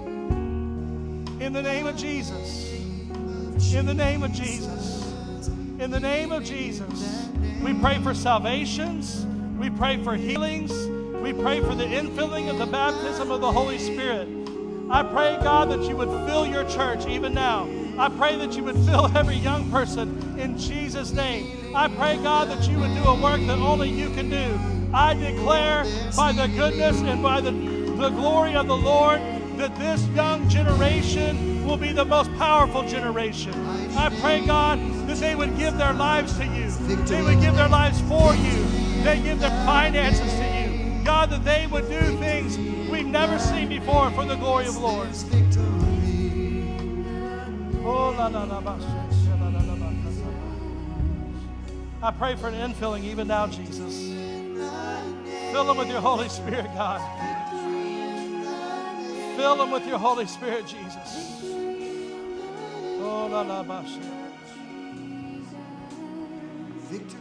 In the name of Jesus. In the name of Jesus. In the name of Jesus. We pray for salvations. We pray for healings. We pray for the infilling of the baptism of the Holy Spirit. I pray, God, that you would fill your church even now. I pray that you would fill every young person in Jesus' name. I pray, God, that you would do a work that only you can do. I declare by the goodness and by the glory of the Lord that this young generation will be the most powerful generation. I pray, God, that they would give their lives to you. They would give their lives for you. They give their finances to you. God, that they would do things we've never seen before for the glory of the Lord. I pray for an infilling even now, Jesus. Fill them with your Holy Spirit, God. Fill them with your Holy Spirit, Jesus. Oh, la la ba. Victory.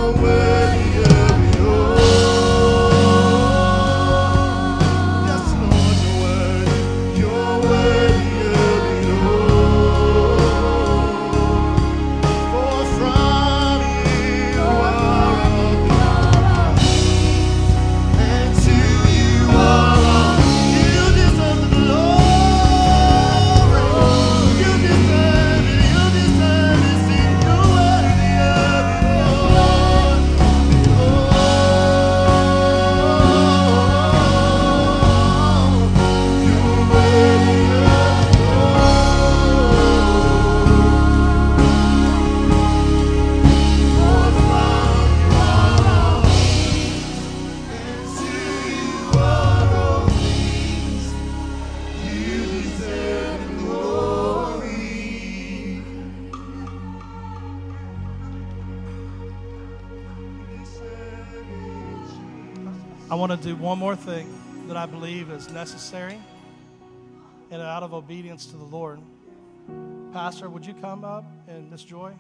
I want to do one more thing that I believe is necessary and out of obedience to the Lord. Pastor, would you come up, and Miss Joy?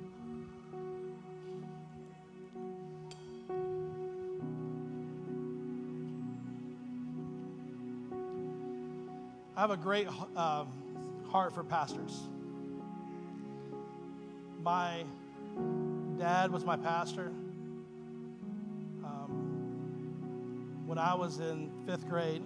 I have a great heart for pastors. My dad was my pastor. When I was in 5th grade,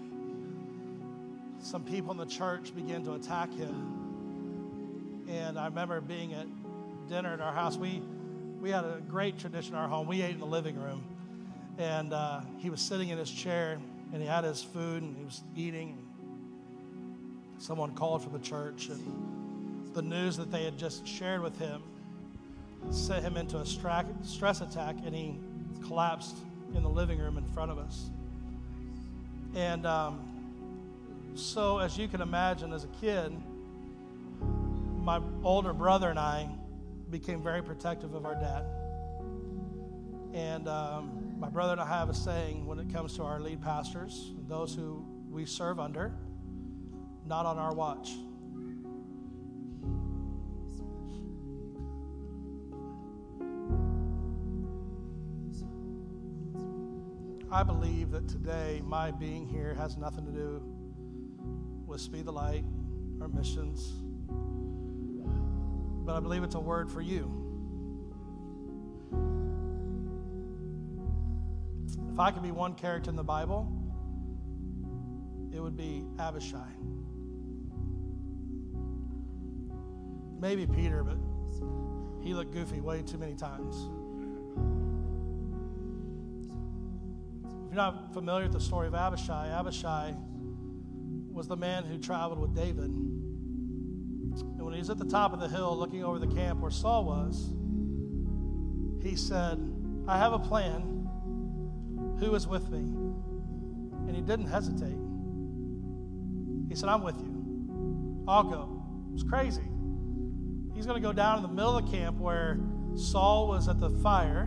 some people in the church began to attack him. And I remember being at dinner at our house. We had a great tradition in our home. We ate in the living room. And he was sitting in his chair, and he had his food, and he was eating. Someone called from the church, and the news that they had just shared with him sent him into a stress attack, and he collapsed in the living room in front of us. And so as you can imagine, as a kid, my older brother and I became very protective of our dad. And my brother and I have a saying when it comes to our lead pastors, those who we serve under: not on our watch. I believe that today my being here has nothing to do with Speed the Light or missions, but I believe it's a word for you. If I could be one character in the Bible, it would be Abishai. Maybe Peter, but he looked goofy way too many times. If you're not familiar with the story of Abishai, Abishai was the man who traveled with David. And when he was at the top of the hill looking over the camp where Saul was, he said, "I have a plan. Who is with me?" And he didn't hesitate. He said, "I'm with you. I'll go." It's crazy. He's going to go down in the middle of the camp where Saul was at the fire,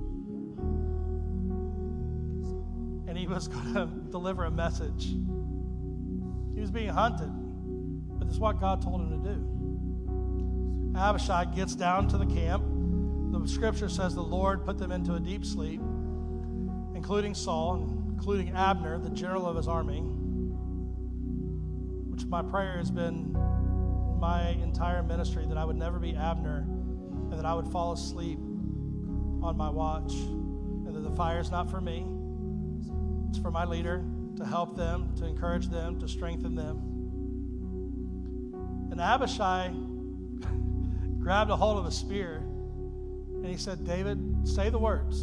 and he was going to deliver a message. He was being hunted, but this is what God told him to do. Abishai gets down to the camp. The scripture says the Lord put them into a deep sleep, including Saul, and including Abner, the general of his army, which my prayer has been my entire ministry, that I would never be Abner, and that I would fall asleep on my watch, and that the fire is not for me. It's for my leader, to help them, to encourage them, to strengthen them. And Abishai grabbed a hold of a spear, and he said, "David, say the words.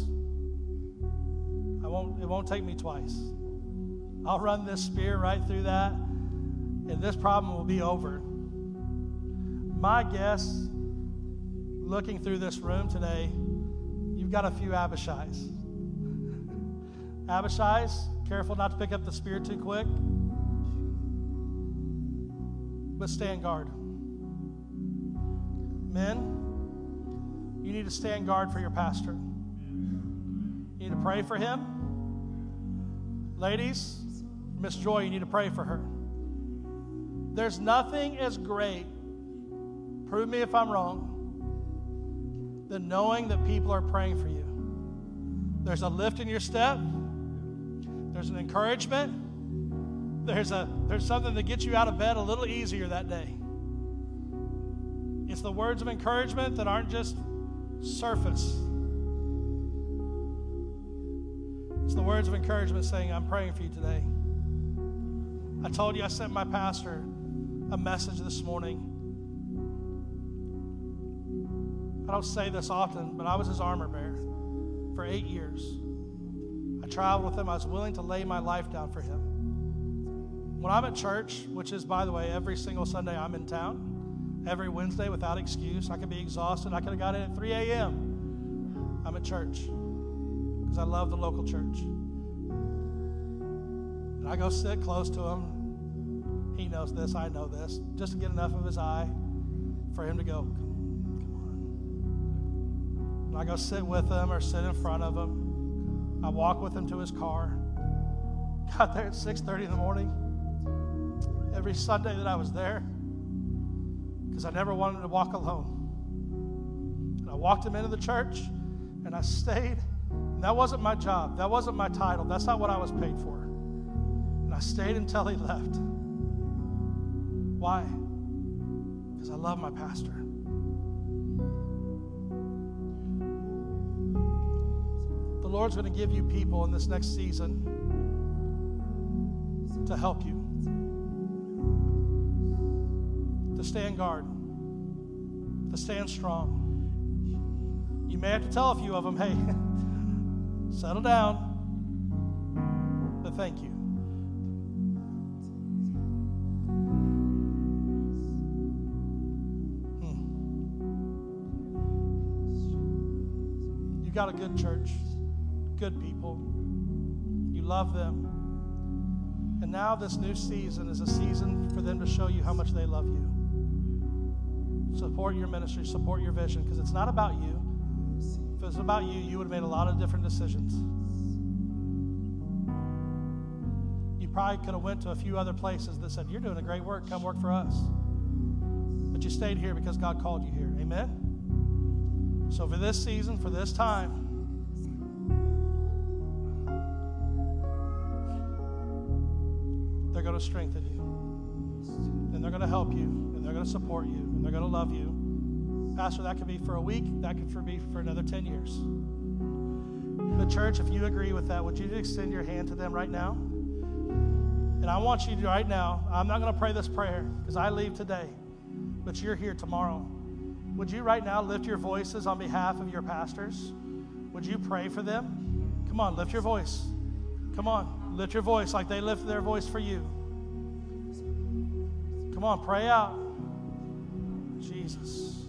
It won't take me twice. I'll run this spear right through that, and this problem will be over." My guess, looking through this room today, you've got a few Abishais. Abishais, careful not to pick up the spear too quick, but stand guard. Men, you need to stand guard for your pastor. You need to pray for him. Ladies, Miss Joy, you need to pray for her. There's nothing as great, prove me if I'm wrong, than knowing that people are praying for you. There's a lift in your step. There's an encouragement. There's something that gets you out of bed a little easier that day. It's the words of encouragement that aren't just surface. It's the words of encouragement saying, I'm praying for you today. I told you I sent my pastor a message this morning. I don't say this often, but I was his armor bearer for 8 years. I traveled with him. I was willing to lay my life down for him. When I'm at church, which is, by the way, every single Sunday I'm in town, every Wednesday without excuse, I could be exhausted. I could have got in at 3 a.m. I'm at church because I love the local church. And I go sit close to him. He knows this, I know this, just to get enough of his eye for him to go, come on. And I go sit with him or sit in front of him. I walk with him to his car. Got there at 6:30 in the morning. Every Sunday that I was there, because I never wanted to walk alone. And I walked him into the church, and I stayed. And that wasn't my job. That wasn't my title. That's not what I was paid for. And I stayed until he left. Why? Because I love my pastor. The Lord's going to give you people in this next season to help you, to stand guard, to stand strong. You may have to tell a few of them, hey, settle down, but thank you. You got a good church, good people. You love them. And now this new season is a season for them to show you how much they love you. Support your ministry, support your vision, because it's not about you. If it was about you, you would have made a lot of different decisions. You probably could have went to a few other places that said, you're doing a great work, come work for us. But you stayed here because God called you here. Amen? So for this season, for this time, they're going to strengthen you. And they're going to help you. And they're going to support you. And they're going to love you. Pastor, that could be for a week. That could be for another 10 years. But church, if you agree with that, would you extend your hand to them right now? And I want you to right now, I'm not going to pray this prayer because I leave today. But you're here tomorrow. Would you right now lift your voices on behalf of your pastors? Would you pray for them? Come on, lift your voice. Come on, lift your voice like they lift their voice for you. Come on, pray out. Jesus.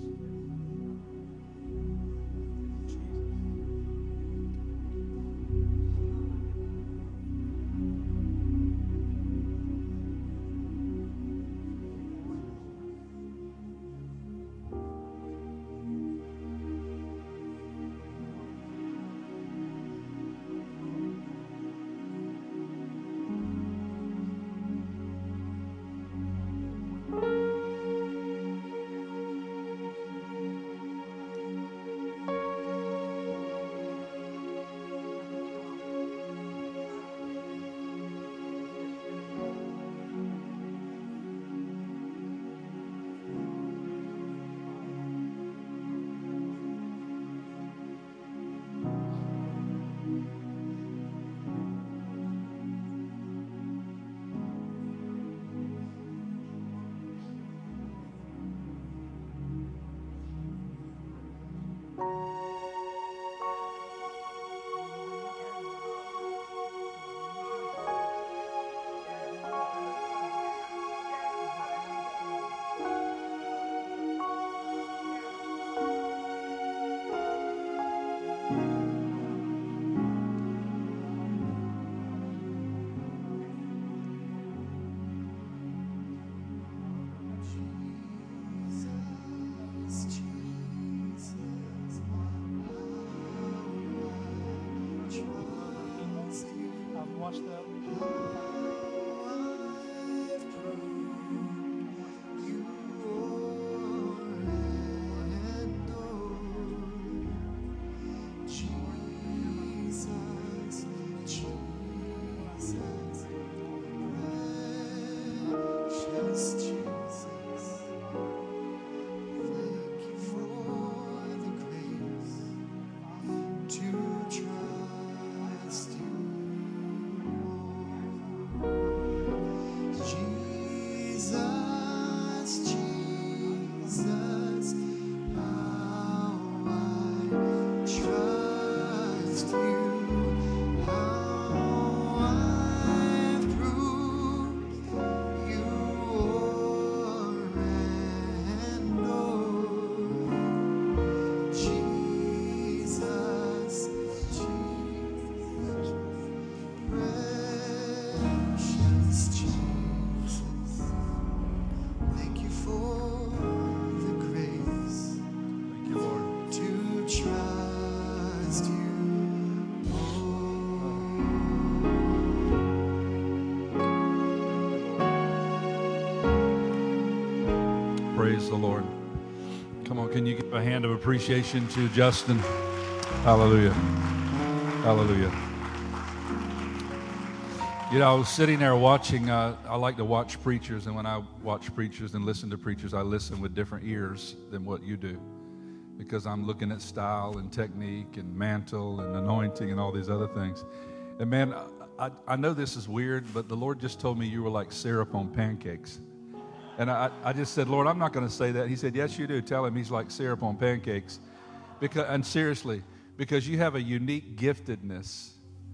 Watch them. Praise the Lord. Come on, can you give a hand of appreciation to Justin? Hallelujah. Hallelujah. You know, I was sitting there watching, I like to watch preachers, and when I watch preachers and listen to preachers, I listen with different ears than what you do, because I'm looking at style and technique and mantle and anointing and all these other things. And man, I know this is weird, but the Lord just told me you were like syrup on pancakes. And I just said, Lord, I'm not going to say that. He said, yes, you do. Tell him he's like syrup on pancakes. And seriously, because you have a unique giftedness.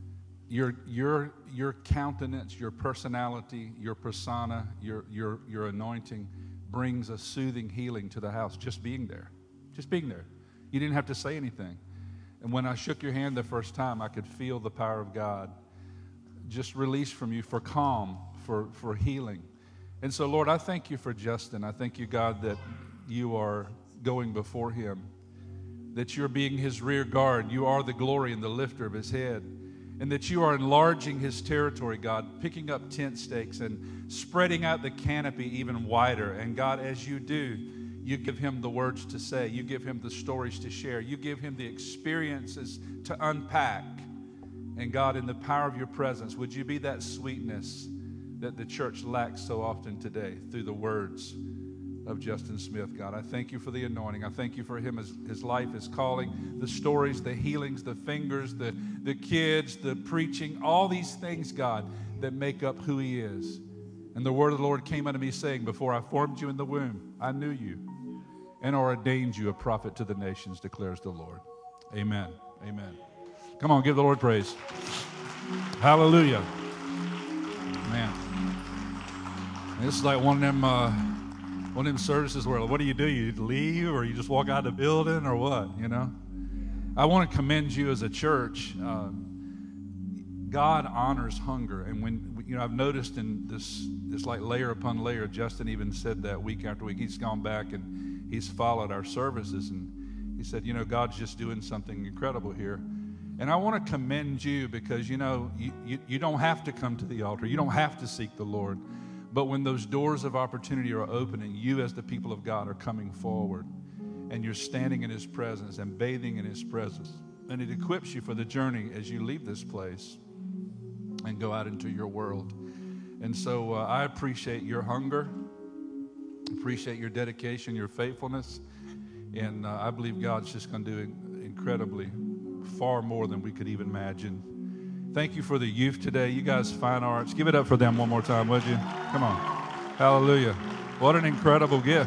Your countenance, your personality, your persona, your anointing brings a soothing healing to the house. Just being there. Just being there. You didn't have to say anything. And when I shook your hand the first time, I could feel the power of God just release from you for calm, for healing. And so, Lord, I thank you for Justin. I thank you, God, that you are going before him, that you're being his rear guard. You are the glory and the lifter of his head, and that you are enlarging his territory, God, picking up tent stakes and spreading out the canopy even wider. And, God, as you do, you give him the words to say. You give him the stories to share. You give him the experiences to unpack. And, God, in the power of your presence, would you be that sweetness that the church lacks so often today through the words of Justin Smith, God. I thank you for the anointing. I thank you for him, his life, his calling, the stories, the healings, the fingers, the kids, the preaching, all these things, God, that make up who he is. And the word of the Lord came unto me saying, before I formed you in the womb, I knew you and ordained you a prophet to the nations, declares the Lord. Amen. Amen. Come on, give the Lord praise. Hallelujah. Man. This is like one of them services where, what do? You leave, or you just walk out of the building, or what, you know? I want to commend you as a church. God honors hunger. And when, you know, I've noticed in this like layer upon layer, Justin even said that week after week. He's gone back and he's followed our services, and he said, you know, God's just doing something incredible here. And I want to commend you because, you know, you don't have to come to the altar. You don't have to seek the Lord. But when those doors of opportunity are opening, you as the people of God are coming forward, and you're standing in his presence and bathing in his presence. And it equips you for the journey as you leave this place and go out into your world. And so I appreciate your hunger, appreciate your dedication, your faithfulness. And I believe God's just going to do incredibly far more than we could even imagine. Thank you for the youth today. You guys, Fine Arts. Give it up for them one more time, would you? Come on. Hallelujah. What an incredible gift.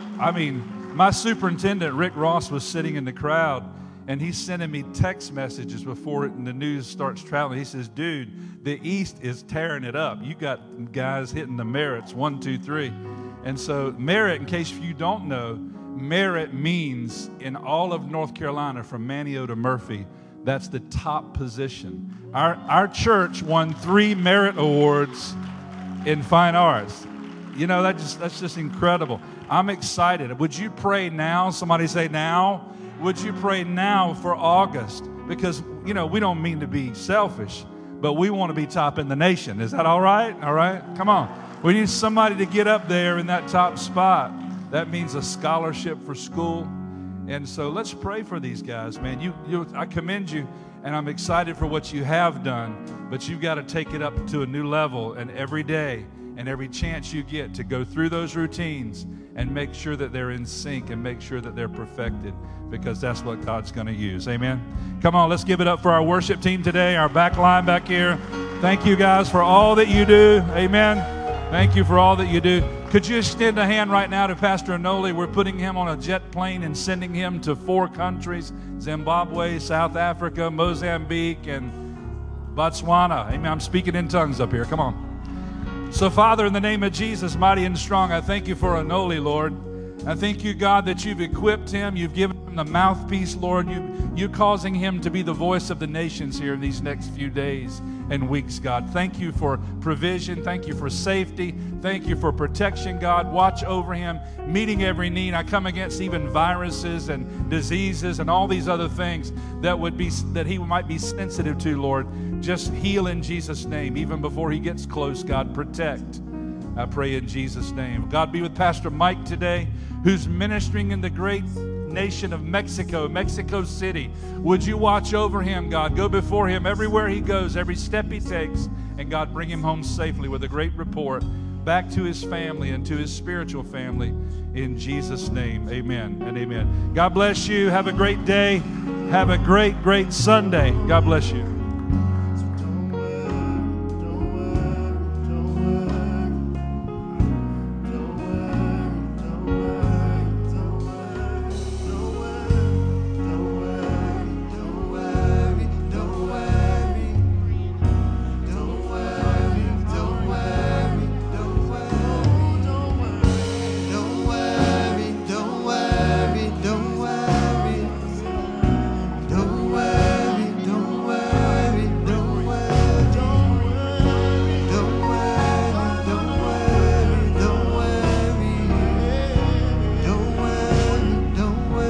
My superintendent, Rick Ross, was sitting in the crowd, and he's sending me text messages before the news starts traveling. He says, dude, the East is tearing it up. You got guys hitting the merits, 1, 2, 3. And so merit, in case you don't know, merit means in all of North Carolina from Manteo to Murphy, that's the top position. Our church won 3 merit awards in fine arts. You know, that's just incredible. I'm excited. Would you pray now? Somebody say now. Would you pray now for August? Because, you know, we don't mean to be selfish, but we want to be top in the nation. Is that all right? All right? Come on. We need somebody to get up there in that top spot. That means a scholarship for school. And so let's pray for these guys, man. I commend you, and I'm excited for what you have done, but you've got to take it up to a new level, and every day and every chance you get to go through those routines and make sure that they're in sync and make sure that they're perfected, because that's what God's going to use. Amen. Come on, let's give it up for our worship team today, our back line back here. Thank you guys for all that you do. Amen. Thank you for all that you do. Could you extend a hand right now to Pastor Anoli? We're putting him on a jet plane and sending him to 4 countries, Zimbabwe, South Africa, Mozambique, and Botswana. Amen. I'm speaking in tongues up here. Come on. So, Father, in the name of Jesus, mighty and strong, I thank you for Anoli, Lord. I thank you, God, that you've equipped him. You've given him the mouthpiece, Lord. You're causing him to be the voice of the nations here in these next few days and weeks, God. Thank you for provision. Thank you for safety. Thank you for protection, God. Watch over him, meeting every need. I come against even viruses and diseases and all these other things that he might be sensitive to, Lord. Just heal in Jesus' name. Even before he gets close, God, protect. I pray in Jesus' name. God be with Pastor Mike today, who's ministering in the great nation of Mexico, Mexico City. Would you watch over him, God? Go before him everywhere he goes, every step he takes, and God, bring him home safely with a great report back to his family and to his spiritual family. In Jesus' name, amen and amen. God bless you. Have a great day. Have a great, great Sunday. God bless you.